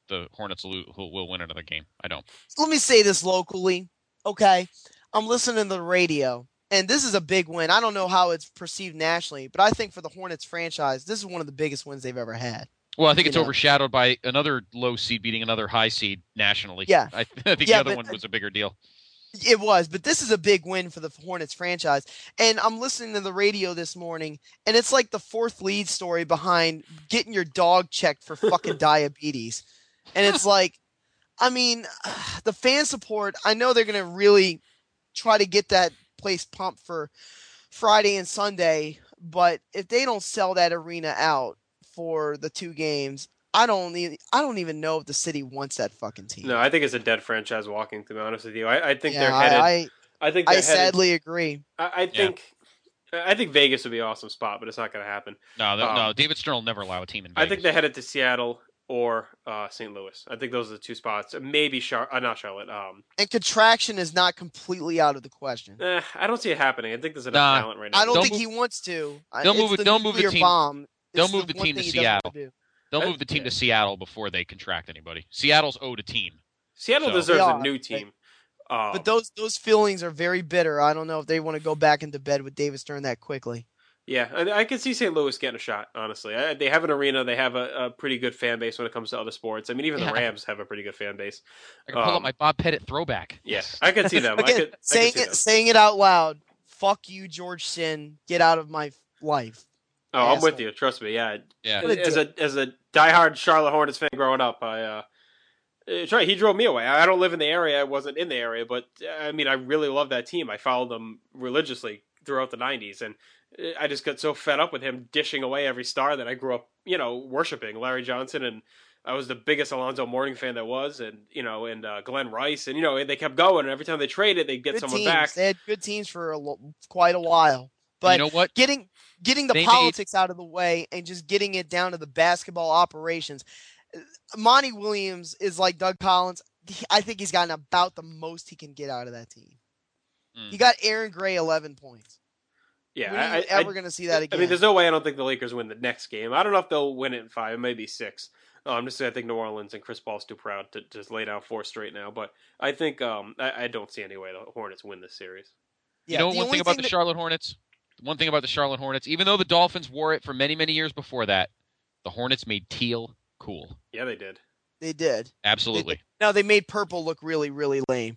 the Hornets will, will win another game. I don't. Let me say this locally, okay? I'm listening to the radio, and this is a big win. I don't know how it's perceived nationally, but I think for the Hornets franchise, this is one of the biggest wins they've ever had. Well, I think you it's know? overshadowed by another low seed beating another high seed nationally. Yeah. I, I think yeah, the other but, one was a bigger deal. It was, but this is a big win for the Hornets franchise. And I'm listening to the radio this morning, and it's like the fourth lead story behind getting your dog checked for fucking diabetes. And it's like, I mean, the fan support, I know they're going to really try to get that place pumped for Friday and Sunday, but if they don't sell that arena out for the two games, I don't even, I don't even know if the city wants that fucking team. No, I think it's a dead franchise walking, to be honest with you. I, I think yeah, they're headed. I, I think I they're sadly headed, agree. I, I think yeah. I think Vegas would be an awesome spot, but it's not going to happen. No, no, um, no, David Stern will never allow a team in Vegas. I think they're headed to Seattle or uh, Saint Louis. I think those are the two spots. Maybe Char- uh, not Charlotte. Um, and contraction is not completely out of the question. eh, I don't see it happening. I think there's enough Nah, talent right now. I don't They'll think move, he wants to. They'll it's move it. the They'll move the nuclear team. bomb. They'll It's move the, one team to thing he doesn't Seattle. do. They'll I- move the team yeah. to Seattle before they contract anybody. Seattle's owed a team. Seattle So- deserves Yeah, a new team. Um, But those those feelings are very bitter. I don't know if they want to go back into bed with David Stern that quickly. Yeah, I, I can see Saint Louis getting a shot, honestly. I, they have an arena. They have a, a pretty good fan base when it comes to other sports. I mean, even Yeah. the Rams have a pretty good fan base. I can pull Um, up my Bob Pettit throwback. Yeah, I can see them. I Again, could, I saying could see it them. saying it out loud. Fuck you, George Sin. Get out of my life. Oh, I'm with asshole. you. Trust me. Yeah. Yeah. What a As a as a diehard Charlotte Hornets fan growing up, I uh, it's right. He drove me away. I don't live in the area. I wasn't in the area, but I mean, I really love that team. I followed them religiously throughout the nineties, and I just got so fed up with him dishing away every star that I grew up, you know, worshiping Larry Johnson, and I was the biggest Alonzo Mourning fan there was, and you know, and uh, Glenn Rice, and you know, they kept going, and every time they traded, they'd get Good someone teams. back. They had good teams for a lo- quite a while. But you know what? getting getting the They politics out of the way and just getting it down to the basketball operations. Monty Williams is like Doug Collins. I think he's gotten about the most he can get out of that team. Mm. He got Aaron Gray eleven points. Yeah, When are you I, I, ever going to see that again? I mean, there's no way I don't think the Lakers win the next game. I don't know if they'll win it in five, maybe six. Uh, I'm just saying I think New Orleans and Chris Paul's too proud to just lay down four straight now. But I think um, I, I don't see any way the Hornets win this series. Yeah, you know the one only thing about the that- Charlotte Hornets? One thing about the Charlotte Hornets, even though the Dolphins wore it for many, many years before that, the Hornets made teal cool. Yeah, they did. They did. Absolutely. They, no, they made purple look really, really lame.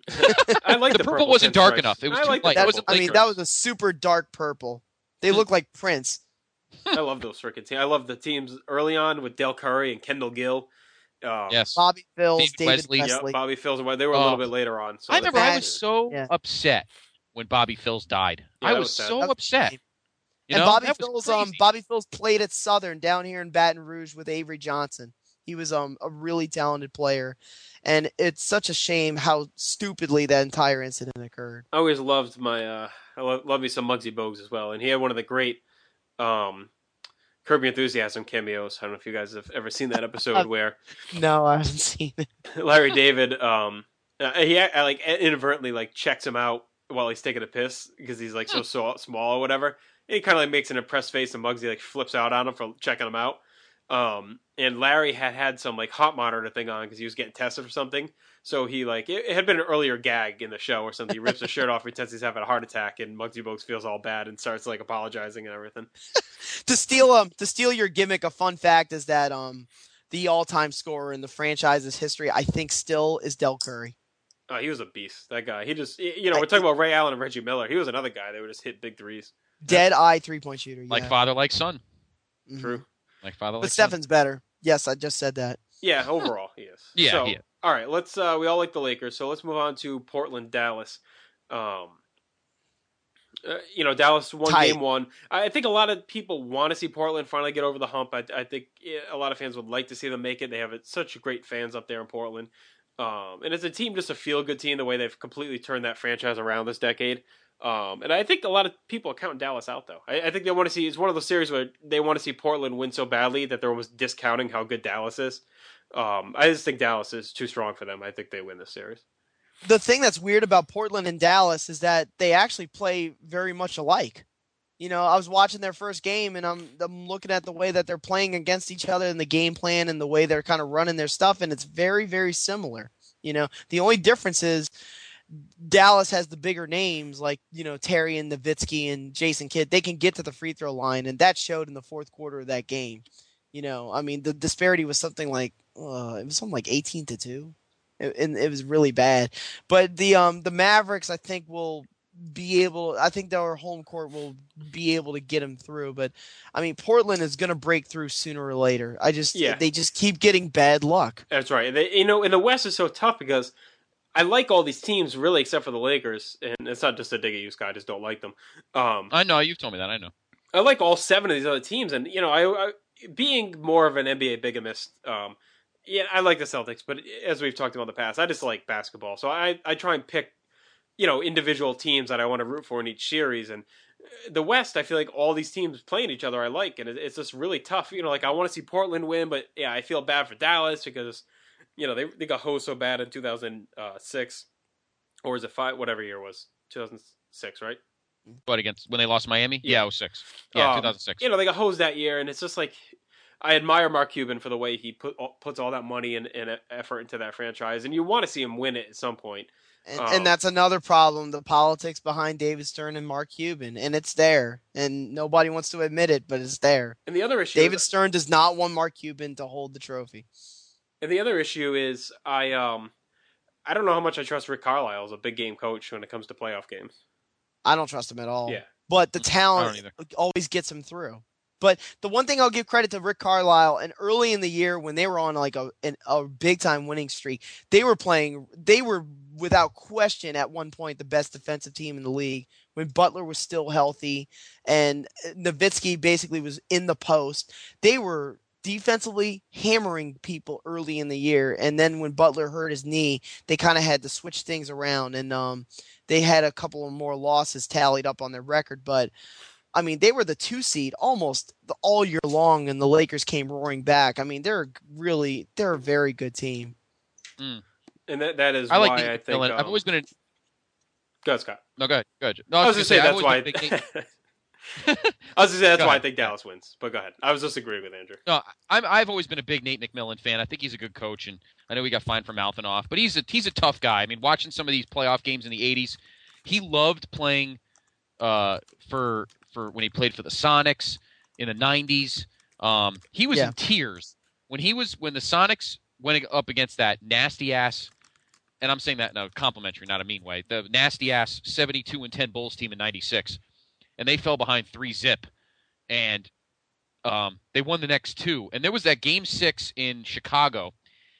I like the, the, purple wasn't dark pinstripes. enough. It was I too like the light. It That, wasn't I mean, Lakers. that was a super dark purple. They look like Prince. I love those freaking teams. I love the teams early on with Del Curry and Kendall Gill. Um, Yes. Bobby Phills, David David Wesley. Wesley. Yep, Bobby Phil's. They were a Oh. little bit later on. So I remember I was that- so yeah. upset when Bobby Phills died. Yeah, I that was was sad. so That was upset. shame. You and know? Bobby That was Phil's crazy. um Bobby Phil's played at Southern down here in Baton Rouge with Avery Johnson. He was um a really talented player, and it's such a shame how stupidly that entire incident occurred. I always loved my. Uh, I love, love me some Muggsy Bogues as well, and he had one of the great um, Curb Your Enthusiasm cameos. I don't know if you guys have ever seen that episode where No, I haven't seen it. Larry David, um, uh, he uh, like inadvertently like checks him out while he's taking a piss because he's like so so small or whatever. And he kind of like makes an impressed face, and Muggsy like flips out on him for checking him out. Um, and Larry had had some like heart monitor thing on because he was getting tested for something. So he like it, it had been an earlier gag in the show or something. He rips his shirt off, pretends he's having a heart attack, and Muggsy Bogues feels all bad and starts like apologizing and everything. To steal um to steal your gimmick, a fun fact is that um the all-time scorer in the franchise's history, I think, still is Del Curry. Oh, he was a beast. That guy. He just you know we're talking about Ray Allen and Reggie Miller. He was another guy that would just hit big threes. Dead eye three-point shooter. Like yeah. father, like son. Mhm. True. Like father, But like son. Stefan's better. Yes, I just said that. Yeah, overall he is. Yeah, So, he is. all right, let's. Uh, we all like the Lakers, so let's move on to Portland, Dallas. Um, uh, you know, Dallas won Tight. game one. I think a lot of people want to see Portland finally get over the hump. I, I think yeah, a lot of fans would like to see them make it. They have such great fans up there in Portland. Um, and as a team, just a feel-good team, the way they've completely turned that franchise around this decade. Um, and I think a lot of people are counting Dallas out, though. I, I think they want to see, it's one of those series where they want to see Portland win so badly that they're almost discounting how good Dallas is. Um, I just think Dallas is too strong for them. I think they win this series. The thing that's weird about Portland and Dallas is that they actually play very much alike. You know, I was watching their first game, and I'm I'm looking at the way that they're playing against each other and the game plan and the way they're kind of running their stuff, and it's very, very similar. You know, the only difference is Dallas has the bigger names like, you know, Terry and Nowitzki and Jason Kidd. They can get to the free throw line, and that showed in the fourth quarter of that game. You know, I mean, the disparity was something like uh, it was something like eighteen to two, it, and it was really bad. But the um the Mavericks, I think, will be able. I think their home court will be able to get them through. But I mean, Portland is going to break through sooner or later. I just Yeah. they just keep getting bad luck. That's right. They, you know, in the West is so tough because I like all these teams really, except for the Lakers, and it's not just a dig at you, Scott. I just don't like them. Um, I know you've told me that. I know. I like all seven of these other teams, and you know, I, I being more of an N B A bigamist. Um, yeah, I like the Celtics, but as we've talked about in the past, I just like basketball. So I, I try and pick, you know, individual teams that I want to root for in each series. And the West, I feel like all these teams playing each other I like, and it's just really tough. You know, like I want to see Portland win, but yeah, I feel bad for Dallas because, you know, they they got hosed so bad in two thousand six, or is it five? Whatever year it was, two thousand six, right? But against when they lost Miami, yeah, Yeah. it was six. Yeah, Um, two thousand six. You know, they got hosed that year, and it's just like I admire Mark Cuban for the way he put puts all that money and, and effort into that franchise, and you want to see him win it at some point. And, Um, and that's another problem, the politics behind David Stern and Mark Cuban. And it's there. And nobody wants to admit it, but it's there. And the other issue, David is, Stern does not want Mark Cuban to hold the trophy. and the other issue is I um I don't know how much I trust Rick Carlisle as a big game coach when it comes to playoff games. I don't trust him at all. Yeah. But the I don't talent either. always gets him through. But the one thing I'll give credit to Rick Carlisle, and early in the year when they were on like a an, a big time winning streak, they were playing. They were without question at one point the best defensive team in the league when Butler was still healthy, and Nowitzki basically was in the post. They were defensively hammering people early in the year, and then when Butler hurt his knee, they kind of had to switch things around, and um, they had a couple of more losses tallied up on their record, but. I mean, they were the two seed almost the, all year long, and the Lakers came roaring back. I mean, they're really they're a very good team. Mm. And that that is I like why Nate I think McMillan. um, I've always been a go ahead, Scott. no. Go ahead. Go ahead. No, I was going to say I've that's always why. been a big Nate- I was going to say that's Go why I ahead. think Dallas wins. But go ahead. I was just agreeing with Andrew. No, I'm, I've always been a big Nate McMillan fan. I think he's a good coach, and I know he got fined for mouthing off, but he's a he's a tough guy. I mean, watching some of these playoff games in the eighties, he loved playing uh, for for when he played for the Sonics in the nineties. Um, he was Yeah. in tears when he was when the Sonics went up against that nasty ass, and I'm saying that in a complimentary, not a mean way. The nasty ass seventy-two and ten Bulls team in ninety-six, and they fell behind three zip. And um, they won the next two. And there was that game six in Chicago,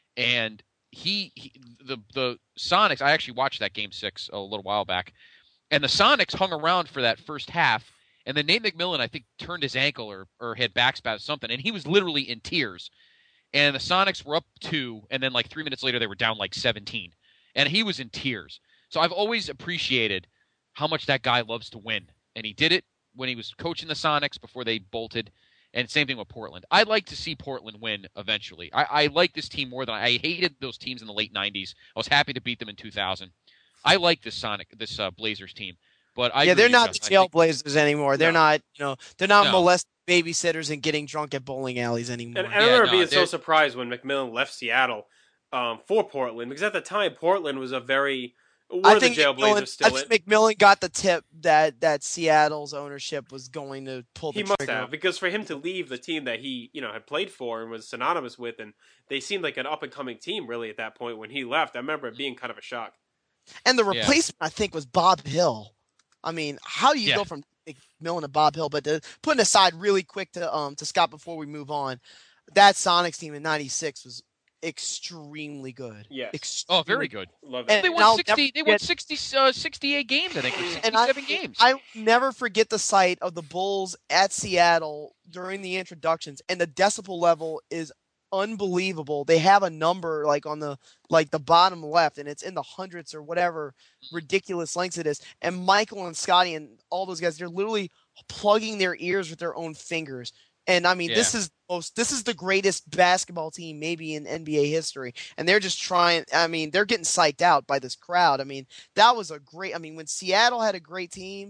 and he, he the the Sonics. I actually watched that game six a little while back, and the Sonics hung around for that first half. And then Nate McMillan, I think, turned his ankle or or had backspasm or something, and he was literally in tears. And the Sonics were up two, and then like three minutes later they were down like seventeen, and he was in tears. So I've always appreciated how much that guy loves to win, and he did it when he was coaching the Sonics before they bolted, and same thing with Portland. I'd like to see Portland win eventually. I, I like this team more than I hated those teams in the late nineties. I was happy to beat them in two thousand. I like this Sonic, this uh, Blazers team, but I yeah, agree they're with not you, the Justin. I think- Trailblazers anymore. They're No. not, you know, they're not No. molesting babysitters and getting drunk at bowling alleys anymore. And, and I Yeah, remember no, being so they're- surprised when McMillan left Seattle um, for Portland because at the time Portland was a very were I the think Jailblazers McMillan, I still in? think McMillan got the tip that that Seattle's ownership was going to pull the He must trigger. have because for him to leave the team that he you know had played for and was synonymous with, and they seemed like an up and coming team really at that point when he left. I remember it being kind of a shock. And the Yeah. replacement, I think, was Bob Hill. I mean, how do you Yeah. go from McMillan to Bob Hill? But to, putting aside really quick to um to Scott before we move on, that Sonics team in ninety-six was extremely good. Yes. Extremely Oh, very good. Love And- that. They and won I'll sixty. never They won forget- sixty, uh, sixty-eight games. I think or And I, sixty-seven games. I never forget the sight of the Bulls at Seattle during the introductions, and the decibel level is unbelievable. They have a number like on the like the bottom left, and it's in the hundreds or whatever ridiculous lengths it is. And Michael and Scotty and all those guys, they're literally plugging their ears with their own fingers. And I mean, this is most this is the greatest basketball team maybe in N B A history. And they're just trying. I mean, they're getting psyched out by this crowd. I mean, that was a great. I mean, when Seattle had a great team,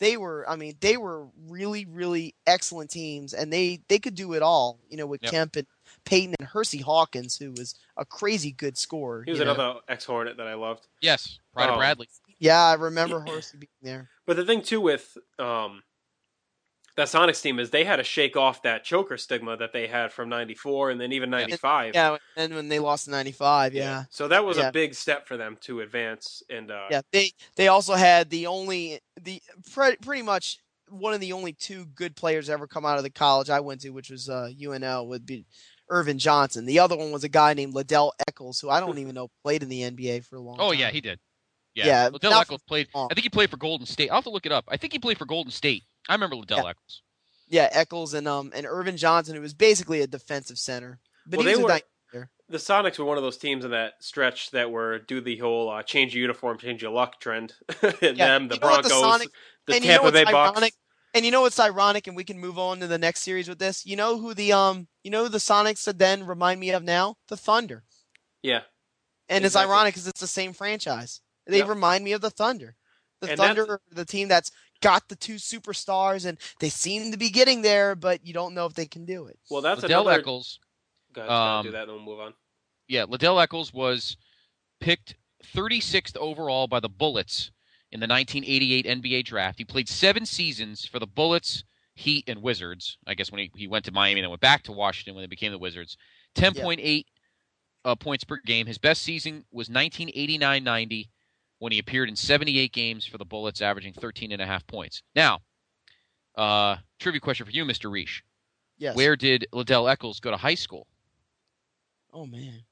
they were, I mean, they were really, really excellent teams, and they, they could do it all, you know, with Yep. Kemp and Peyton and Hersey Hawkins, who was a crazy good scorer. He was you know? another ex-Hornet that I loved. Yes, Pride of Um, Bradley. Yeah, I remember Hersey being there. But the thing too with um, that Sonics team is they had to shake off that choker stigma that they had from ninety-four and then even ninety-five. Yeah, and when they lost in ninety-five, yeah. So that was Yeah. a big step for them to advance. And uh, Yeah, they they also had the only the pre- pretty much one of the only two good players ever come out of the college I went to, which was uh, U N L, would be Irvin Johnson. The other one was a guy named Liddell Eccles, who I don't even know played in the N B A for a long Oh time. yeah, he did. Yeah, Yeah, Liddell not Eccles played. I think he played for Golden State. I'll have to look it up. I think he played for Golden State. I remember Liddell Yeah. Eccles. Yeah, Eccles and um and Irvin Johnson, who was basically a defensive center. But well, he they was a were nice player. the Sonics were one of those teams in that stretch that were do the whole uh, change your uniform, change your luck trend. Them, the You know what the Broncos, Sonic- the and you know Tampa what's Bay Bucks. ironic? And you know what's ironic, and we can move on to the next series with this. You know who the um, you know who the Sonics then remind me of now? The Thunder. Yeah, And Exactly. it's ironic because it's the same franchise. They Yep. remind me of the Thunder. The And Thunder that's- are the team that's got the two superstars, and they seem to be getting there, but you don't know if they can do it. well, that's Liddell another. Eccles. Go ahead, Scott, um, do that, and then we'll move on. Yeah, Liddell Eccles was picked thirty-sixth overall by the Bullets in the nineteen eighty-eight N B A draft. He played seven seasons for the Bullets, Heat, and Wizards. I guess when he, he went to Miami and then went back to Washington when they became the Wizards. ten point eight uh, points per game. His best season was nineteen eighty-nine ninety when he appeared in seventy-eight games for the Bullets, averaging thirteen and a half points. Now, uh, trivia question for you, Mister Reish. Yes. Where did Liddell Eccles go to high school? Oh man.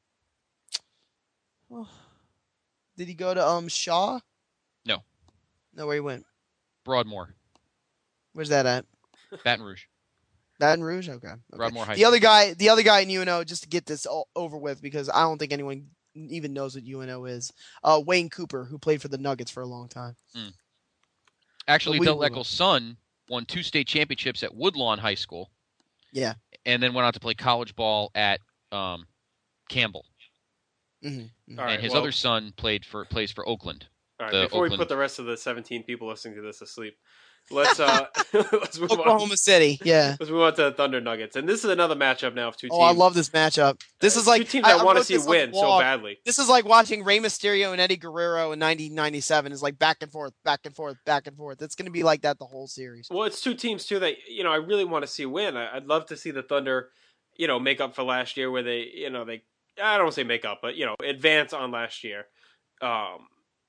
Oh. Did he go to um Shaw? No. No, where he went? Broadmoor, Where's that at? Baton Rouge. Baton Rouge. Okay. okay. Broadmoor High The other guy, the other guy in U N O, just to get this all over with, because I don't think anyone even knows what U N O is. Uh, Wayne Cooper, who played for the Nuggets for a long time. Mm. Actually, But we Liddell move on. Eccles' son won two state championships at Woodlawn High School, Yeah. and then went on to play college ball at um, Campbell. Mm-hmm. All right, and his well- other son played for plays for Oakland. All right, the before we Oakland- put the rest of the seventeen people listening to this asleep, let's uh let's move on. Oklahoma City. Yeah. Let's move on to the Thunder Nuggets, and this is another matchup now of two teams. Oh, I love this matchup. This Uh, is like two teams I- I, I want to wrote see this on the win so blog. badly. This is like watching Rey Mysterio and Eddie Guerrero in nineteen ninety-seven. Is like back and forth, back and forth, back and forth. It's going to be like that the whole series. Well, it's two teams too that you know I really want to see win. I, I'd love to see the Thunder, you know, make up for last year where they, you know, they I don't want to say make up, but you know, advance on last year. Um,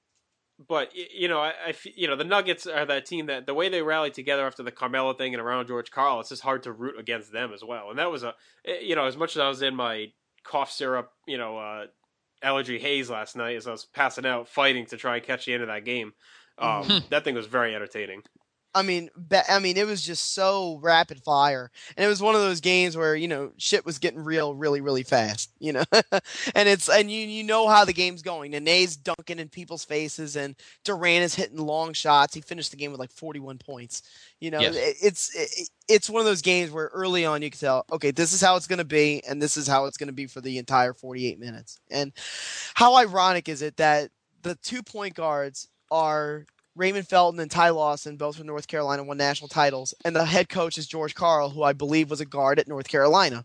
but y- you know, I, I f- you know the Nuggets are that team that the way they rallied together after the Carmelo thing and around George Karl, it's just hard to root against them as well. And that was a, you know, as much as I was in my cough syrup, you know, uh, allergy haze last night as I was passing out, fighting to try and catch the end of that game. Um, Mhm. that thing was very entertaining. I mean, ba- I mean, it was just so rapid fire, and it was one of those games where you know shit was getting real, really, really fast. You know, and it's and you you know how the game's going. Nene's dunking in people's faces, and Durant is hitting long shots. He finished the game with like forty-one points. You know, Yes. it, it's it, it's one of those games where early on you can tell, okay, this is how it's going to be, and this is how it's going to be for the entire forty-eight minutes. And how ironic is it that the two point guards are Raymond Felton and Ty Lawson, both from North Carolina, won national titles, and the head coach is George Karl, who I believe was a guard at North Carolina.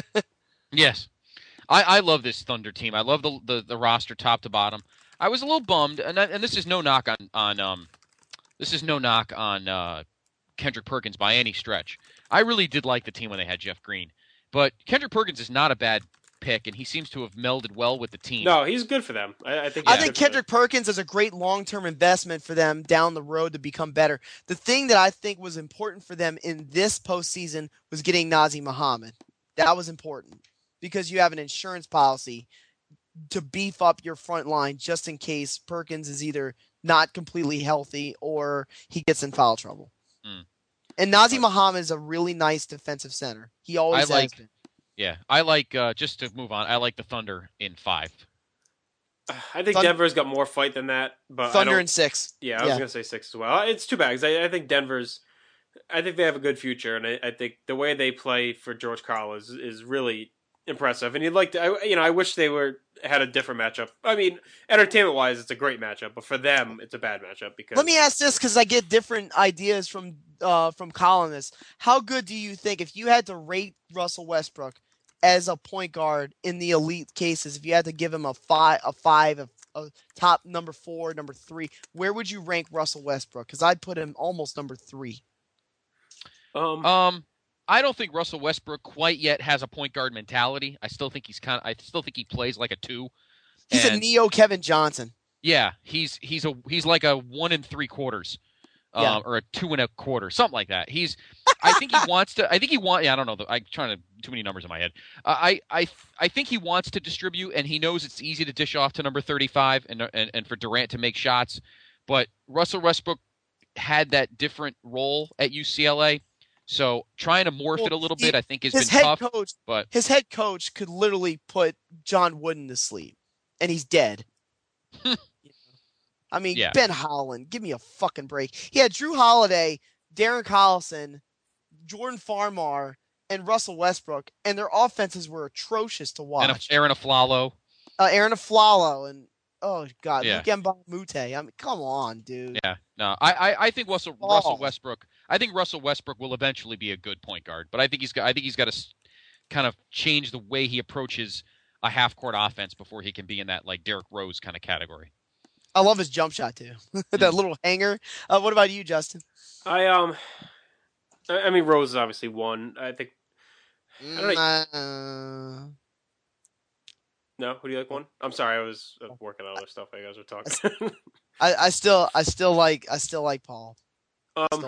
Yes, I, I love this Thunder team. I love the, the the roster top to bottom. I was a little bummed, and I, and this is no knock on on um, this is no knock on uh, Kendrick Perkins by any stretch. I really did like the team when they had Jeff Green, but Kendrick Perkins is not a bad pick, and he seems to have melded well with the team. No, he's good for them. I, I think. I he's think good for them. Kendrick Perkins is a great long-term investment for them down the road to become better. The thing that I think was important for them in this postseason was getting Nazi Muhammad. That was important because you have an insurance policy to beef up your front line just in case Perkins is either not completely healthy or he gets in foul trouble. Mm. And Nazi Muhammad is a really nice defensive center. He always I like- has been. Yeah, I like uh, just to move on. I like the Thunder in five. I think Thun- Denver's got more fight than that, but I Thunder don't- in six. Yeah, I was gonna say six as well. It's too bad 'cause I, I think Denver's. I think they have a good future, and I, I think the way they play for George Karl is is really impressive. And you'd like to, I, you know, I wish they were had a different matchup. I mean, entertainment wise, it's a great matchup, but for them, it's a bad matchup because. Let me ask this because I get different ideas from uh, from columnists. How good do you think if you had to rate Russell Westbrook as a point guard in the elite cases? If you had to give him a five, a five, a, a top number four, number three, where would you rank Russell Westbrook? Because I'd put him almost number three. Um. Um, I don't think Russell Westbrook quite yet has a point guard mentality. I still think he's kind of. I still think he plays like a two. He's and, a neo Kevin Johnson. Yeah, he's he's a he's like a one and three quarters, um, Yeah. or a two and a quarter, something like that. He's. I think he wants to. I think he want. Yeah, I don't know. I'm trying to too many numbers in my head. Uh, I I I think he wants to distribute, and he knows it's easy to dish off to number thirty-five, and and and for Durant to make shots. But Russell Westbrook had that different role at U C L A. So trying to morph Well, it a little he- bit, I think, has his been head tough. coach, But his head coach could literally put John Wooden to sleep, and he's dead. I mean, Yeah. Ben Holland, give me a fucking break. He had Drew Holiday, Darren Collison, Jordan Farmar, and Russell Westbrook, and their offenses were atrocious to watch. and Aaron Aflalo. uh, Aaron Aflalo and oh god, Yeah. Luke Mbamute. I mean, come on, dude. Yeah, no, I, I, I think Russell Oh. Russell Westbrook. I think Russell Westbrook will eventually be a good point guard, but I think he's got. I think he's got to kind of change the way he approaches a half court offense before he can be in that like Derrick Rose kind of category. I love his jump shot too. That little hanger. Uh, what about you, Justin? I um, I, I mean, Rose is obviously one. I think. I don't know. Uh, No, who do you like one? I'm sorry, I was uh, working on other stuff. while You guys were talking. I, I still, I still like, I still like Paul. um, Still-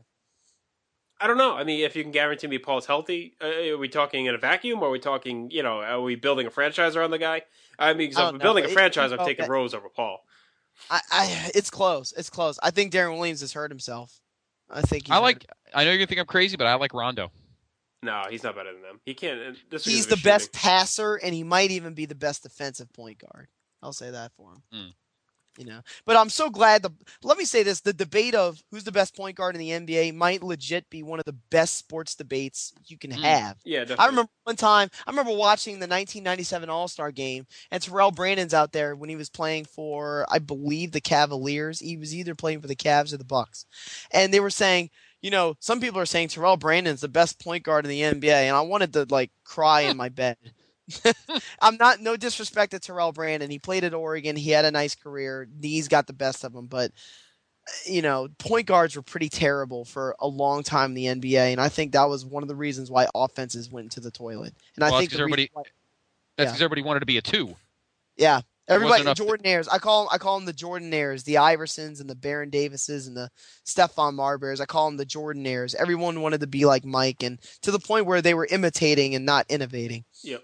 I don't know. I mean, if you can guarantee me Paul's healthy, uh, are we talking in a vacuum? Or are we talking, you know, are we building a franchise around the guy? I mean, 'cause I if don't we're know. building a It- franchise, it- I'm taking okay. Rose over Paul. I, I, it's close. It's close. I think Darren Williams has hurt himself. I think he's I hurt like. I know you're gonna think I'm crazy, but I like Rondo. No, he's not better than them. He can't. uh, This He's is the his best shooting. passer, and he might even be the best defensive point guard. I'll say that for him. Mm. You know, but I'm so glad. The let me say this: the debate of who's the best point guard in the N B A might legit be one of the best sports debates you can Mm. have. Yeah, definitely. I remember one time. I remember watching the nineteen ninety-seven All-Star game, and Terrell Brandon's out there when he was playing for, I believe, the Cavaliers. He was either playing for the Cavs or the Bucks, and they were saying, you know, some people are saying Terrell Brandon's the best point guard in the N B A, and I wanted to like cry in my bed. I'm not, no disrespect to Terrell Brandon. He played at Oregon. He had a nice career. Knees got the best of him, but you know, point guards were pretty terrible for a long time in the N B A, and I think that was one of the reasons why offenses went to the toilet. And Well, I that's think 'cause the reason everybody- why- That's Yeah. because everybody wanted to be a two. yeah, everybody, enough- Jordan-airs. I call them, I call them the Jordan-airs, the Iversons and the Baron Davises and the Stephon Marbury's. I call them the Jordan-airs. Everyone wanted to be like Mike, and to the point where they were imitating and not innovating. Yep.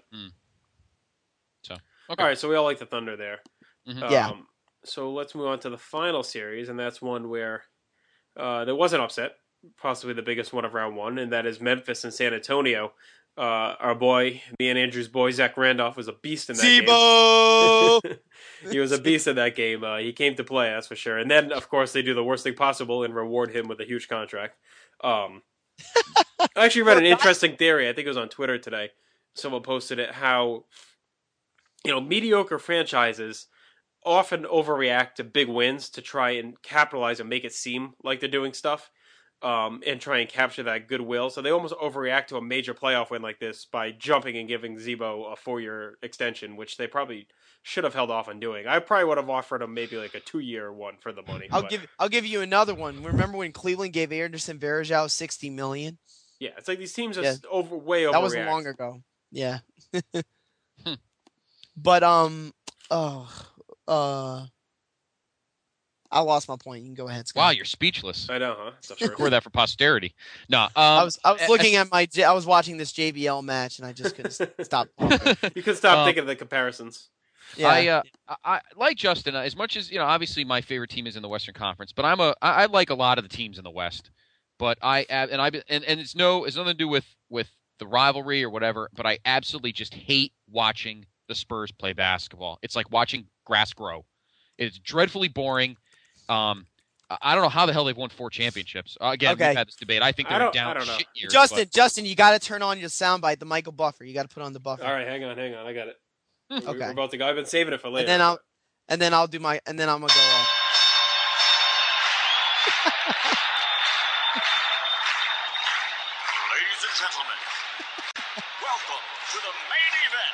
So okay. All right, so we all like the Thunder there. Mhm. Um, Yeah. So let's move on to the final series, and that's one where uh, there was an upset, possibly the biggest one of round one, and that is Memphis and San Antonio. Uh, our boy, me and Andrew's boy, Zach Randolph, was a beast in that Zebo! game. He was a beast in that game. Uh, he came to play, that's for sure. And then, of course, they do the worst thing possible and reward him with a huge contract. Um, I actually read an interesting theory. I think it was on Twitter today. Someone posted it, how, you know, mediocre franchises often overreact to big wins to try and capitalize and make it seem like they're doing stuff, um, and try and capture that goodwill. So they almost overreact to a major playoff win like this by jumping and giving Zebo a four-year extension, which they probably should have held off on doing. I probably would have offered him maybe like a two-year one for the money. I'll but- give I'll give you another one. Remember when Cleveland gave Anderson Varejao sixty million? Yeah, it's like these teams are Yeah. s- over way overreact. That wasn't long ago. Yeah. But um oh uh I lost my point. You can go ahead, Scott. Wow, you're speakless. I know, huh? Stuff's hurting. Record that for posterity. No, um, I was I was a- looking at my J- I was watching this J B L match and I just couldn't s- stop. talking. You can stop Um, thinking of the comparisons. Yeah. I, uh, I, I like Justin. uh, As much as you know, obviously my favorite team is in the Western Conference, but I'm a I, I like a lot of the teams in the West. But I ab- and I and, and it's no it's nothing to do with with the rivalry or whatever. But I absolutely just hate watching the Spurs play basketball. It's like watching grass grow. It's dreadfully boring. Um, I I don't know how the hell they've won four championships. Uh, again, Okay. we've had this debate. I think I they're don't- down I don't know. shit years. Justin, but- Justin, you got to turn on your soundbite, the Michael Buffer. You got to put on the buffer. All right, hang on, hang on. I got it. We- Okay. We're about to go. I've been saving it for later. And then I'll, and then I'll do my, and then I'm gonna go. Uh, Ladies and gentlemen, welcome to the main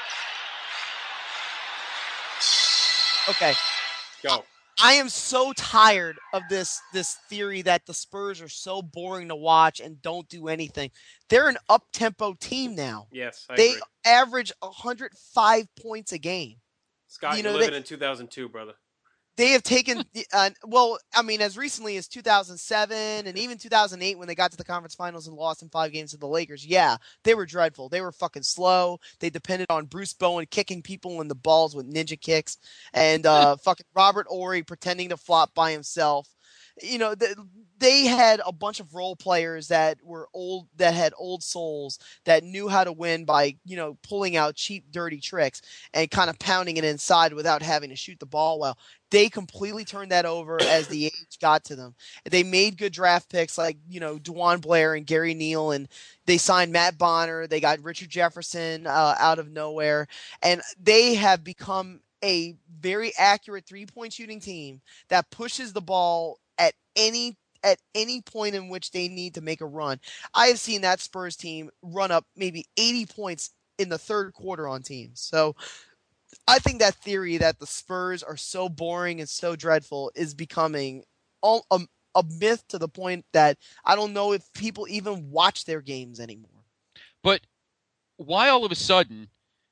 event. okay. Go. I am so tired of this this theory that the Spurs are so boring to watch and don't do anything. They're an up tempo team now. Yes, I They agree. average one hundred five points a game. Scott, you you're know, living they- in two thousand two, brother. They have taken, uh, well, I mean, as recently as two thousand seven and even two thousand eight when they got to the conference finals and lost in five games to the Lakers. Yeah, they were dreadful. They were fucking slow. They depended on Bruce Bowen kicking people in the balls with ninja kicks and uh, fucking Robert Horry pretending to flop by himself. You know, th- they had a bunch of role players that were old, that had old souls that knew how to win by, you know, pulling out cheap, dirty tricks and kind of pounding it inside without having to shoot the ball well. They completely turned that over as the age got to them. They made good draft picks like, you know, DeJuan Blair and Gary Neal, and they signed Matt Bonner. They got Richard Jefferson uh, out of nowhere, and they have become a very accurate three-point shooting team that pushes the ball at any at any point in which they need to make a run. I have seen that Spurs team run up maybe eighty points in the third quarter on teams. So I think that theory that the Spurs are so boring and so dreadful is becoming all, a, a myth to the point that I don't know if people even watch their games anymore. But why all of a sudden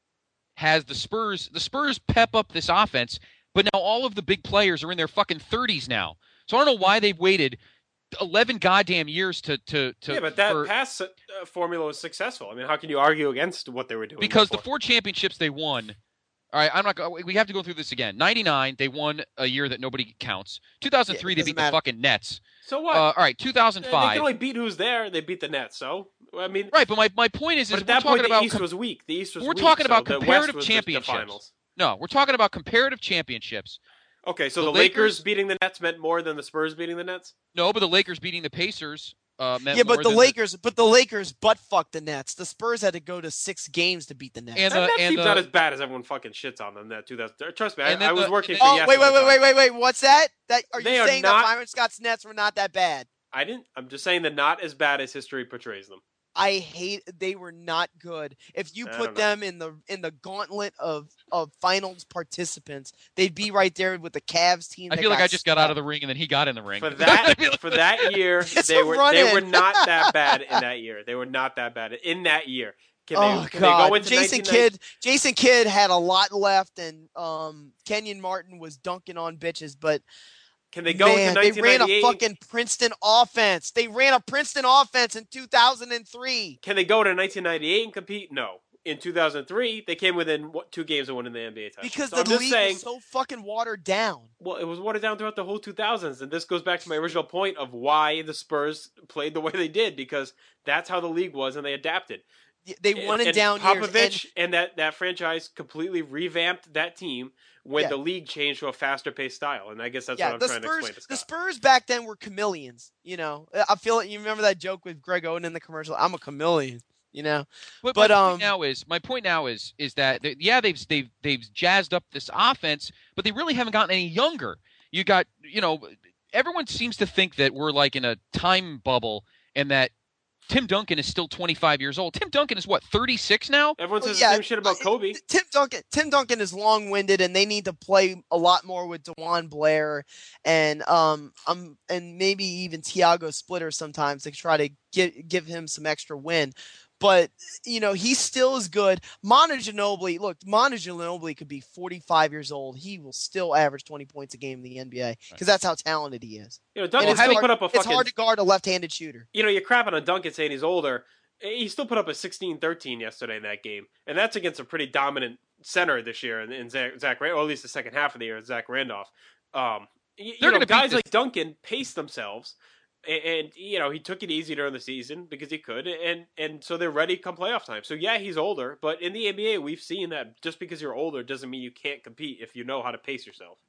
has the Spurs the Spurs pep up this offense, but now all of the big players are in their fucking thirties now. So I don't know why they've waited eleven goddamn years to to, to yeah, but that for, pass uh, formula was successful. I mean, how can you argue against what they were doing? because before? the four championships they won. All right, I'm not. go- We have to go through this again. ninety-nine, they won a year that nobody counts. two thousand three, Yeah, it they doesn't beat the matter. fucking Nets. So what? Uh, all right, two thousand They five. can only beat who's there. They beat the Nets. So I mean, Right, but my, my point is, is but we're at that talking point, about the East com- was weak. The East was we're weak, talking so about the West comparative was the- the championships. finals. No, we're talking about comparative championships. Okay, so The the, Lakers, Lakers- beating the Nets meant more than the Spurs beating the Nets. No, but the Lakers beating the Pacers uh, meant Yeah, more but the than Lakers, but the Lakers butt fucked the Nets. The Spurs had to go to six games to beat the Nets. And That the- Nets and team's the- not as bad as everyone fucking shits on them. That two thousand. Trust me, I, And then I was the- working and for oh, Yes wait, at wait, the wait, time. wait, wait, wait. What's that? That are you They are saying not- that Byron Scott's Nets were not that bad? I didn't. I'm just saying that not as bad as history portrays them. I hate they were not good. If you I don't put know. them in the in the gauntlet of of finals participants, they'd be right there with the Cavs team. I that feel like got I just got out of swept. the ring and then he got in the ring. For that, for that year, It's they a were run-in. they were not that bad in that year. They were not that bad in that year. Can they, Oh can God! they go into Jason nineteen ninety Kidd, Jason Kidd had a lot left, and um, Kenyon Martin was dunking on bitches. But Can they go man, into they nineteen ran a ninety-eight? fucking Princeton offense. They ran a Princeton offense in two thousand three. Can they go to nineteen ninety-eight and compete? No. In two thousand three, they came within what, two games of winning the N B A title. Because so the I'm just league saying, was so fucking watered down. well, it was watered down throughout the whole two thousands, and this goes back to my original point of why the Spurs played the way they did, because that's how the league was, and they adapted. They won in and down Popovich years. And and that, that franchise completely revamped that team when Yeah. the league changed to a faster paced style, and I guess that's yeah, what I'm the trying Spurs, to explain to the Scott. Spurs back then were chameleons. You know, I feel like you remember that joke with Greg Oden in the commercial. I'm a chameleon. You know, But, But, my um, point now is my point now is is that they, yeah they've they've they've jazzed up this offense, but they really haven't gotten any younger. You got you know everyone seems to think that we're like in a time bubble and that Tim Duncan is still twenty-five years old. Tim Duncan is what thirty-six now. Everyone Well, says yeah, the same shit about uh, Kobe. Tim Duncan. Tim Duncan is long-winded, and they need to play a lot more with DeJuan Blair and um um and maybe even Tiago Splitter sometimes to try to give give him some extra win. But you know he still is good. Manu Ginobili, look, Manu Ginobili could be forty-five years old. He will still average twenty points a game in the N B A because that's how talented he is. You know, And Duncan it's still hard, put up a it's fucking. hard to guard a left-handed shooter. You know, you're crapping on Duncan saying he's older. He still put up a sixteen thirteen yesterday in that game, and that's against a pretty dominant center this year in, in Zach, Zach Randolph, or at least the second half of the year, Zach Randolph. Um, you, They're you know, gonna beat guys this- like Duncan pace themselves, and, and you know he took it easy during the season because he could, and and so they're ready come playoff time. So yeah, he's older, but in the N B A, we've seen that just because you're older doesn't mean you can't compete if you know how to pace yourself.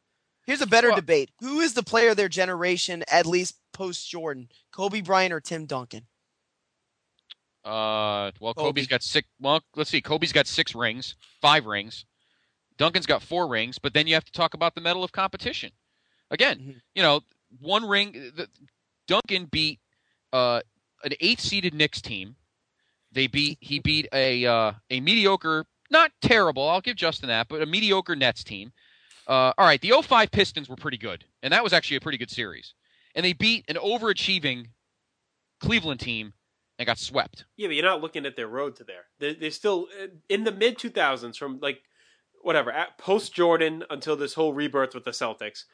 Here's a better Well- debate. Who is the player of their generation, at least post-Jordan? Kobe Bryant or Tim Duncan? Uh, well, Kobe. Kobe's got six. Well, let's see. Kobe's got six rings, five rings. Duncan's got four rings, but then you have to talk about the medal of competition. Again, Mhm. you know, one ring. The, Duncan beat uh, an eight-seeded Knicks team. They beat. He beat a uh, a mediocre, not terrible. I'll give Justin that, but a mediocre Nets team. Uh, all right, the oh five Pistons were pretty good, and that was actually a pretty good series. And they beat an overachieving Cleveland team and got swept. Yeah, but you're not looking at their road to there. They're, they're still in the mid two thousands, from like whatever at post Jordan until this whole rebirth with the Celtics.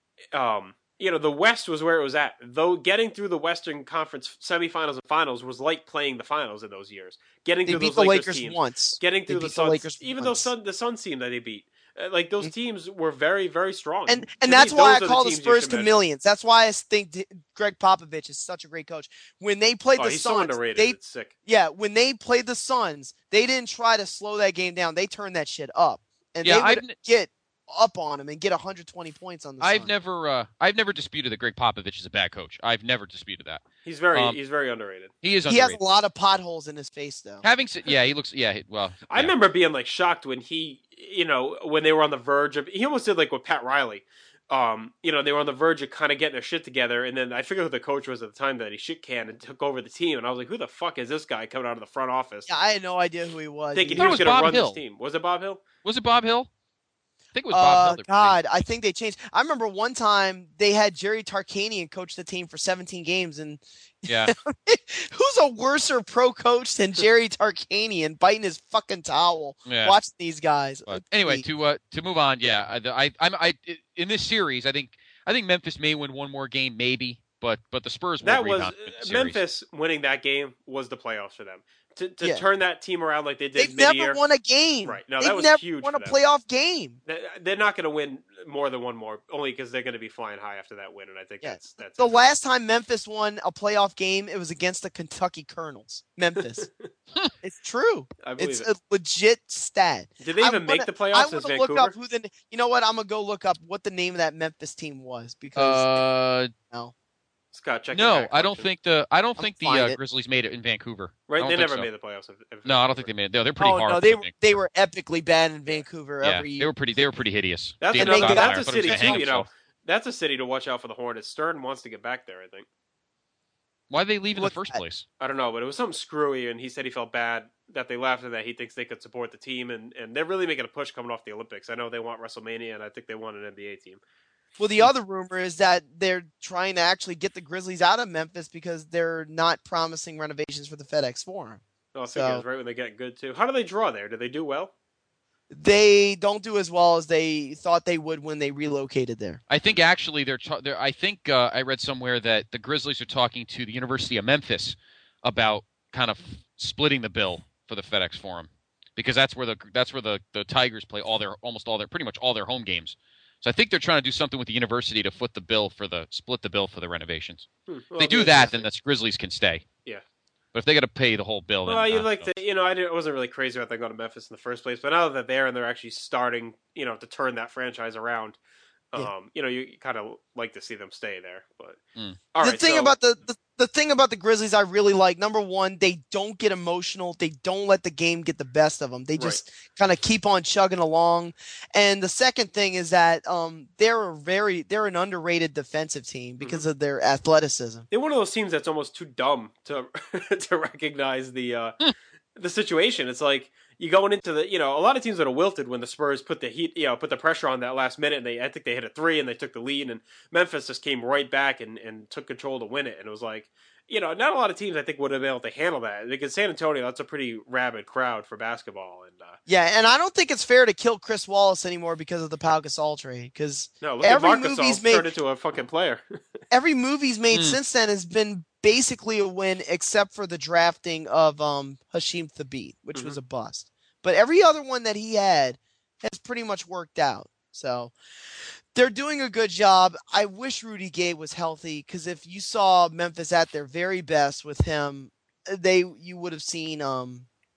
Um, you know, the West was where it was at. Though getting through the Western Conference semifinals and finals was like playing the finals in those years. Getting They through beat those the Lakers, Lakers teams, once. getting They through the beat the Suns, Lakers even once. though Sun, the Suns team that they beat. Uh, Like those teams were very, very strong. And To and me, that's why I those are call the teams you Spurs should measure. chameleons. That's why I think D- Greg Popovich is such a great coach. When they played Oh, the he's so Suns, underrated. they It's sick. yeah, when they played the Suns, they didn't try to slow that game down. They turned that shit up, and Yeah, they would I've n- get up on them and get one hundred twenty points on the I've Suns. never, uh, I've never disputed that Greg Popovich is a bad coach. I've never disputed that. He's very, Um, he's very underrated. He is He has underrated. a lot of potholes in his face, though. Having said, yeah, he looks, yeah, he- well, I yeah. remember being like shocked when he, you know, when they were on the verge of. He almost did like with Pat Riley. Um, you know, they were on the verge of kind of getting their shit together, and then I forget who the coach was at the time that he shit canned and took over the team, and I was like, who the fuck is this guy coming out of the front office? Yeah, I had no idea who he was. Thinking I he thought was, it was going to Bob run Hill. this team. Was it Bob Hill? Was it Bob Hill? I think it was Bob Uh, Hill. that- God, I think they changed. I remember one time they had Jerry Tarkanian coach the team for seventeen games, and Yeah. who's a worser pro coach than Jerry Tarkanian biting his fucking towel Yeah. watching these guys? But anyway, to uh, to move on, yeah, I, I, I'm, I, in this series, I think, I think Memphis may win one more game, maybe, but, but the Spurs will That was rebound in the uh, series. Memphis winning that game was the playoffs for them. To to Yeah. turn that team around like they did They've mid-year. never won a game. Right. No, They've that was never huge won for a them. playoff game. They- They're not going to win more than one more, only because they're going to be flying high after that win, and I think Yeah. that's that's The it. last time Memphis won a playoff game, it was against the Kentucky Colonels. Memphis. It's true. I believe It's it. a legit stat. Did they I even make wanna- the playoffs I as want to Vancouver? look up who the. You know what? I'm gonna go look up what the name of that Memphis team was because Uh, no, Scott, check. no, your back I don't function. think the, I don't I'll think the find uh, it. Grizzlies made it in Vancouver. I Right, don't they think never so. made the playoffs. Of, of No, I don't think they made it. No, they're pretty oh hard. no, for they Vancouver. they were epically bad in Vancouver Yeah, every they year. were pretty, they were pretty hideous. That's, Dan a, they Stoudemire, got- I that's a thought he was city gonna hang too. You know, himself. that's a city to watch out for the Hornets. Stern wants to get back there. I think. Why'd they leave in the Look, first I- place? I don't know, but it was something screwy, and he said he felt bad that they left, and that he thinks they could support the team, and, and they're really making a push coming off the Olympics. I know they want WrestleMania, and I think they want an N B A team. Well, the other rumor is that they're trying to actually get the Grizzlies out of Memphis because they're not promising renovations for the FedEx Forum. Oh, I think So- it was right when they get good too. How do they draw there? Do they do well? They don't do as well as they thought they would when they relocated there. I think actually they're, ta- they're I think uh, I read somewhere that the Grizzlies are talking to the University of Memphis about kind of splitting the bill for the FedEx Forum because that's where the that's where the, the Tigers play all their almost all their pretty much all their home games. So I think they're trying to do something with the university to foot the bill for the split the bill for the renovations. Hmm. If Well, they do it'd be that, then interesting. the Grizzlies can stay. Yeah. But if they got to pay the whole bill, then Well, you'd uh, like no. to, you know, I, didn't, I wasn't really crazy about them going to Memphis in the first place, but now that they're there and they're actually starting, you know, to turn that franchise around, um, Yeah. you know, you kind of like to see them stay there. But Mm. all the right, thing so- about the, the the thing about the Grizzlies I really like, number one, they don't get emotional. They don't let the game get the best of them. They just kind of keep on chugging along. And the second thing is that um, they're a very they're an underrated defensive team because Mm-hmm. of their athleticism. they're one of those teams that's almost too dumb to to recognize the uh, the situation. It's like you going into the, you know, a lot of teams that are wilted when the Spurs put the heat, you know, put the pressure on that last minute, and they, I think they hit a three and they took the lead, and Memphis just came right back and, and took control to win it, and it was like, you know, not a lot of teams I think would have been able to handle that because San Antonio, that's a pretty rabid crowd for basketball, and uh, Yeah, and I don't think it's fair to kill Chris Wallace anymore because of the Pau Gasol trade. Because no, look every at Marcus movie's Gasol made turned into a fucking player. every movie he's made Mm. since then has been basically a win, except for the drafting of um, Hashim Thabit, which was a bust. But every other one that he had has pretty much worked out. So they're doing a good job. I wish Rudy Gay was healthy because if you saw Memphis at their very best with him, they you would have seen um,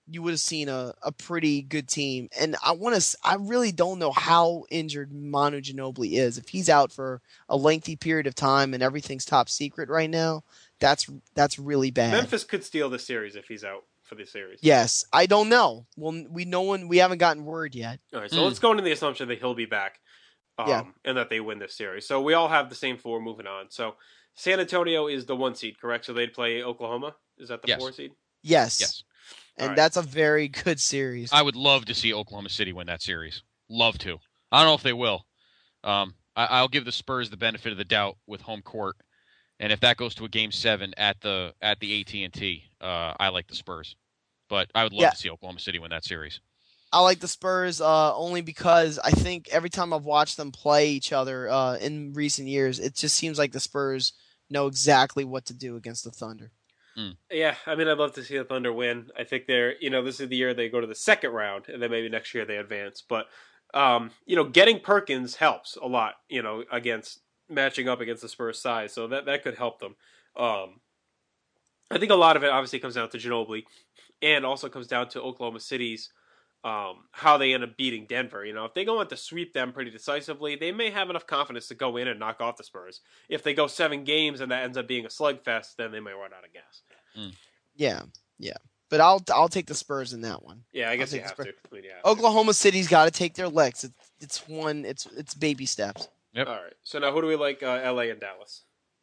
you would have seen a, a pretty good team. And I want to, I really don't know how injured Manu Ginobili is. If he's out for a lengthy period of time and everything's top secret right now, that's that's really bad. Memphis could steal the series if he's out for the series. Yes, I don't know. Well, we no one we haven't gotten word yet. All right, so mm. let's go into the assumption that he'll be back, um, yeah. and that they win this series. So we all have the same four moving on. So San Antonio is the one seed, correct? So they'd play Oklahoma. Is that the yes. four seed? Yes. Yes. And right. that's a very good series. I would love to see Oklahoma City win that series. Love to. I don't know if they will. Um, I, I'll give the Spurs the benefit of the doubt with home court, and if that goes to a game seven at the at the A T and T, uh, I like the Spurs. But I would love yeah. to see Oklahoma City win that series. I like the Spurs uh, only because I think every time I've watched them play each other uh, in recent years, it just seems like the Spurs know exactly what to do against the Thunder. Mm. Yeah, I mean, I'd love to see the Thunder win. I think they're, you know, this is the year they go to the second round, and then maybe next year they advance. But, um, you know, getting Perkins helps a lot, you know, against matching up against the Spurs' size. So that, that could help them. Um, I think a lot of it obviously comes down to Ginobili, and also comes down to Oklahoma City's um, how they end up beating Denver. You know, if they go on to sweep them pretty decisively, they may have enough confidence to go in and knock off the Spurs. If they go seven games and that ends up being a slugfest, then they might run out of gas. Mm. Yeah, yeah. But I'll I'll take the Spurs in that one. Yeah, I guess you the have Spurs. to. I mean, yeah. Oklahoma City's got to take their licks. It's it's one. It's it's baby steps. Yep. All right. So now who do we like? Uh, L A and Dallas.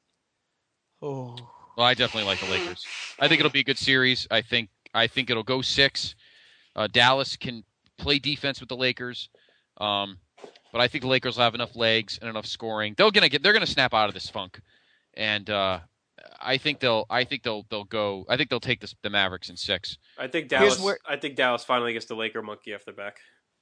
Oh. Well, I definitely like the Lakers. I think it'll be a good series. I think I think it'll go six. Uh, Dallas can play defense with the Lakers, um, but I think the Lakers will have enough legs and enough scoring. They're gonna get. They're gonna snap out of this funk, and uh, I think they'll. I think they'll. They'll go. I think they'll take this, the Mavericks in six. I think Dallas. Where, I think Dallas finally gets the Laker monkey off their back.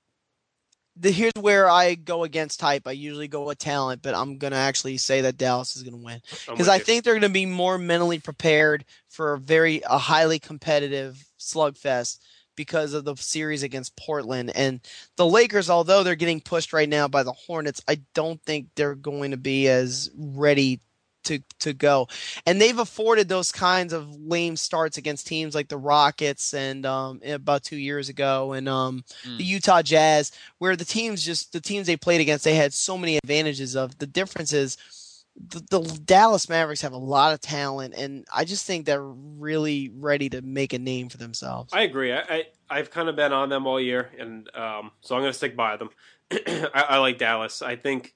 The, here's where I go against type. I usually go with talent, but I'm gonna actually say that Dallas is gonna win because I think they're gonna be more mentally prepared for a very a highly competitive slugfest because of the series against Portland. And the Lakers, although they're getting pushed right now by the Hornets, I don't think they're going to be as ready to to go. And they've afforded those kinds of lame starts against teams like the Rockets and um, about two years ago and um, mm. the Utah Jazz, where the teams just the teams they played against, they had so many advantages of. The difference is the, the Dallas Mavericks have a lot of talent, and I just think they're really ready to make a name for themselves. I agree. I, I I've kind of been on them all year, and um, so I'm going to stick by them. I, I like Dallas. I think.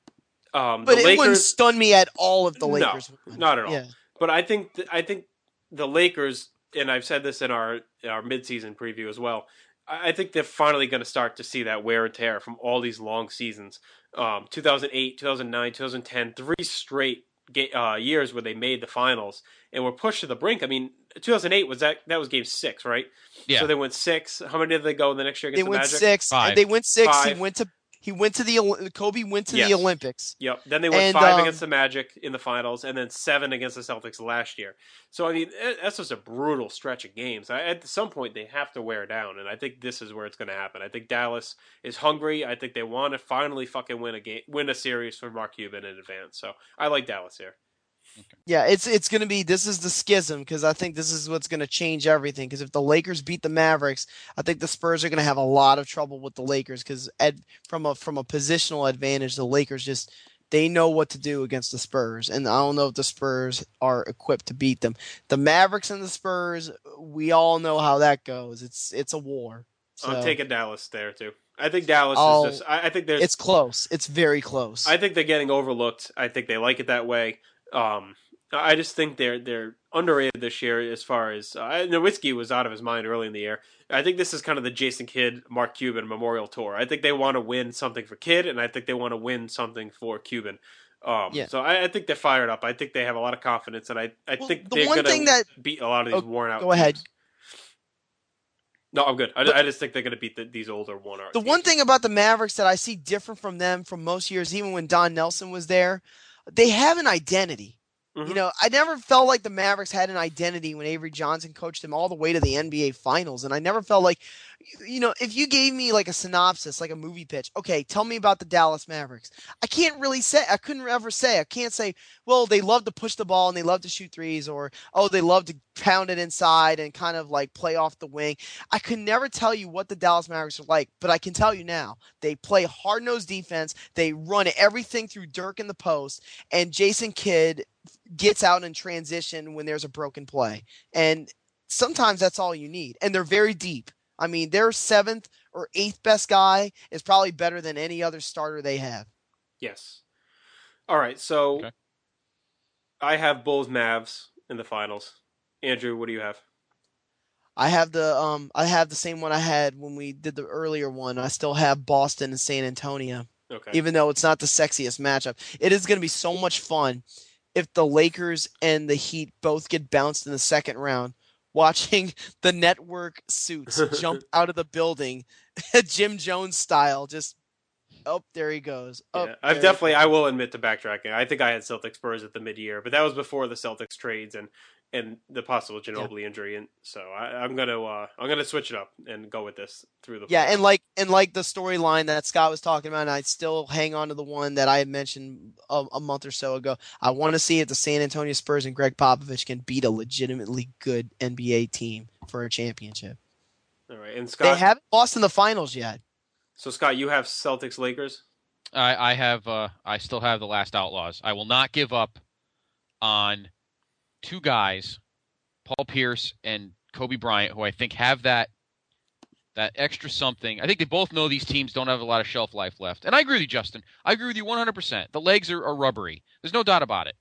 Um, but the it Lakers, wouldn't stun me at all if the Lakers no, won. Not at all. Yeah. But I think th- I think the Lakers, and I've said this in our our midseason preview as well. I think they're finally going to start to see that wear and tear from all these long seasons. Um, two thousand eight, two thousand nine, two thousand ten, three straight ga- uh, years where they made the finals and were pushed to the brink. I mean, two thousand eight was that that was game six, right? Yeah. So they went six. How many did they go the next year against they the went Magic? Six. Five. They went six. Five. He went to he went to the Kobe went to yes. the Olympics. Yep. Then they went and, five um, against the Magic in the finals, and then seven against the Celtics last year. So I mean, that's just a brutal stretch of games. I, at some point, they have to wear down, and I think this is where it's going to happen. I think Dallas is hungry. I think they want to finally fucking win a game, win a series for Mark Cuban in advance. So I like Dallas here. Okay. Yeah, it's it's going to be this is the schism because I think this is what's going to change everything. Because if the Lakers beat the Mavericks, I think the Spurs are going to have a lot of trouble with the Lakers because from a from a positional advantage, the Lakers just they know what to do against the Spurs, and I don't know if the Spurs are equipped to beat them. The Mavericks and the Spurs, we all know how that goes. It's it's a war. So, I'm taking Dallas there too. I think Dallas I'll, is just. I, I think there's. It's close. It's very close. I think they're getting overlooked. I think they like it that way. Um, I just think they're they're underrated this year as far as uh, Nowitzki was out of his mind early in the year. I think this is kind of the Jason Kidd, Mark Cuban Memorial Tour. I think they want to win something for Kidd, and I think they want to win something for Cuban. Um, yeah. So I, I think they're fired up. I think they have a lot of confidence, and I, I well, think the they're one going thing that, to beat a lot of these oh, worn out. Go ahead. Teams. No, I'm good. I, but, I just think they're going to beat the, these older worn out. The teams. one thing about the Mavericks that I see different from them from most years, even when Don Nelson was there, they have an identity. Mm-hmm. You know, I never felt like the Mavericks had an identity when Avery Johnson coached them all the way to the N B A Finals, and I never felt like, you know, if you gave me like a synopsis, like a movie pitch, okay, tell me about the Dallas Mavericks. I can't really say, I couldn't ever say, I can't say, well, they love to push the ball and they love to shoot threes, or, oh, they love to pound it inside and kind of like play off the wing. I could never tell you what the Dallas Mavericks are like, but I can tell you now, they play hard-nosed defense, they run everything through Dirk in the post, and Jason Kidd gets out in transition when there's a broken play. And sometimes that's all you need. And they're very deep. I mean, their seventh or eighth best guy is probably better than any other starter they have. Yes. All right, so Okay. I have Bulls Mavs in the finals. Andrew, what do you have? I have the um I have the same one I had when we did the earlier one. I still have Boston and San Antonio. Okay. Even though it's not the sexiest matchup. It is going to be so much fun if the Lakers and the Heat both get bounced in the second round, watching the network suits jump out of the building, Jim Jones style, just, oh, there he goes. Oh, Yeah, I've there definitely, he I goes. will admit to backtracking. I think I had Celtics Spurs at the mid-year, but that was before the Celtics trades and, and the possible Ginobili injury, and so I, I'm gonna uh, I'm gonna switch it up and go with this through the Yeah, playoffs. and like and like the storyline that Scott was talking about, and I still hang on to the one that I had mentioned a, a month or so ago. I want to see if the San Antonio Spurs and Greg Popovich can beat a legitimately good N B A team for a championship. All right, and They Scott. haven't lost in the finals yet. So Scott, you have Celtics Lakers. I, I have. Uh, I still have the last Outlaws. I will not give up on two guys, Paul Pierce and Kobe Bryant, who I think have that that extra something. I think they both know these teams don't have a lot of shelf life left. And I agree with you, Justin. I agree with you one hundred percent. The legs are, are rubbery. There's no doubt about it.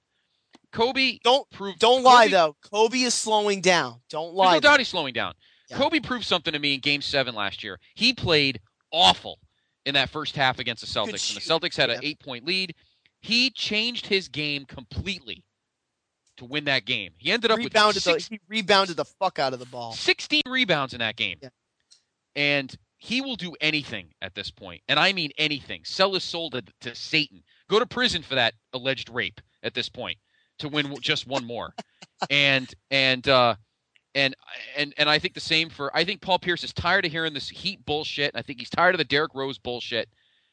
Kobe Don't proved. don't lie Kobe, though. Kobe is slowing down. Don't lie. There's no though. doubt he's slowing down. Yeah. Kobe proved something to me in Game Seven last year. He played awful in that first half against the Celtics, and the Celtics had Yeah. an eight-point lead. He changed his game completely to win that game. He ended up Rebounded with the, six, he rebounded the fuck out of the ball. sixteen rebounds in that game. Yeah. And he will do anything at this point. And I mean anything. Sell his soul to, to Satan. Go to prison for that alleged rape at this point to win just one more. and and uh, and and and I think the same for I think Paul Pierce is tired of hearing this Heat bullshit. I think he's tired of the Derrick Rose bullshit.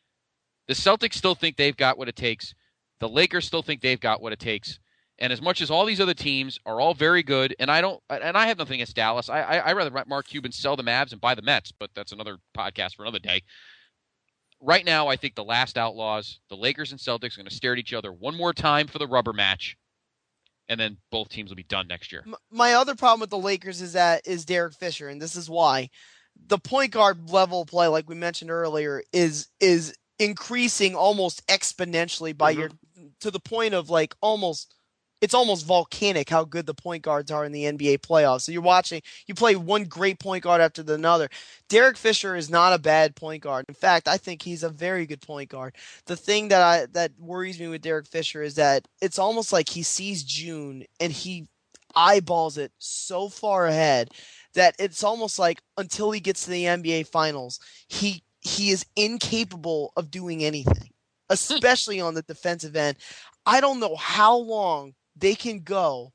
The Celtics still think they've got what it takes. The Lakers still think they've got what it takes. And as much as all these other teams are all very good, and I don't, and I have nothing against Dallas. I I I'd rather let Mark Cuban sell the Mavs and buy the Mets, but that's another podcast for another day. Right now, I think the last Outlaws, the Lakers and Celtics, are going to stare at each other one more time for the rubber match, and then both teams will be done next year. M- My other problem with the Lakers is that is Derek Fisher, and this is why the point guard level play, like we mentioned earlier, is is increasing almost exponentially by Mhm. your to the point of like almost it's almost volcanic how good the point guards are in the N B A playoffs. So you're watching, you play one great point guard after the another. Derek Fisher is not a bad point guard. In fact, I think he's a very good point guard. The thing that I that worries me with Derek Fisher is that it's almost like he sees June and he eyeballs it so far ahead that it's almost like until he gets to the N B A Finals, he he is incapable of doing anything, especially on the defensive end. I don't know how long they can go,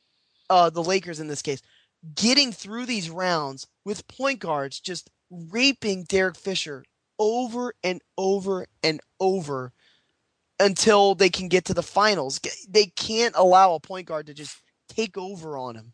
uh, the Lakers in this case, getting through these rounds with point guards just raping Derek Fisher over and over and over until they can get to the finals. They can't allow a point guard to just take over on him.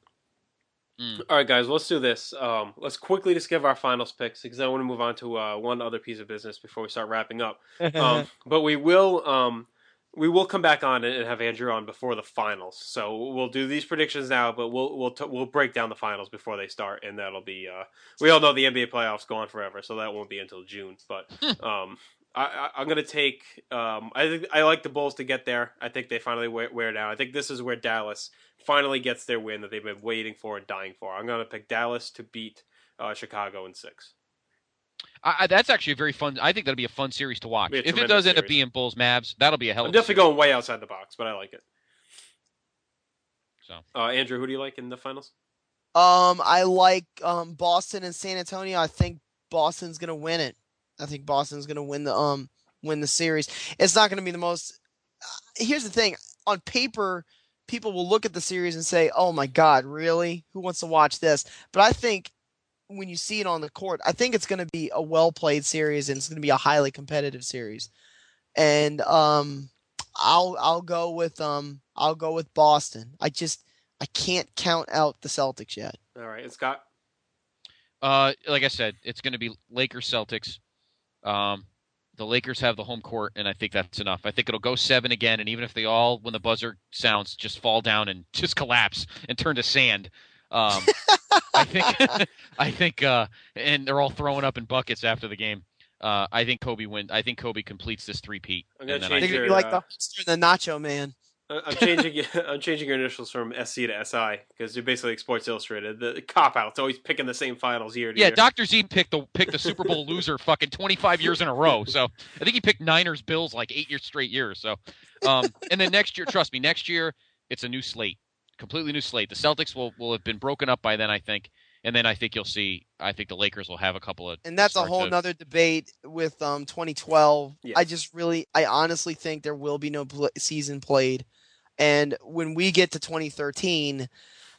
Mm. All right, guys, let's do this. Um, let's quickly just give our finals picks because I want to move on to uh, one other piece of business before we start wrapping up. Um, but we will um, we will come back on and have Andrew on before the finals. So we'll do these predictions now, but we'll we'll t- we'll break down the finals before they start, and that'll be uh, we all know the N B A playoffs go on forever, so that won't be until June. But um, I, I, I'm going to take. Um, I think I like the Bulls to get there. I think they finally wear, wear down. I think this is where Dallas finally gets their win that they've been waiting for and dying for. I'm going to pick Dallas to beat uh, Chicago in six. I, I, that's actually a very fun. I think that'll be a fun series to watch. Be a If it tremendous does end up series. being Bulls Mavs, that'll be a hell I'm of a definitely series. going way outside the box, but I like it. So Uh, Andrew, who do you like in the finals? Um, I like um Boston and San Antonio. I think Boston's gonna win it. I think Boston's gonna win the um win the series. It's not gonna be the most. Uh, here's the thing: on paper, people will look at the series and say, "Oh my God, really? Who wants to watch this?" But I think when you see it on the court, I think it's going to be a well played series and it's going to be a highly competitive series. And um, I'll I'll go with um I'll go with Boston. I just I can't count out the Celtics yet. All right, and Scott. Uh, like I said, it's going to be Lakers Celtics. Um, the Lakers have the home court, and I think that's enough. I think it'll go seven again, and even if they all, when the buzzer sounds, just fall down and just collapse and turn to sand. Um, I think, I think, uh, and they're all throwing up in buckets after the game. Uh, I think Kobe win. I think Kobe completes this three-peat. I'm gonna and then change I They're your, going to be like uh, the, the Nacho Man. I'm changing. I'm changing your initials from S C to S I because you're basically like Sports Illustrated. The cop out's always picking the same finals year to Yeah, year. Doctor Z picked the picked the Super Bowl loser fucking twenty-five years in a row. So I think he picked Niners Bills like eight years straight years. So, um, and then next year, trust me, next year it's a new slate, completely new slate. The Celtics will will have been broken up by then, I think, and then I think you'll see. I think the Lakers will have a couple of. And that's a start whole to- nother debate with um twenty twelve. Yes. I just really, I honestly think there will be no pl- season played. And when we get to twenty thirteen,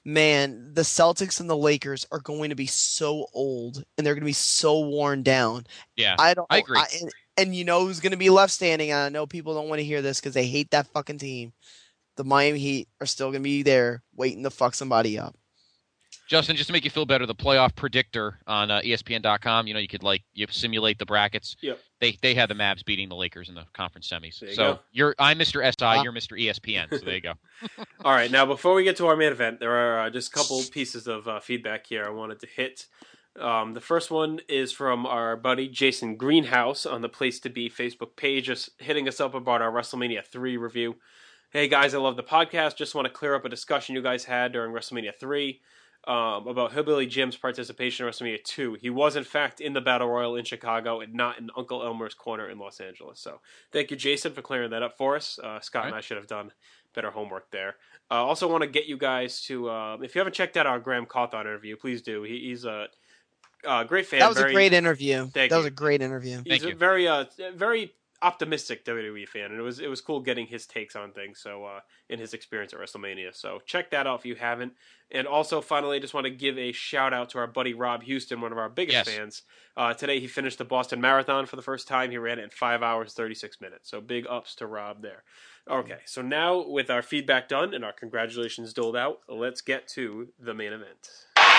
man, the Celtics and the Lakers are going to be so old and they're going to be so worn down. Yeah, I don't. I agree. and, and you know who's going to be left standing? And I know people don't want to hear this because they hate that fucking team. The Miami Heat are still going to be there waiting to fuck somebody up. Justin, just to make you feel better, the playoff predictor on uh, E S P N dot com, you know, you could like you simulate the brackets. Yep. They they had the Mavs beating the Lakers in the conference semis. There you so go. you're I'm Mister S I, Ah. you're Mister E S P N. So there you go. All right, now before we get to our main event, there are uh, just a couple pieces of uh, feedback here I wanted to hit. Um, the first one is from our buddy Jason Greenhouse on the Place to Be Facebook page, just hitting us up about our WrestleMania three review. Hey guys, I love the podcast. Just want to clear up a discussion you guys had during WrestleMania three um, about Hillbilly Jim's participation in WrestleMania two. He was in fact in the Battle Royal in Chicago and not in Uncle Elmer's corner in Los Angeles. So thank you, Jason, for clearing that up for us. Uh, Scott All and right. I should have done better homework there. I uh, also want to get you guys to, uh, if you haven't checked out our Graham Cawthon interview, please do. He, he's a uh, great fan. That was very, a great interview. Thank That was you. a great interview. He's Thank a you. very, uh, very optimistic W W E fan, and it was it was cool getting his takes on things. So, uh, in his experience at WrestleMania, so check that out if you haven't. And also, finally, I just want to give a shout out to our buddy Rob Houston, one of our biggest Yes. fans. Uh, today, he finished the Boston Marathon for the first time. He ran it in five hours thirty six minutes. So, big ups to Rob there. Okay, so now with our feedback done and our congratulations doled out, let's get to the main event.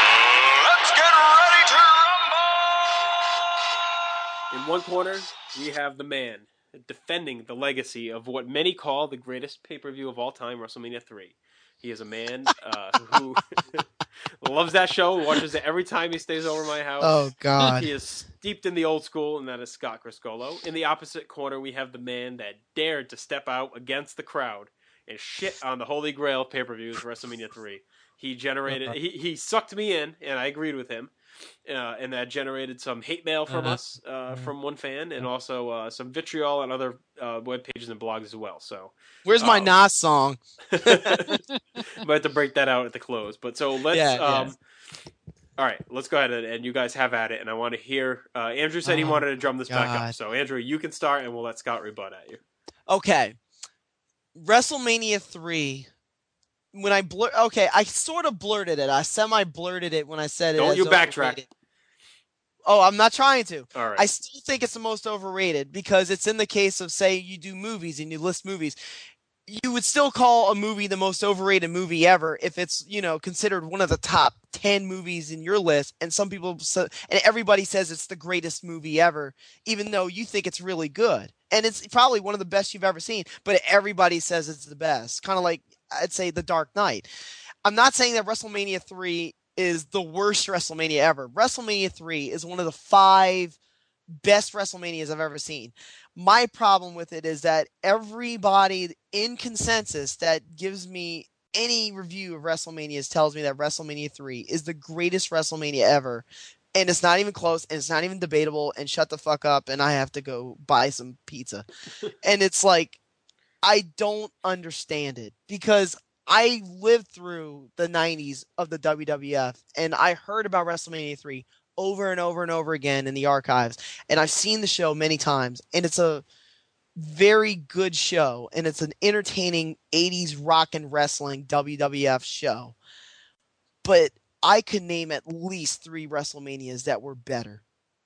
Let's get ready to rumble! In one corner, we have the man defending the legacy of what many call the greatest pay-per-view of all time, WrestleMania three. He is a man uh, who loves that show, watches it every time he stays over my house. Oh God. He is steeped in the old school, and that is Scott Criscolo. In the opposite corner, we have the man that dared to step out against the crowd and shit on the Holy Grail pay-per-views, WrestleMania three. He generated, he, he sucked me in, and I agreed with him. Uh, and that generated some hate mail from Uh-huh. us, uh, from one fan, and also uh, some vitriol on other uh, web pages and blogs as well. So Where's my um, Nas song? might have to break that out at the close. But so let's. Yeah, um, yeah. All right, let's go ahead and, and you guys have at it. And I want to hear. Uh, Andrew said he Oh, wanted to drum this back up. God. So Andrew, you can start, and we'll let Scott rebut at you. Okay. WrestleMania three. When I blur, okay, I sort of blurted it. I semi blurted it when I said it. Don't as you backtrack. overrated. Oh, I'm not trying to. All right. I still think it's the most overrated because it's in the case of, say, you do movies and you list movies. You would still call a movie the most overrated movie ever if it's, you know, considered one of the top ten movies in your list. And some people, so, and everybody says it's the greatest movie ever, even though you think it's really good. And it's probably one of the best you've ever seen, but everybody says it's the best. Kind of like, I'd say, The Dark Knight. I'm not saying that WrestleMania three is the worst WrestleMania ever. WrestleMania three is one of the five best WrestleManias I've ever seen. My problem with it is that everybody in consensus that gives me any review of WrestleManias tells me that WrestleMania three is the greatest WrestleMania ever. And it's not even close, and it's not even debatable, and shut the fuck up, and I have to go buy some pizza. And it's like, I don't understand it, because I lived through the nineties of the W W F, and I heard about WrestleMania three over and over and over again in the archives, and I've seen the show many times, and it's a very good show, and it's an entertaining eighties rock and wrestling W W F show. But I could name at least three WrestleManias that were better.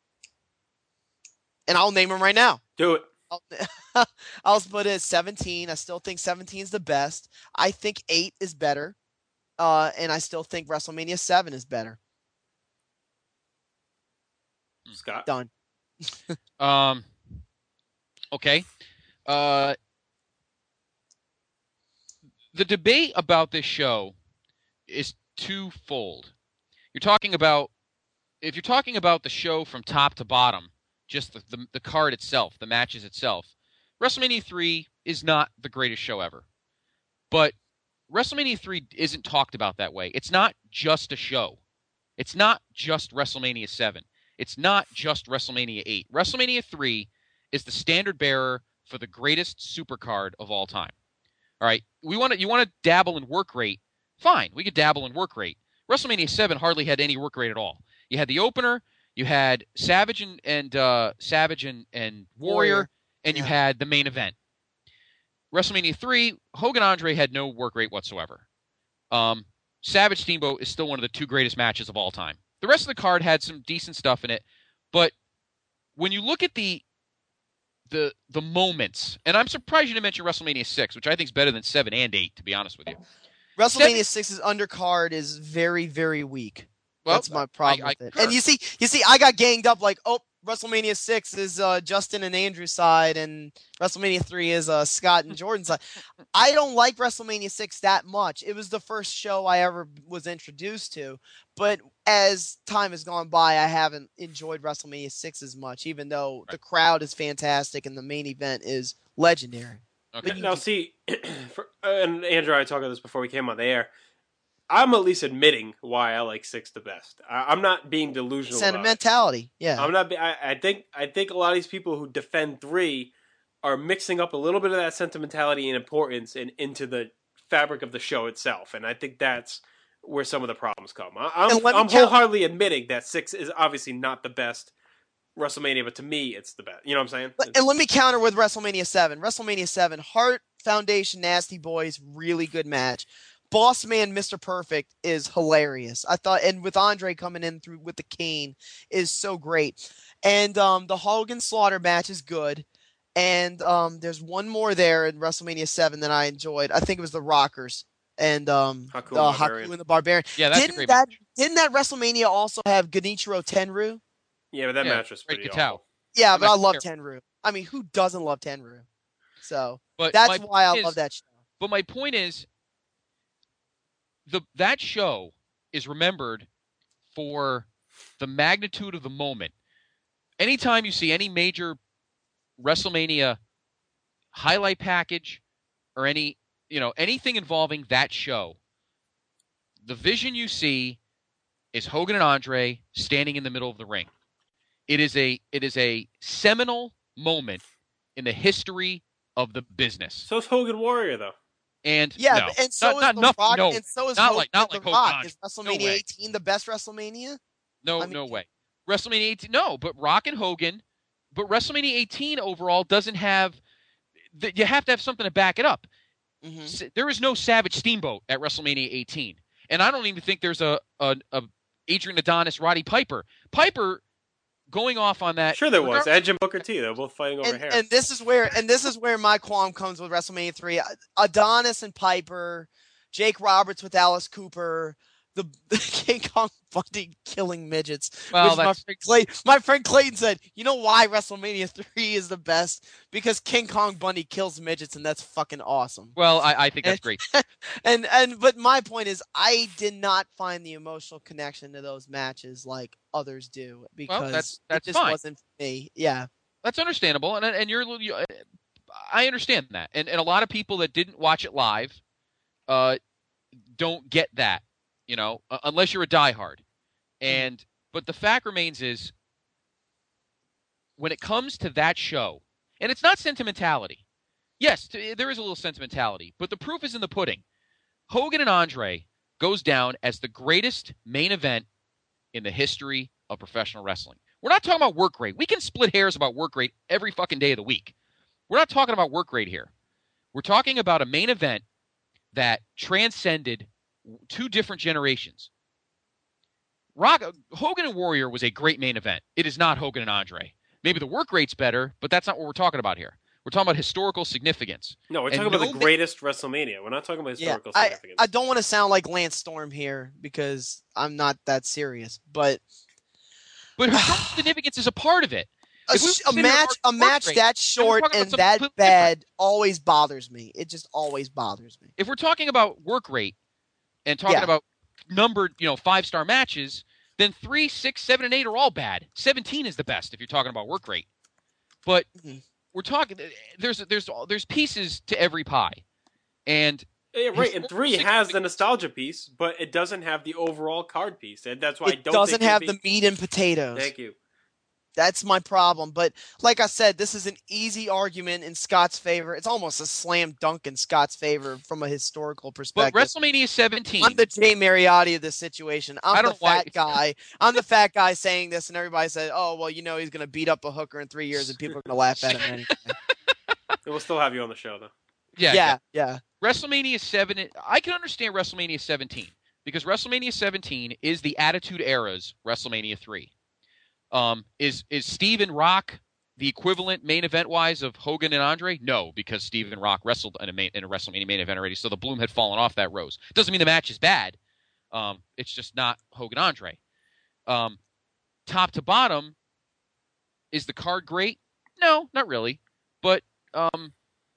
And I'll name them right now. Do it. I'll, I'll put it at seventeen. I still think seventeen is the best. I think eight is better. Uh, and I still think WrestleMania seven is better. Scott? Done. um. Okay. Uh. The debate about this show is twofold. You're talking about, if you're talking about the show from top to bottom, just the, the, the card itself, the matches itself, WrestleMania three is not the greatest show ever. But WrestleMania three isn't talked about that way. It's not just a show. It's not just WrestleMania seven. It's not just WrestleMania eight. WrestleMania three is the standard bearer for the greatest supercard of all time. All right, we want to. You want to dabble in work rate? Fine, we could dabble in work rate. WrestleMania seven hardly had any work rate at all. You had the opener, you had Savage and, and uh, Savage and, and Warrior, Warrior. and yeah. you had the main event. WrestleMania three, Hogan Andre had no work rate whatsoever. Um, Savage Steamboat is still one of the two greatest matches of all time. The rest of the card had some decent stuff in it, but when you look at the the the moments, and I'm surprised you didn't mention WrestleMania six, which I think is better than seven and eight, to be honest with you. WrestleMania six's undercard is very, very weak. Well, that's my problem I, I, with it. And you see, you see, I got ganged up like, oh, WrestleMania six is uh, Justin and Andrew's side, and WrestleMania three is uh, Scott and Jordan's side. I don't like WrestleMania six that much. It was the first show I ever was introduced to, but as time has gone by, I haven't enjoyed WrestleMania six as much, even though right. the crowd is fantastic and the main event is legendary. Okay. Now, see, for, and Andrew and I talked about this before we came on the air. I'm at least admitting why I like six the best. I, I'm not being delusional. Sentimentality, yeah. I'm not. I, I think. I think a lot of these people who defend three are mixing up a little bit of that sentimentality and importance and into the fabric of the show itself, and I think that's where some of the problems come. I, I'm, I'm count- wholeheartedly admitting that six is obviously not the best WrestleMania, but to me, it's the best. You know what I'm saying? It's, and let me counter with WrestleMania seven. WrestleMania seven, Hart Foundation, Nasty Boys, really good match. Boss Man, Mister Perfect is hilarious. I thought, and with Andre coming in through with the cane is so great. And um, the Hogan Slaughter match is good. And um, there's one more there in WrestleMania seven that I enjoyed. I think it was the Rockers and um, Haku, uh, and Haku and the Barbarian. Yeah, that's didn't a great that, match. Didn't that WrestleMania also have Genichiro Tenryu? Yeah, but that yeah, match was pretty Great awful. Yeah, but I love terrible. Tenryu. I mean, who doesn't love Tenryu? So but that's why I is, love that show. But my point is, the that show is remembered for the magnitude of the moment. Anytime you see any major WrestleMania highlight package or any, you know, anything involving that show, the vision you see is Hogan and Andre standing in the middle of the ring. It is a it is a seminal moment in the history of the business. So is Hogan Warrior, though. And yeah, no, and so not, is not, the not, Rock, no, and so is not Hogan like not the like Rock. Hogan. Is WrestleMania no way. eighteen the best WrestleMania? No, I mean, no way. WrestleMania eighteen, no, but Rock and Hogan, but WrestleMania eighteen overall doesn't have. The, you have to have something to back it up. Mm-hmm. There is no Savage Steamboat at WrestleMania eighteen, and I don't even think there's a a, a Adrian Adonis Roddy Piper. Piper. Going off on that, sure there was Edge and Booker T. They're both fighting over and, hair. And this is where, and this is where my qualm comes with WrestleMania three. Adonis and Piper, Jake Roberts with Alice Cooper, the, the King Kong Bundy killing midgets. Well, which my friend, Clay, my friend Clayton said, you know why WrestleMania three is the best? Because King Kong Bundy kills midgets, and that's fucking awesome. Well, I, I think that's and, great. and and but my point is, I did not find the emotional connection to those matches like others do because well, that's, that's it just fine. wasn't for me. Yeah, that's understandable, and and you're, you, I understand that, and and a lot of people that didn't watch it live, uh, don't get that. You know, uh, unless you're a diehard. And but the fact remains is when it comes to that show, and it's not sentimentality. Yes, t- there is a little sentimentality, but the proof is in the pudding. Hogan and Andre goes down as the greatest main event in the history of professional wrestling. We're not talking about work rate. We can split hairs about work rate every fucking day of the week. We're not talking about work rate here. We're talking about a main event that transcended two different generations. Rock, Hogan and Warrior was a great main event. It is not Hogan and Andre. Maybe the work rate's better, but that's not what we're talking about here. We're talking about historical significance. No, we're And talking about no the ma- greatest WrestleMania. We're not talking about Yeah, historical I, significance. I don't want to sound like Lance Storm here because I'm not that serious, but But historical significance is a part of it. a, If we sh- a sit here match and a argue match work rate, that then we're short talking about and something that completely bad different. always bothers me. It just always bothers me. If we're talking about work rate and talking Yeah. about numbered, you know, five-star matches, then three, six, seven, and eight are all bad. Seventeen is the best if you're talking about work rate. But Mhm. we're talking. There's there's there's pieces to every pie, and Yeah, right, and historical three significance- has the nostalgia piece, but it doesn't have the overall card piece, and that's why I It don't doesn't think have it'd the meat and potatoes. be... Thank you. That's my problem. But like I said, this is an easy argument in Scott's favor. It's almost a slam dunk in Scott's favor from a historical But perspective. WrestleMania seventeen. I'm the Jay Mariotti of this situation. I'm I the don't know why- fat guy. I'm the fat guy saying this, and everybody said, "Oh, well, you know, he's going to beat up a hooker in three years, and people are going to laugh at him anyway." We'll still have you on the show, though. yeah, yeah, yeah. WrestleMania seven. I can understand WrestleMania seventeen because WrestleMania seventeen is the Attitude Era's WrestleMania three. Um, is is Steve and Rock the equivalent main event wise of Hogan and Andre? No, because Steve and Rock wrestled in a main, in a WrestleMania main event already, so the bloom had fallen off that rose. Doesn't mean the match is bad. Um, it's just not Hogan Andre. Um, top to bottom, is the card great? No, not really. But um,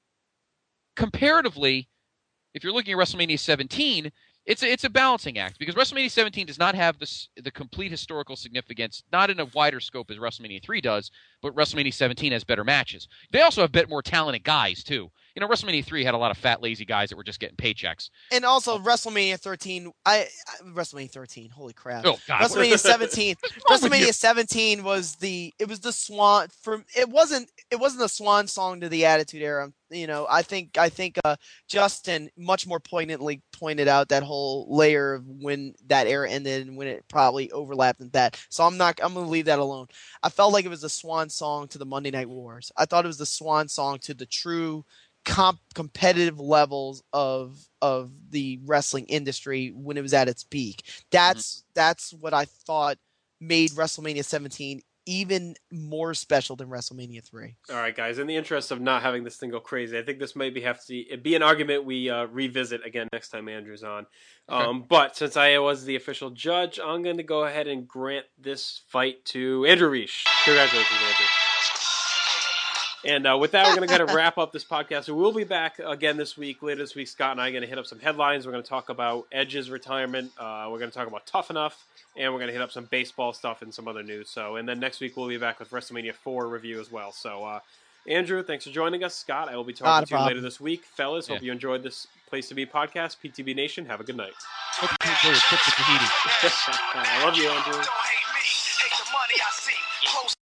comparatively, if you're looking at WrestleMania seventeen, it's a, it's a balancing act because WrestleMania seventeen does not have this, the complete historical significance, not in a wider scope as WrestleMania three does, but WrestleMania seventeen has better matches. They also have a bit more talented guys, too. You know, WrestleMania three had a lot of fat, lazy guys that were just getting paychecks. And also WrestleMania thirteen. I, I WrestleMania thirteen. Holy crap! Oh, God. WrestleMania seventeen. wrong with you? WrestleMania seventeen was the. It was the swan. For it wasn't. It wasn't the swan song to the Attitude Era. You know, I think. I think uh, Justin much more poignantly pointed out that whole layer of when that era ended and when it probably overlapped with that. So I'm not. I'm going to leave that alone. I felt like it was the swan song to the Monday Night Wars. I thought it was the swan song to the true comp- competitive levels of of the wrestling industry when it was at its peak. That's mm-hmm. that's what I thought made WrestleMania seventeen even more special than WrestleMania three. All right, guys. In the interest of not having this thing go crazy, I think this maybe have to be an argument we uh, revisit again next time Andrew's on. Okay. Um, but since I was the official judge, I'm going to go ahead and grant this fight to Andrew Reich. Congratulations, Andrew. And uh, with that, we're going to kind of wrap up this podcast. So we'll be back again this week. Later this week, Scott and I are going to hit up some headlines. We're going to talk about Edge's retirement. Uh, we're going to talk about Tough Enough. And we're going to hit up some baseball stuff and some other news. So, and then next week, we'll be back with WrestleMania four review as well. So, uh, Andrew, thanks for joining us. Scott, I will be talking Not a to you problem. later this week. Fellas, hope Yeah. you enjoyed this Place to Be podcast. P T B Nation, have a good night. Hope you enjoy your trip to Tahiti. I love you, Andrew. Don't hate